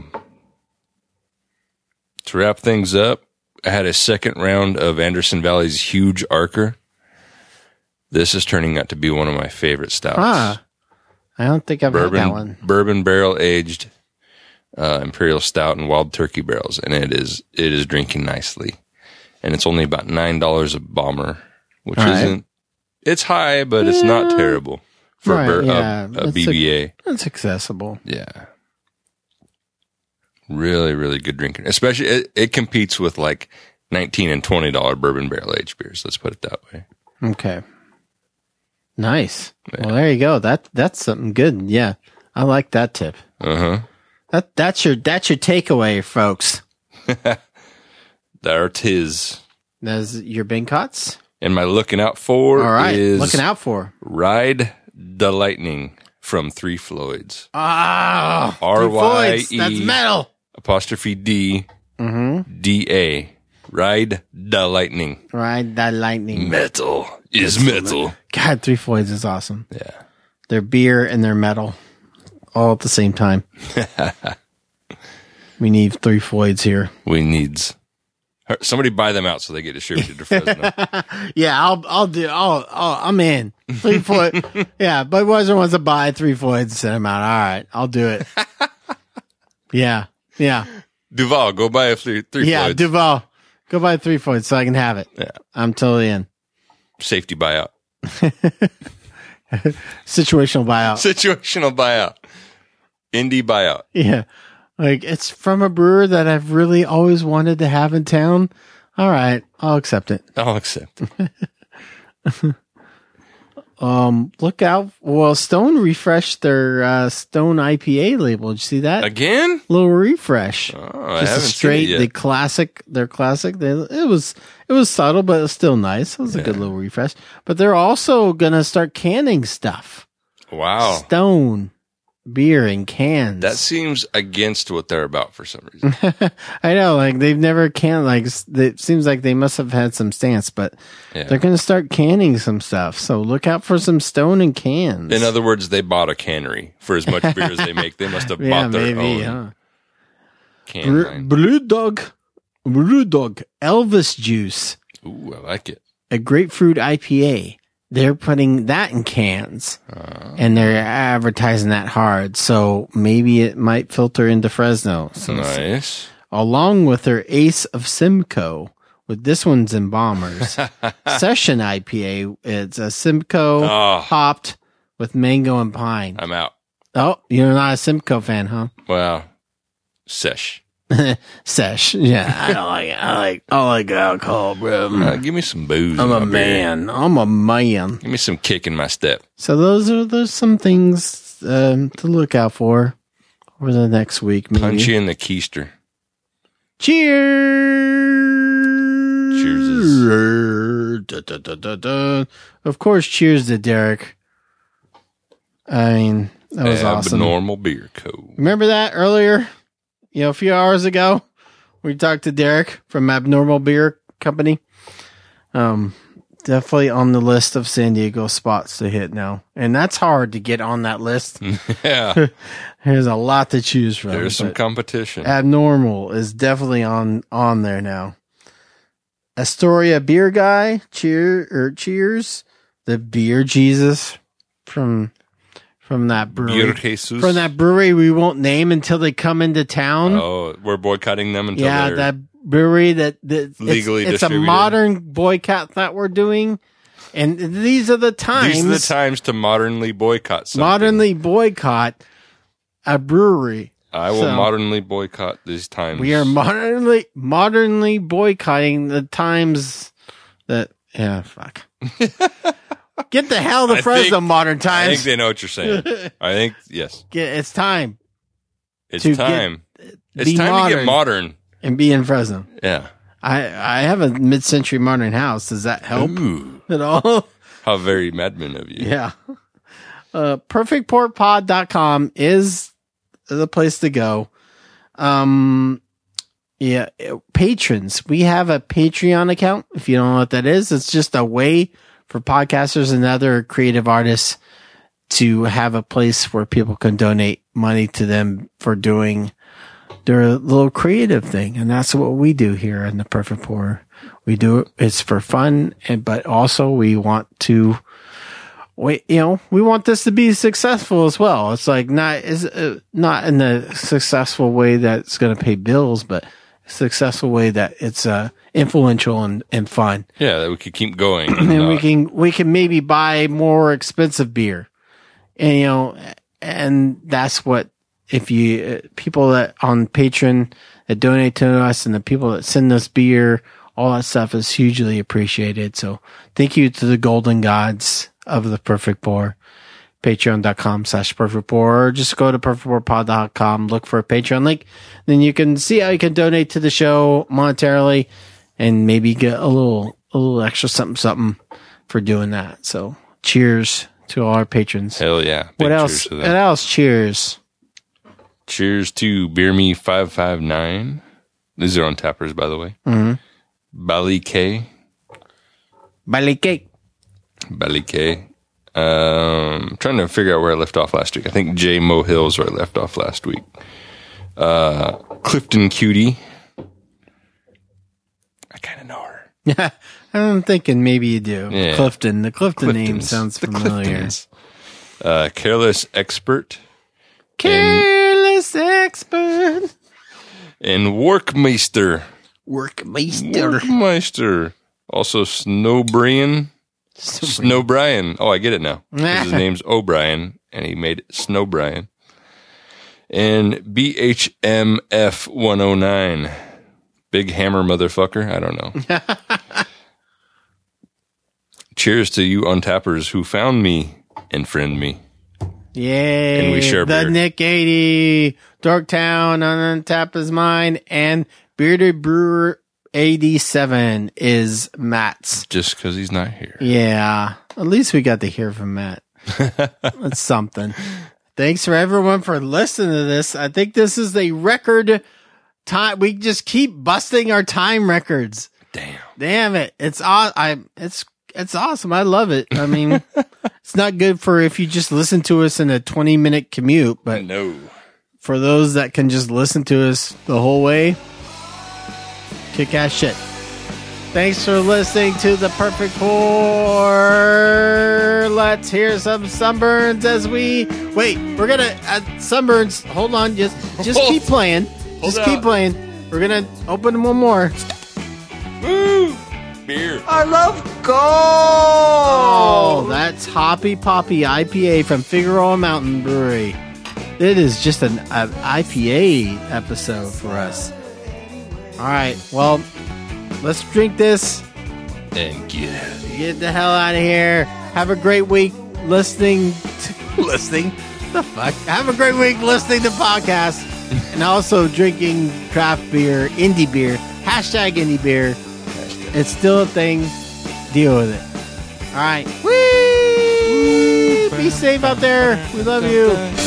wrap things up, I had a second round of Anderson Valley's Huge Archer. This is turning out to be one of my favorite stouts. I don't think I've had that one. Bourbon barrel aged Imperial Stout and Wild Turkey barrels, and it is drinking nicely. And it's only about $9 a bomber, which it's high, but it's not terrible for a BBA. It's accessible. Yeah. Really, really good drinking. Especially, it competes with like $19 and $20 bourbon barrel aged beers. Let's put it that way. Okay. Nice. Yeah. Well, there you go. That's something good. Yeah. I like that tip. That's your takeaway, folks. There 'tis. That's your Bing Cots? And my looking out for is looking out for Ride the Lightning from Three Floyds. RYE. That's metal. 'D DA. Ride the lightning. Ride that lightning. Metal is metal. God, Three Floyds is awesome. Yeah. Their beer and their metal all at the same time. We need Three Floyds here. We needs. Somebody buy them out so they get distributed to Fresno. Yeah, I'm in. Three Floyd. Yeah, Budweiser wants to buy Three Floyds and send them out. All right, I'll do it. Yeah. Duval, go buy a three Yeah, Floyds. Duval, go buy Three Floyds so I can have it. Yeah. I'm totally in. Safety buyout. Situational buyout. Situational buyout. Indie buyout. Yeah. Like, it's from a brewer that I've really always wanted to have in town. All right, I'll accept it. Look out. Well, Stone refreshed their Stone IPA label. Did you see that? Again? Little refresh. Oh, I Just haven't a straight, seen it yet. their classic. It was subtle, but it was still nice. It was a good little refresh. But they're also going to start canning stuff. Wow. Stone beer in cans. That seems against what they're about for some reason. I know, like they've never canned. Like it seems like they must have had some stance, but they're going to start canning some stuff. So look out for some Stone in cans. In other words, they bought a cannery for as much beer as they make. They must have bought their own can line. Blue Dog Elvis Juice. Ooh, I like it. A grapefruit IPA. They're putting that in cans and they're advertising that hard. So maybe it might filter into Fresno. So nice. Along with their Ace of Simcoe, with this one's in Bombers. Session IPA. It's a Simcoe hopped with mango and pine. I'm out. Oh, you're not a Simcoe fan, huh? Well, sesh. Sesh. Yeah, I don't like it. I like alcohol, bro. Give me some booze. I'm in a my beer. man. I'm a man. Give me some kick in my step. So there's some things to look out for over the next week. Maybe. Punch you in the keister. Cheers. Da, da, da, da, da. Of course, cheers to Derek. I mean, that was awesome. Abnormal Beer Co. Remember that earlier? A few hours ago, we talked to Derek from Abnormal Beer Company. Definitely on the list of San Diego spots to hit now. And that's hard to get on that list. Yeah. There's a lot to choose from. There's some competition. Abnormal is definitely on there now. Astoria Beer Guy, cheers. The Beer Jesus from that brewery. Beer Jesus. From that brewery we won't name until they come into town. Oh, we're boycotting them until they're that brewery that legally it's a distributed. modern boycott that we're doing. And these are the times. These are the times to modernly boycott something. Modernly boycott a brewery. I will modernly boycott these times. We are modernly boycotting the times that fuck. Get the hell to Fresno, modern times. I think they know what you're saying. I think, yes. It's time. It's time. It's time to get modern. And be in Fresno. Yeah. I have a mid-century modern house. Does that help at all? How very madman of you. Yeah. PerfectPourPod.com is the place to go. Patrons. We have a Patreon account. If you don't know what that is, it's just a way for podcasters and other creative artists to have a place where people can donate money to them for doing their little creative thing. And that's what we do here in the Perfect Pour. We do it. It's for fun. But also we want to, we want this to be successful as well. It's like not in the successful way that's going to pay bills, but a successful way that it's, influential and fun. Yeah, that we could keep going. And we can maybe buy more expensive beer. And, and that's what, if you, people that on Patreon that donate to us and the people that send us beer, all that stuff is hugely appreciated. So thank you to the golden gods of the Perfect Pour. Patreon.com/perfectpour, or just go to perfectpourpod.com, look for a Patreon link. Then you can see how you can donate to the show monetarily and maybe get a little extra something for doing that. So cheers to all our patrons. Hell yeah. What else? What else? Cheers. Cheers to Beer Me 559. These are on Tappers, by the way. Mm-hmm. Ballycay. Trying to figure out where I left off last week. I think J Mo Hill's where I left off last week. Clifton Cutie. I kind of know her. I'm thinking maybe you do. Yeah. Clifton. The Clifton name sounds familiar. Careless Expert. Careless Expert. And Workmeister. Workmeister. Also Snowbrian. Snowbrian. Oh, I get it now. 'Cause his name's O'Brien, and he made it Snowbrian. And BHMF 109. Big Hammer motherfucker. I don't know. Cheers to you untappers who found me and friend me. Yay. And we share the beer. Nick 80, Dorktown, Untap is mine, and Bearded Brewer 87 is Matt's. Just because he's not here. Yeah. At least we got to hear from Matt. That's something. Thanks for everyone for listening to this. I think this is a record time. We just keep busting our time records. Damn it. It's awesome. I love it. I mean, it's not good for if you just listen to us in a 20-minute commute, but no. For those that can just listen to us the whole way, kick-ass shit. Thanks for listening to The Perfect Pour. Let's hear some Sunburns as we... Wait, we're going to... Sunburns, hold on. Just keep playing. Just keep playing. We're going to open one more. Woo! Beer. I love gold. Oh, that's Hoppy Poppy IPA from Figueroa Mountain Brewery. It is just an IPA episode for us. All right, well, let's drink this and get the hell out of here. Have a great week listening. The fuck? Have a great week listening to podcasts and also drinking craft beer, indie beer. Hashtag indie beer. It's still a thing. Deal with it. All right. Whee! Be safe out there. We love you.